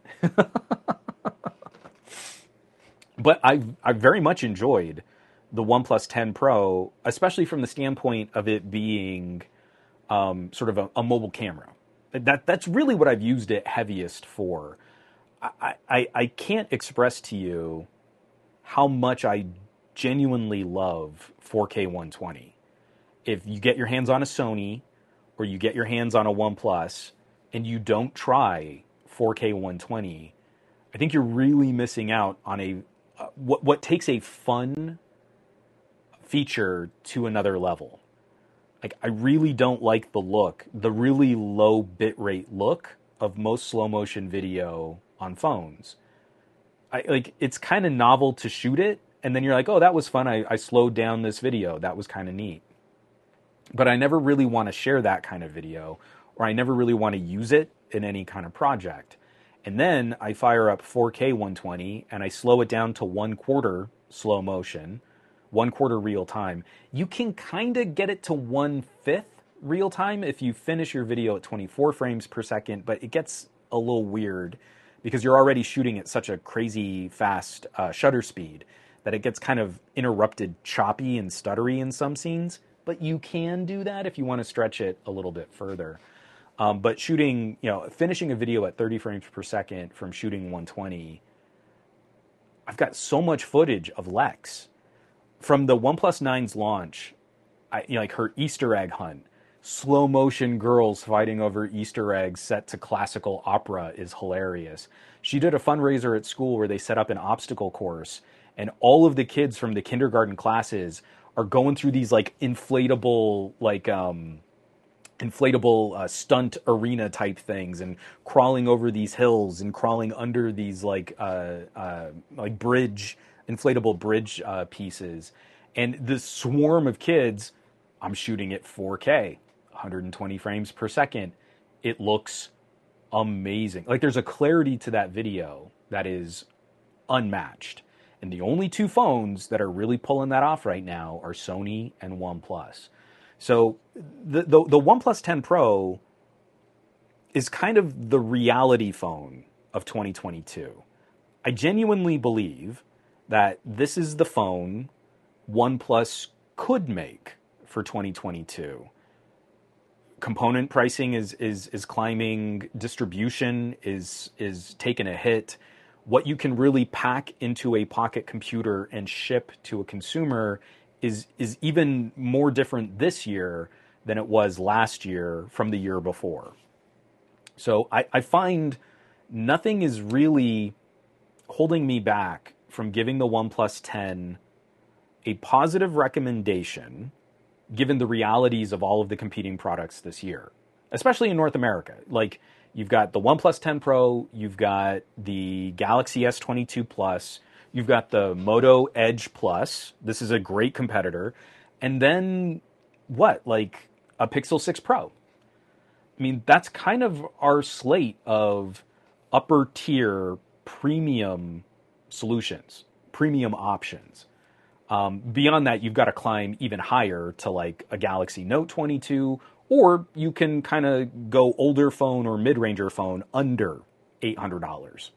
But I very much enjoyed the OnePlus 10 Pro, especially from the standpoint of it being sort of a mobile camera. That's really what I've used it heaviest for. I can't express to you how much I genuinely love 4K 120. If you get your hands on a Sony or you get your hands on a OnePlus and you don't try 4K 120, I think you're really missing out on a what takes a fun feature to another level. Like, I really don't like the really low bitrate look of most slow motion video on phones. It's kind of novel to shoot it, and then you're like, oh, that was fun. I slowed down this video. That was kind of neat. But I never really want to share that kind of video, or I never really want to use it in any kind of project. And then I fire up 4K 120 and I slow it down to 1/4 slow motion, 1/4 real time. You can kind of get it to 1/5 real time if you finish your video at 24 frames per second, but it gets a little weird because you're already shooting at such a crazy fast shutter speed that it gets kind of interrupted, choppy and stuttery in some scenes. But you can do that if you want to stretch it a little bit further. But shooting, finishing a video at 30 frames per second from shooting 120, I've got so much footage of Lex. From the OnePlus 9's launch, like her Easter egg hunt, slow motion girls fighting over Easter eggs set to classical opera is hilarious. She did a fundraiser at school where they set up an obstacle course, and all of the kids from the kindergarten classes are going through these like inflatable stunt arena type things and crawling over these hills and crawling under these inflatable bridge pieces. And this swarm of kids, I'm shooting at 4K, 120 frames per second. It looks amazing. Like, there's a clarity to that video that is unmatched. And the only two phones that are really pulling that off right now are Sony and OnePlus. So the OnePlus 10 Pro is kind of the reality phone of 2022. I genuinely believe that this is the phone OnePlus could make for 2022. Component pricing is climbing, distribution is taking a hit. What you can really pack into a pocket computer and ship to a consumer is even more different this year than it was last year from the year before. So I find nothing is really holding me back from giving the OnePlus 10 a positive recommendation, given the realities of all of the competing products this year, especially in North America. Like, you've got the OnePlus 10 Pro, you've got the Galaxy S22 Plus, you've got the Moto Edge Plus. This is a great competitor. And then what? Like a Pixel 6 Pro. I mean, that's kind of our slate of upper tier premium solutions, premium options. Beyond that, you've got to climb even higher to like a Galaxy Note 22, or you can kind of go older phone or mid-ranger phone under $800.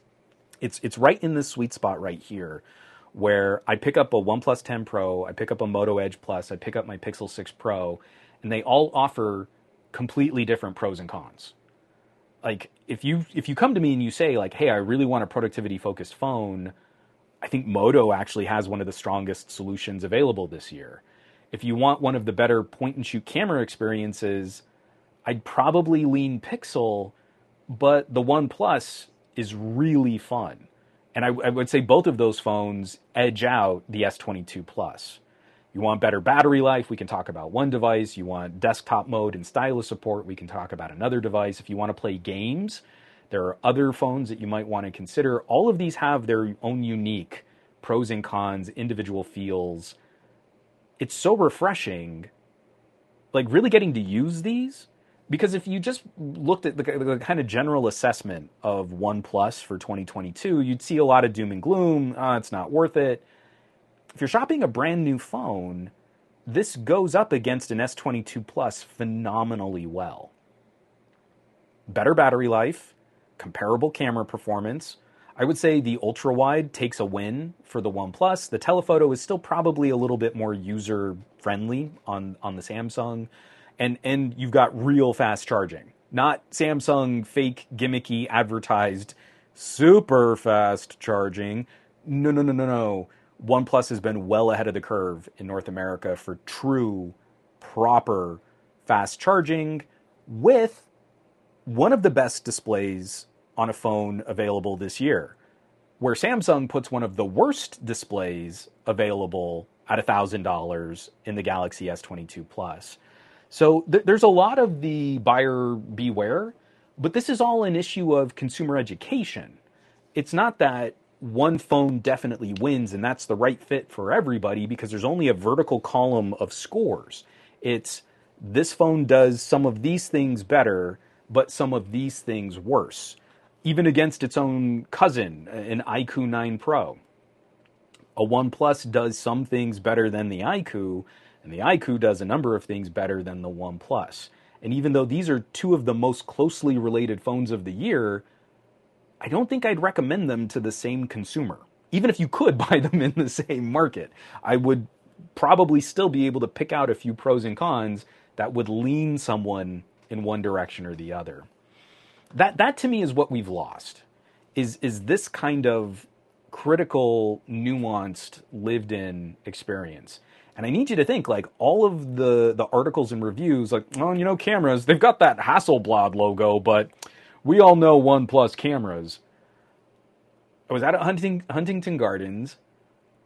It's right in this sweet spot right here, where I pick up a OnePlus 10 Pro, I pick up a Moto Edge Plus, I pick up my Pixel 6 Pro, and they all offer completely different pros and cons. Like, if you come to me and you say like, hey, I really want a productivity-focused phone, I think Moto actually has one of the strongest solutions available this year. If you want one of the better point-and-shoot camera experiences, I'd probably lean Pixel, but the OnePlus is really fun. And I would say both of those phones edge out the S22 Plus. You want better battery life, we can talk about one device. You want desktop mode and stylus support, we can talk about another device. If you want to play games, there are other phones that you might want to consider. All of these have their own unique pros and cons, individual feels. It's so refreshing, like really getting to use these. Because if you just looked at the kind of general assessment of OnePlus for 2022, you'd see a lot of doom and gloom. It's not worth it. If you're shopping a brand new phone, this goes up against an S22 Plus phenomenally well. Better battery life, comparable camera performance. I would say the ultra-wide takes a win for the OnePlus. The telephoto is still probably a little bit more user-friendly on the Samsung. And you've got real fast charging. Not Samsung fake, gimmicky, advertised, super fast charging. No. OnePlus has been well ahead of the curve in North America for true, proper fast charging with one of the best displays on a phone available this year, where Samsung puts one of the worst displays available at $1,000 in the Galaxy S22 Plus. So there's a lot of the buyer beware, but this is all an issue of consumer education. It's not that one phone definitely wins and that's the right fit for everybody, because there's only a vertical column of scores. It's this phone does some of these things better, but some of these things worse, even against its own cousin, an iQOO 9 Pro. A OnePlus does some things better than the iQOO, and the iQOO does a number of things better than the OnePlus. And even though these are two of the most closely related phones of the year, I don't think I'd recommend them to the same consumer. Even if you could buy them in the same market, I would probably still be able to pick out a few pros and cons that would lean someone in one direction or the other. That to me is what we've lost, is this kind of critical, nuanced, lived-in experience. And I need you to think, like, all of the articles and reviews, like, oh, cameras, they've got that Hasselblad logo, but we all know OnePlus cameras. I was at Huntington Gardens.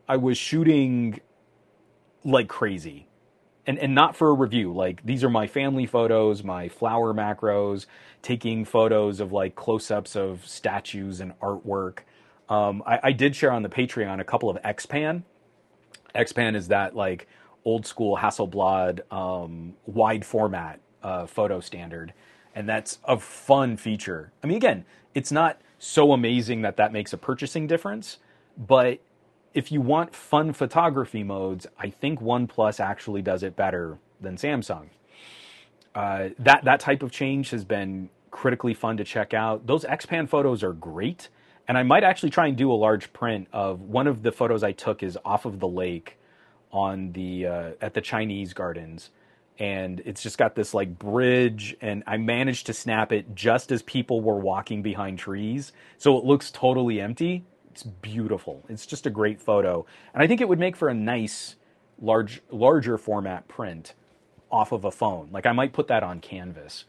I was shooting like crazy. And not for a review. Like, these are my family photos, my flower macros, taking photos of like close-ups of statues and artwork. I did share on the Patreon a couple of Xpan. Xpan is that like old school Hasselblad wide format photo standard. And that's a fun feature. I mean, again, it's not so amazing that makes a purchasing difference, but if you want fun photography modes, I think OnePlus actually does it better than Samsung. That type of change has been critically fun to check out. Those Xpan photos are great, and I might actually try and do a large print of one of the photos I took is off of the lake on the at the Chinese gardens, and it's just got this like bridge, and I managed to snap it just as people were walking behind trees, so it looks totally empty. It's beautiful. It's just a great photo. And I think it would make for a nice, larger format print off of a phone. Like, I might put that on canvas.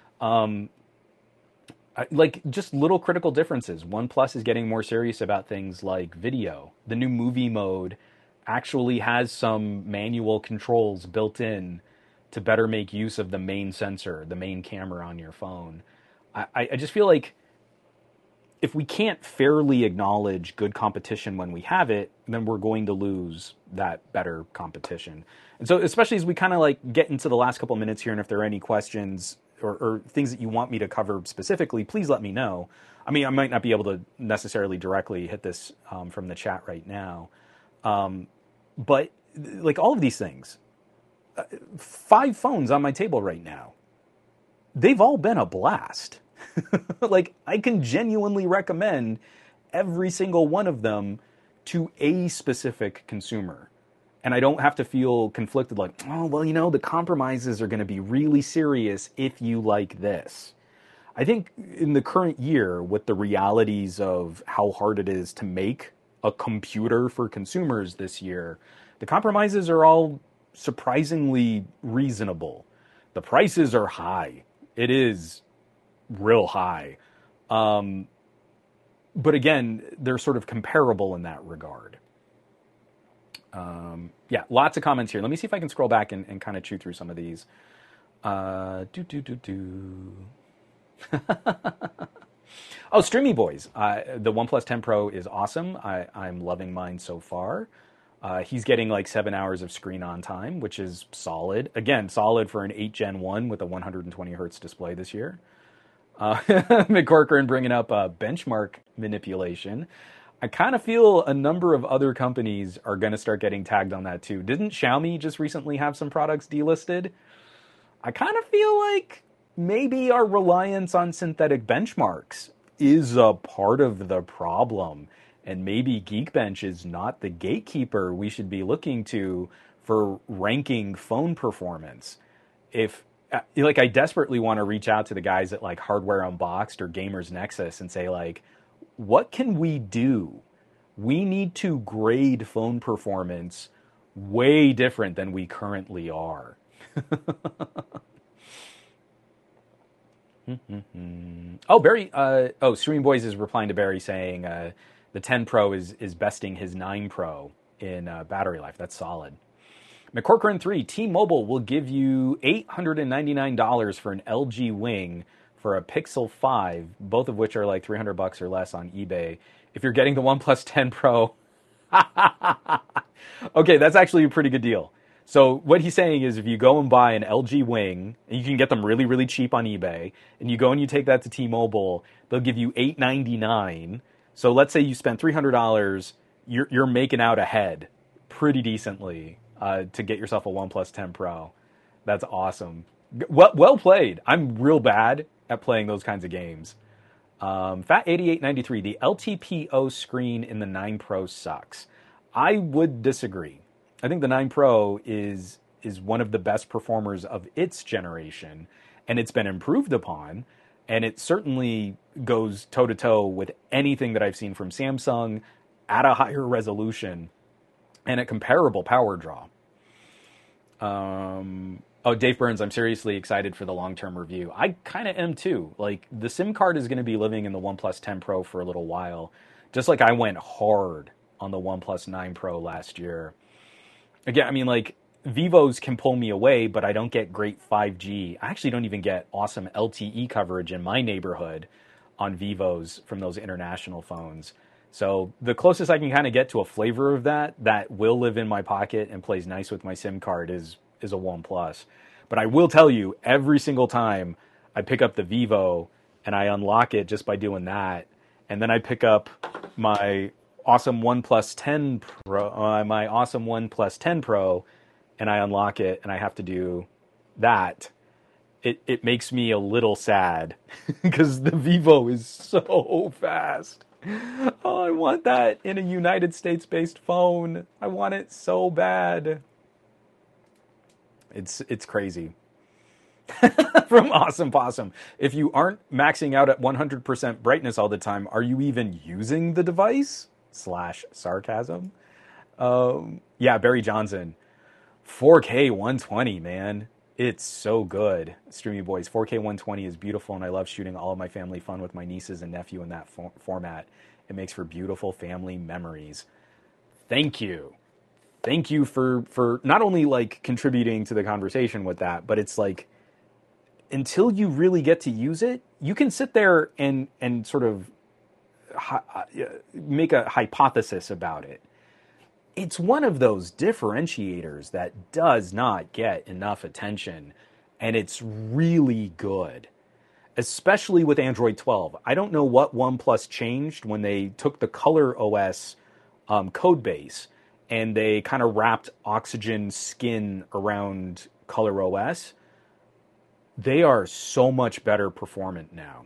Like, just little critical differences. OnePlus is getting more serious about things like video. The new movie mode actually has some manual controls built in to better make use of the main sensor, the main camera on your phone. I just feel like if we can't fairly acknowledge good competition when we have it, then we're going to lose that better competition. And so, especially as we kind of like get into the last couple of minutes here, and if there are any questions or things that you want me to cover specifically, please let me know. I mean, I might not be able to necessarily directly hit this from the chat right now. But like all of these things, 5 phones on my table right now, they've all been a blast. Like, I can genuinely recommend every single one of them to a specific consumer. And I don't have to feel conflicted like, oh, well, you know, the compromises are going to be really serious if you like this. I think in the current year, with the realities of how hard it is to make a computer for consumers this year, the compromises are all surprisingly reasonable. The prices are high. It is real high. But again, they're sort of comparable in that regard. Yeah, lots of comments here. Let me see if I can scroll back and kind of chew through some of these. Oh, Streamy Boys. The OnePlus 10 Pro is awesome. I'm loving mine so far. He's getting like 7 hours of screen on time, which is solid. Again, solid for an 8 Gen 1 with a 120 hertz display this year. McCorcoran bringing up benchmark manipulation. I kind of feel a number of other companies are going to start getting tagged on that too. Didn't Xiaomi just recently have some products delisted? I kind of feel like maybe our reliance on synthetic benchmarks is a part of the problem. And maybe Geekbench is not the gatekeeper we should be looking to for ranking phone performance. If like, I desperately want to reach out to the guys at like Hardware Unboxed or Gamers Nexus and say like, what can we do? We need to grade phone performance way different than we currently are. Oh, Barry, Stream Boys is replying to Barry saying the 10 Pro is besting his 9 Pro in battery life. That's solid. McCorcoran 3, T-Mobile will give you $899 for an LG Wing for a Pixel 5, both of which are like $300 or less on eBay. If you're getting the OnePlus 10 Pro, okay, that's actually a pretty good deal. So what he's saying is if you go and buy an LG Wing, and you can get them really, really cheap on eBay, and you go and you take that to T-Mobile, they'll give you $899. So let's say you spent $300, you're making out ahead pretty decently to get yourself a OnePlus 10 Pro. That's awesome. Well played. I'm real bad at playing those kinds of games. Fat8893, the LTPO screen in the 9 Pro sucks. I would disagree. I think the 9 Pro is one of the best performers of its generation, and it's been improved upon, and it certainly goes toe-to-toe with anything that I've seen from Samsung at a higher resolution and a comparable power draw. Dave Burns, I'm seriously excited for the long-term review. I kind of am too. Like, the SIM card is going to be living in the OnePlus 10 Pro for a little while, just like I went hard on the OnePlus 9 Pro last year. Again, I mean, like, Vivos can pull me away, but I don't get great 5G. I actually don't even get awesome LTE coverage in my neighborhood on Vivos from those international phones. So the closest I can kind of get to a flavor of that will live in my pocket and plays nice with my SIM card is a OnePlus. But I will tell you, every single time I pick up the Vivo and I unlock it just by doing that, and then I pick up my awesome OnePlus 10 Pro, and I unlock it and I have to do that, it makes me a little sad because the Vivo is so fast. Oh, I want that in a United States-based phone. I want it so bad. It's crazy. From Awesome Possum. If you aren't maxing out at 100% brightness all the time, are you even using the device? /sarcasm. Yeah, Barry Johnson. 4K 120, man. It's so good. Streamy Boys, 4K 120 is beautiful, and I love shooting all of my family fun with my nieces and nephew in that format. It makes for beautiful family memories. Thank you. Thank you for not only like contributing to the conversation with that, but it's like, until you really get to use it, you can sit there and sort of make a hypothesis about it. It's one of those differentiators that does not get enough attention, and it's really good, especially with Android 12. I don't know what OnePlus changed when they took the ColorOS code base and they kind of wrapped Oxygen skin around ColorOS. They are so much better performant now.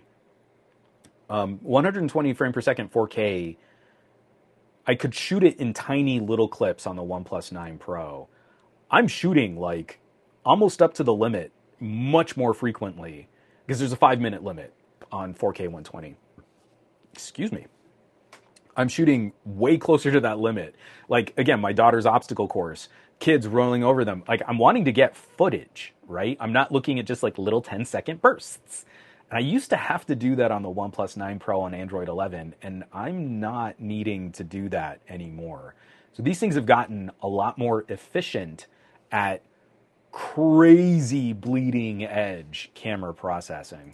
120 frame per second 4K, I could shoot it in tiny little clips on the OnePlus 9 Pro. I'm shooting like almost up to the limit much more frequently because there's a 5-minute limit on 4K 120. Excuse me. I'm shooting way closer to that limit. Like, again, my daughter's obstacle course, kids rolling over them. Like, I'm wanting to get footage, right? I'm not looking at just like little 10-second bursts. And I used to have to do that on the OnePlus 9 Pro on Android 11, and I'm not needing to do that anymore. So these things have gotten a lot more efficient at crazy bleeding edge camera processing.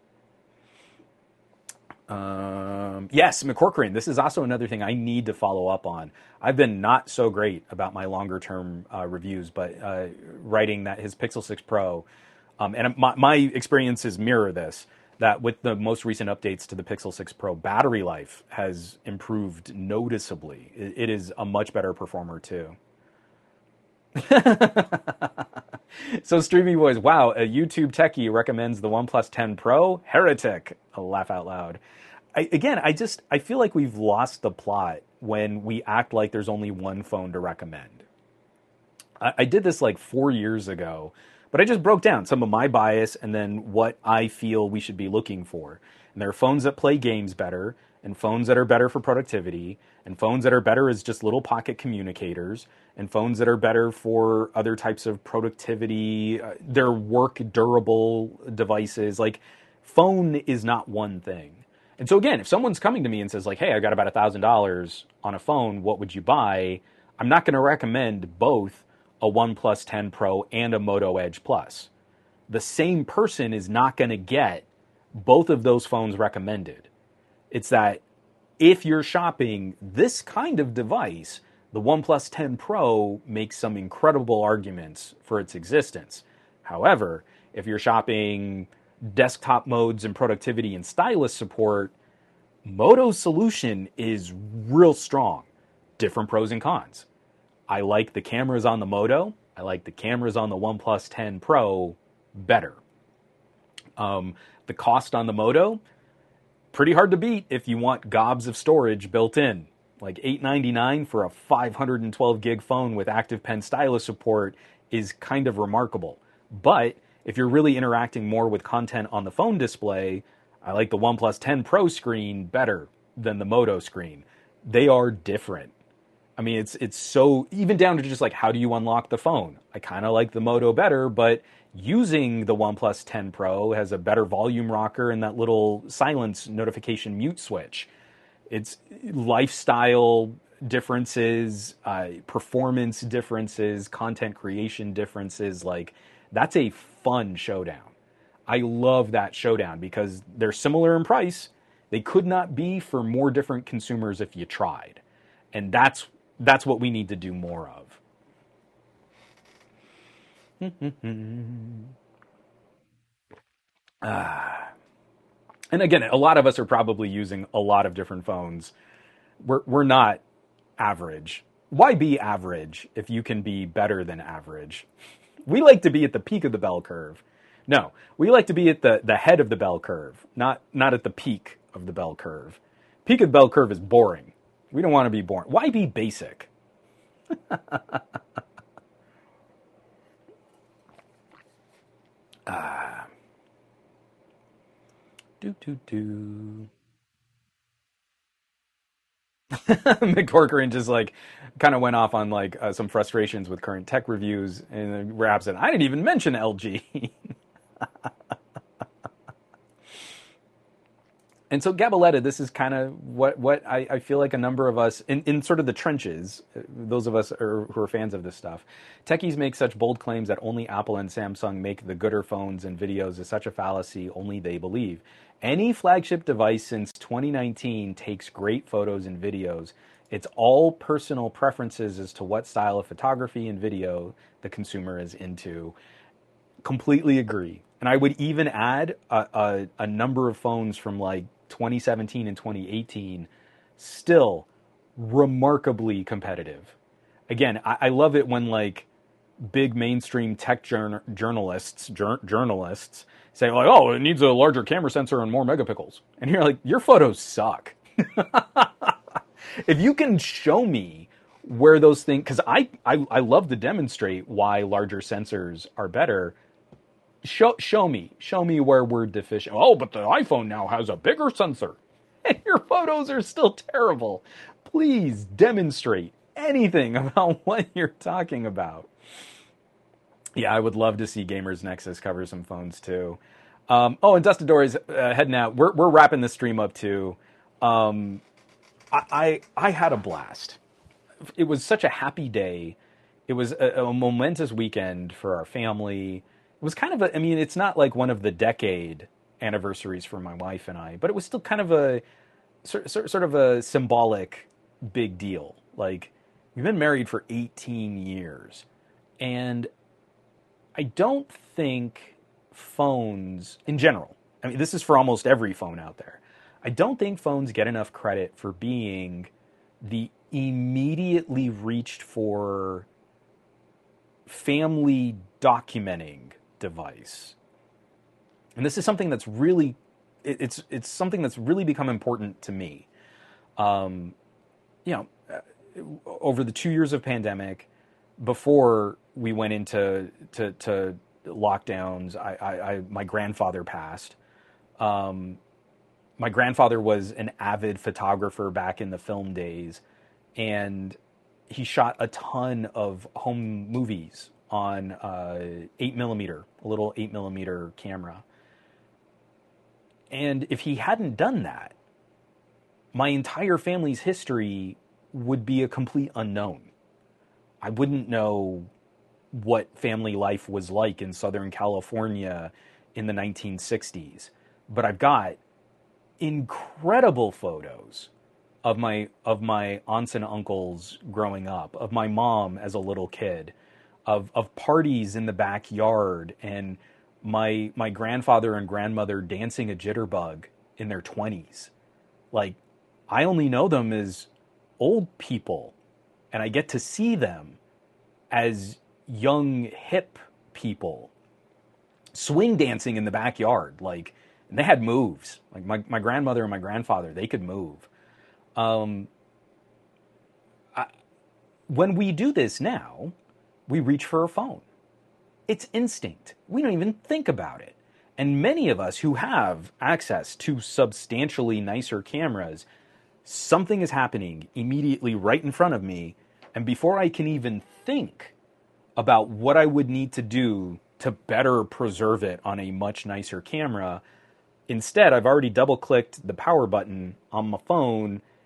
Yes, McCorcoran, this is also another thing I need to follow up on. I've been not so great about my longer term reviews, but writing that his Pixel 6 Pro, and my experiences mirror this, that with the most recent updates to the Pixel 6 Pro, battery life has improved noticeably. It is a much better performer too. So Streamy Boys, wow, a YouTube techie recommends the OnePlus 10 Pro? Heretic. I'll laugh out loud. I feel like we've lost the plot when we act like there's only one phone to recommend. I did this like 4 years ago, but I just broke down some of my bias and then what I feel we should be looking for. And there are phones that play games better, and phones that are better for productivity, and phones that are better as just little pocket communicators, and phones that are better for other types of productivity, they're work durable devices. Like, phone is not one thing. And so again, if someone's coming to me and says like, hey, I got about $1,000 on a phone, what would you buy? I'm not going to recommend both a OnePlus 10 Pro and a Moto Edge Plus. The same person is not going to get both of those phones recommended. It's that if you're shopping this kind of device, the OnePlus 10 Pro makes some incredible arguments for its existence. However, if you're shopping desktop modes and productivity and stylus support, Moto's solution is real strong. Different pros and cons. I like the cameras on the Moto. I like the cameras on the OnePlus 10 Pro better. The cost on the Moto, pretty hard to beat if you want gobs of storage built in. Like $899 for a 512 gig phone with active pen stylus support is kind of remarkable. But if you're really interacting more with content on the phone display, I like the OnePlus 10 Pro screen better than the Moto screen. They are different. I mean, it's so, even down to just like, how do you unlock the phone? I kind of like the Moto better, but using the OnePlus 10 Pro has a better volume rocker and that little silence notification mute switch. It's lifestyle differences, performance differences, content creation differences. Like, that's a fun showdown. I love that showdown because they're similar in price. They could not be for more different consumers if you tried. And that's what we need to do more of. And again, a lot of us are probably using a lot of different phones. We're not average. Why be average if you can be better than average? We like to be at the peak of the bell curve. No, we like to be at the head of the bell curve, not at the peak of the bell curve. Peak of the bell curve is boring. We don't want to be boring. Why be basic? McCorcoran just like kind of went off on like some frustrations with current tech reviews and raps it. I didn't even mention LG. And so Gabaletta, this is kind of what I feel like a number of us in sort of the trenches, those of us who are fans of this stuff. Techies make such bold claims that only Apple and Samsung make the gooder phones and videos is such a fallacy only they believe. Any flagship device since 2019 takes great photos and videos. It's all personal preferences as to what style of photography and video the consumer is into. Completely agree. And I would even add a number of phones from like 2017 and 2018 still remarkably competitive. Again, I love it when like big mainstream tech journalists say like, oh, it needs a larger camera sensor and more megapixels. And you're like, your photos suck. If you can show me where those things, because I love to demonstrate why larger sensors are better. Show me where we're deficient. Oh, but the iPhone now has a bigger sensor. And your photos are still terrible. Please demonstrate anything about what you're talking about. Yeah, I would love to see Gamers Nexus cover some phones too. Oh, and Dustin Dory's heading out. We're wrapping this stream up too. I had a blast. It was such a happy day. It was a momentous weekend for our family. It was kind of a, I mean, it's not like one of the decade anniversaries for my wife and I, but it was still kind of a sort of a symbolic big deal. Like, we've been married for 18 years, and I don't think phones in general, I mean, this is for almost every phone out there, I don't think phones get enough credit for being the immediately reached for family documenting device. And this is something that's really, it's something that's really become important to me. Over the 2 years of pandemic, before we went into lockdowns, my grandfather passed. My grandfather was an avid photographer back in the film days, and he shot a ton of home movies on 8mm, a little 8mm camera. And if he hadn't done that, my entire family's history would be a complete unknown. I wouldn't know what family life was like in Southern California in the 1960s. But I've got incredible photos of my aunts and uncles growing up, of my mom as a little kid, of parties in the backyard, and my grandfather and grandmother dancing a jitterbug in their 20s. Like, I only know them as old people, and I get to see them as young, hip people swing dancing in the backyard. Like, and they had moves. Like my grandmother and my grandfather, they could move. When we do this now, we reach for a phone. It's instinct. We don't even think about it. And many of us who have access to substantially nicer cameras, something is happening immediately right in front of me. And before I can even think about what I would need to do to better preserve it on a much nicer camera, instead, I've already double-clicked the power button on my phone,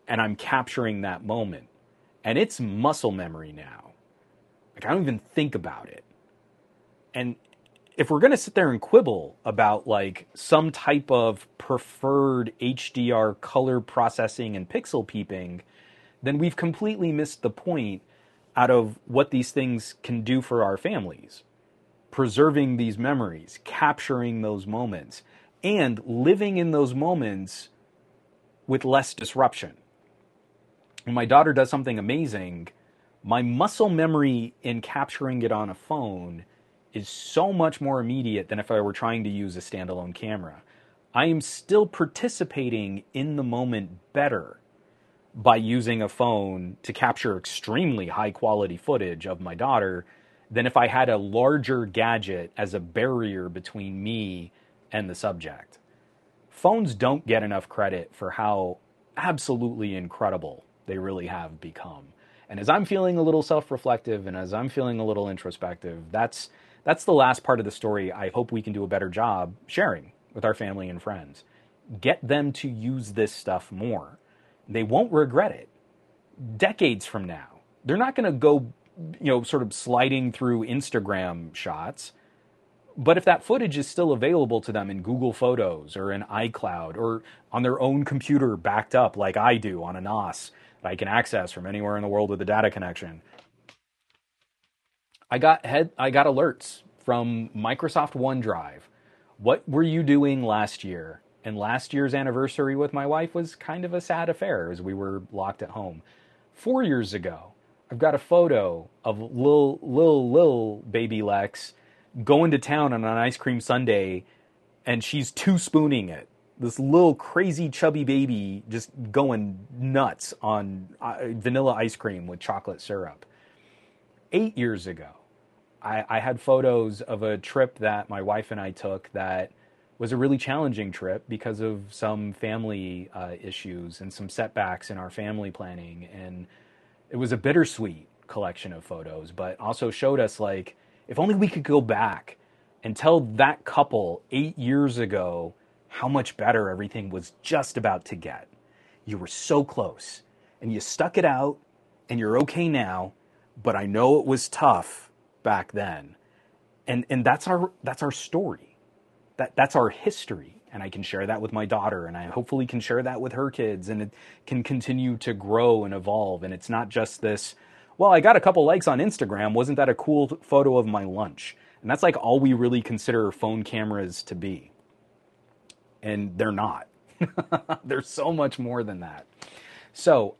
and I'm capturing that moment. And it's muscle memory now. Like, I don't even think about it. And if we're going to sit there and quibble about like some type of preferred HDR color processing and pixel peeping, then we've completely missed the point out of what these things can do for our families. Preserving these memories, capturing those moments, and living in those moments with less disruption. When my daughter does something amazing, my muscle memory in capturing it on a phone is so much more immediate than if I were trying to use a standalone camera. I am still participating in the moment better by using a phone to capture extremely high quality footage of my daughter than if I had a larger gadget as a barrier between me and the subject. Phones don't get enough credit for how absolutely incredible they really have become. And as I'm feeling a little self-reflective and as I'm feeling a little introspective, that's the last part of the story I hope we can do a better job sharing with our family and friends. Get them to use this stuff more. They won't regret it. Decades from now, they're not going to go, sort of sliding through Instagram shots. But if that footage is still available to them in Google Photos or in iCloud or on their own computer backed up like I do on a NOS that I can access from anywhere in the world with a data connection, I got alerts from Microsoft OneDrive. What were you doing last year? And last year's anniversary with my wife was kind of a sad affair as we were locked at home. 4 years ago, I've got a photo of little baby Lex going to town on an ice cream sundae, and she's two-spooning it. This little crazy chubby baby just going nuts on vanilla ice cream with chocolate syrup. 8 years ago, I had photos of a trip that my wife and I took that was a really challenging trip because of some family issues and some setbacks in our family planning. And it was a bittersweet collection of photos, but also showed us, like, if only we could go back and tell that couple 8 years ago how much better everything was just about to get. You were so close, and you stuck it out, and you're okay now, but I know it was tough back then. And that's our story. That's our history, and I can share that with my daughter, and I hopefully can share that with her kids, and it can continue to grow and evolve. And it's not just this, well, I got a couple likes on Instagram, wasn't that a cool photo of my lunch? And that's like all we really consider phone cameras to be. And they're not. They're so much more than that. So,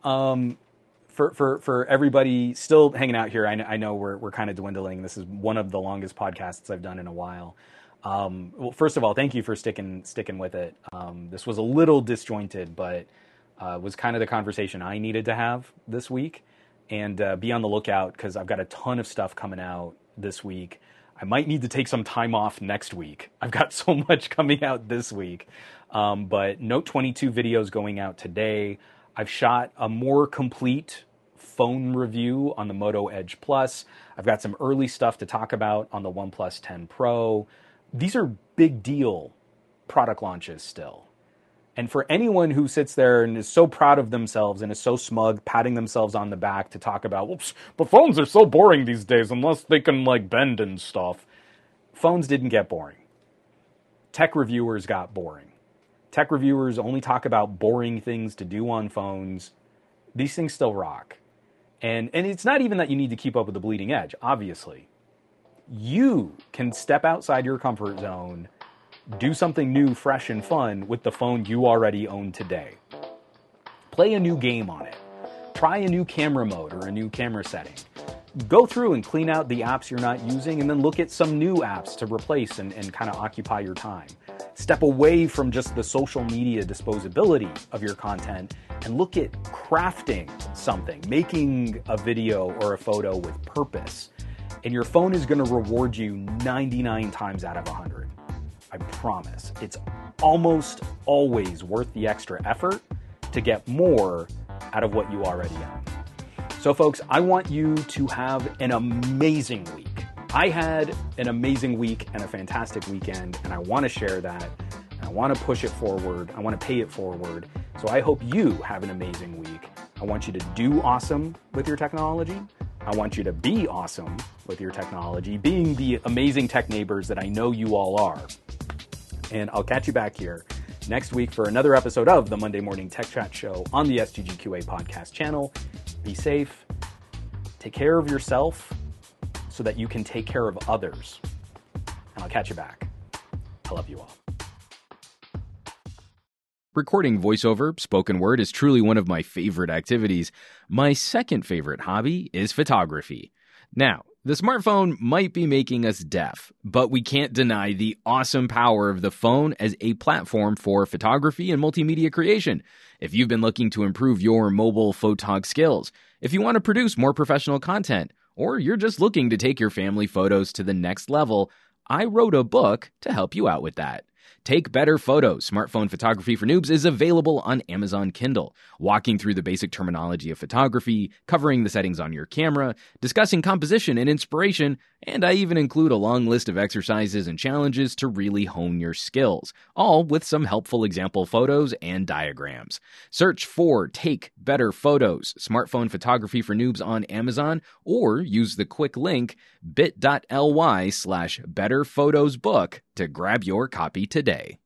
for everybody still hanging out here, I know we're kind of dwindling. This is one of the longest podcasts I've done in a while. Well, first of all, thank you for sticking with it. This was a little disjointed, but was kind of the conversation I needed to have this week. And be on the lookout because I've got a ton of stuff coming out this week. I might need to take some time off next week. I've got so much coming out this week. But Note 22 videos going out today. I've shot a more complete phone review on the Moto Edge Plus. I've got some early stuff to talk about on the OnePlus 10 Pro. These are big deal product launches still. And for anyone who sits there and is so proud of themselves and is so smug, patting themselves on the back to talk about, whoops, but phones are so boring these days unless they can like bend and stuff. Phones didn't get boring. Tech reviewers got boring. Tech reviewers only talk about boring things to do on phones. These things still rock. And it's not even that you need to keep up with the bleeding edge, obviously. You can step outside your comfort zone, do something new, fresh, and fun with the phone you already own today. Play a new game on it. Try a new camera mode or a new camera setting. Go through and clean out the apps you're not using and then look at some new apps to replace and kind of occupy your time. Step away from just the social media disposability of your content and look at crafting something, making a video or a photo with purpose. And your phone is going to reward you 99 times out of 100. I promise. It's almost always worth the extra effort to get more out of what you already own. So folks, I want you to have an amazing week. I had an amazing week and a fantastic weekend, and I want to share that. I want to push it forward. I want to pay it forward. So I hope you have an amazing week. I want you to do awesome with your technology. I want you to be awesome with your technology, being the amazing tech neighbors that I know you all are. And I'll catch you back here next week for another episode of the Monday Morning Tech Chat Show on the STGQA podcast channel. Be safe. Take care of yourself so that you can take care of others. And I'll catch you back. I love you all. Recording voiceover, spoken word, is truly one of my favorite activities. My second favorite hobby is photography. Now, the smartphone might be making us deaf, but we can't deny the awesome power of the phone as a platform for photography and multimedia creation. If you've been looking to improve your mobile photog skills, if you want to produce more professional content, or you're just looking to take your family photos to the next level, I wrote a book to help you out with that. Take Better Photos, Smartphone Photography for Noobs is available on Amazon Kindle, walking through the basic terminology of photography, covering the settings on your camera, discussing composition and inspiration, and I even include a long list of exercises and challenges to really hone your skills, all with some helpful example photos and diagrams. Search for Take Better Photos, Smartphone Photography for Noobs on Amazon, or use the quick link bit.ly/betterphotosbook to grab your copy today.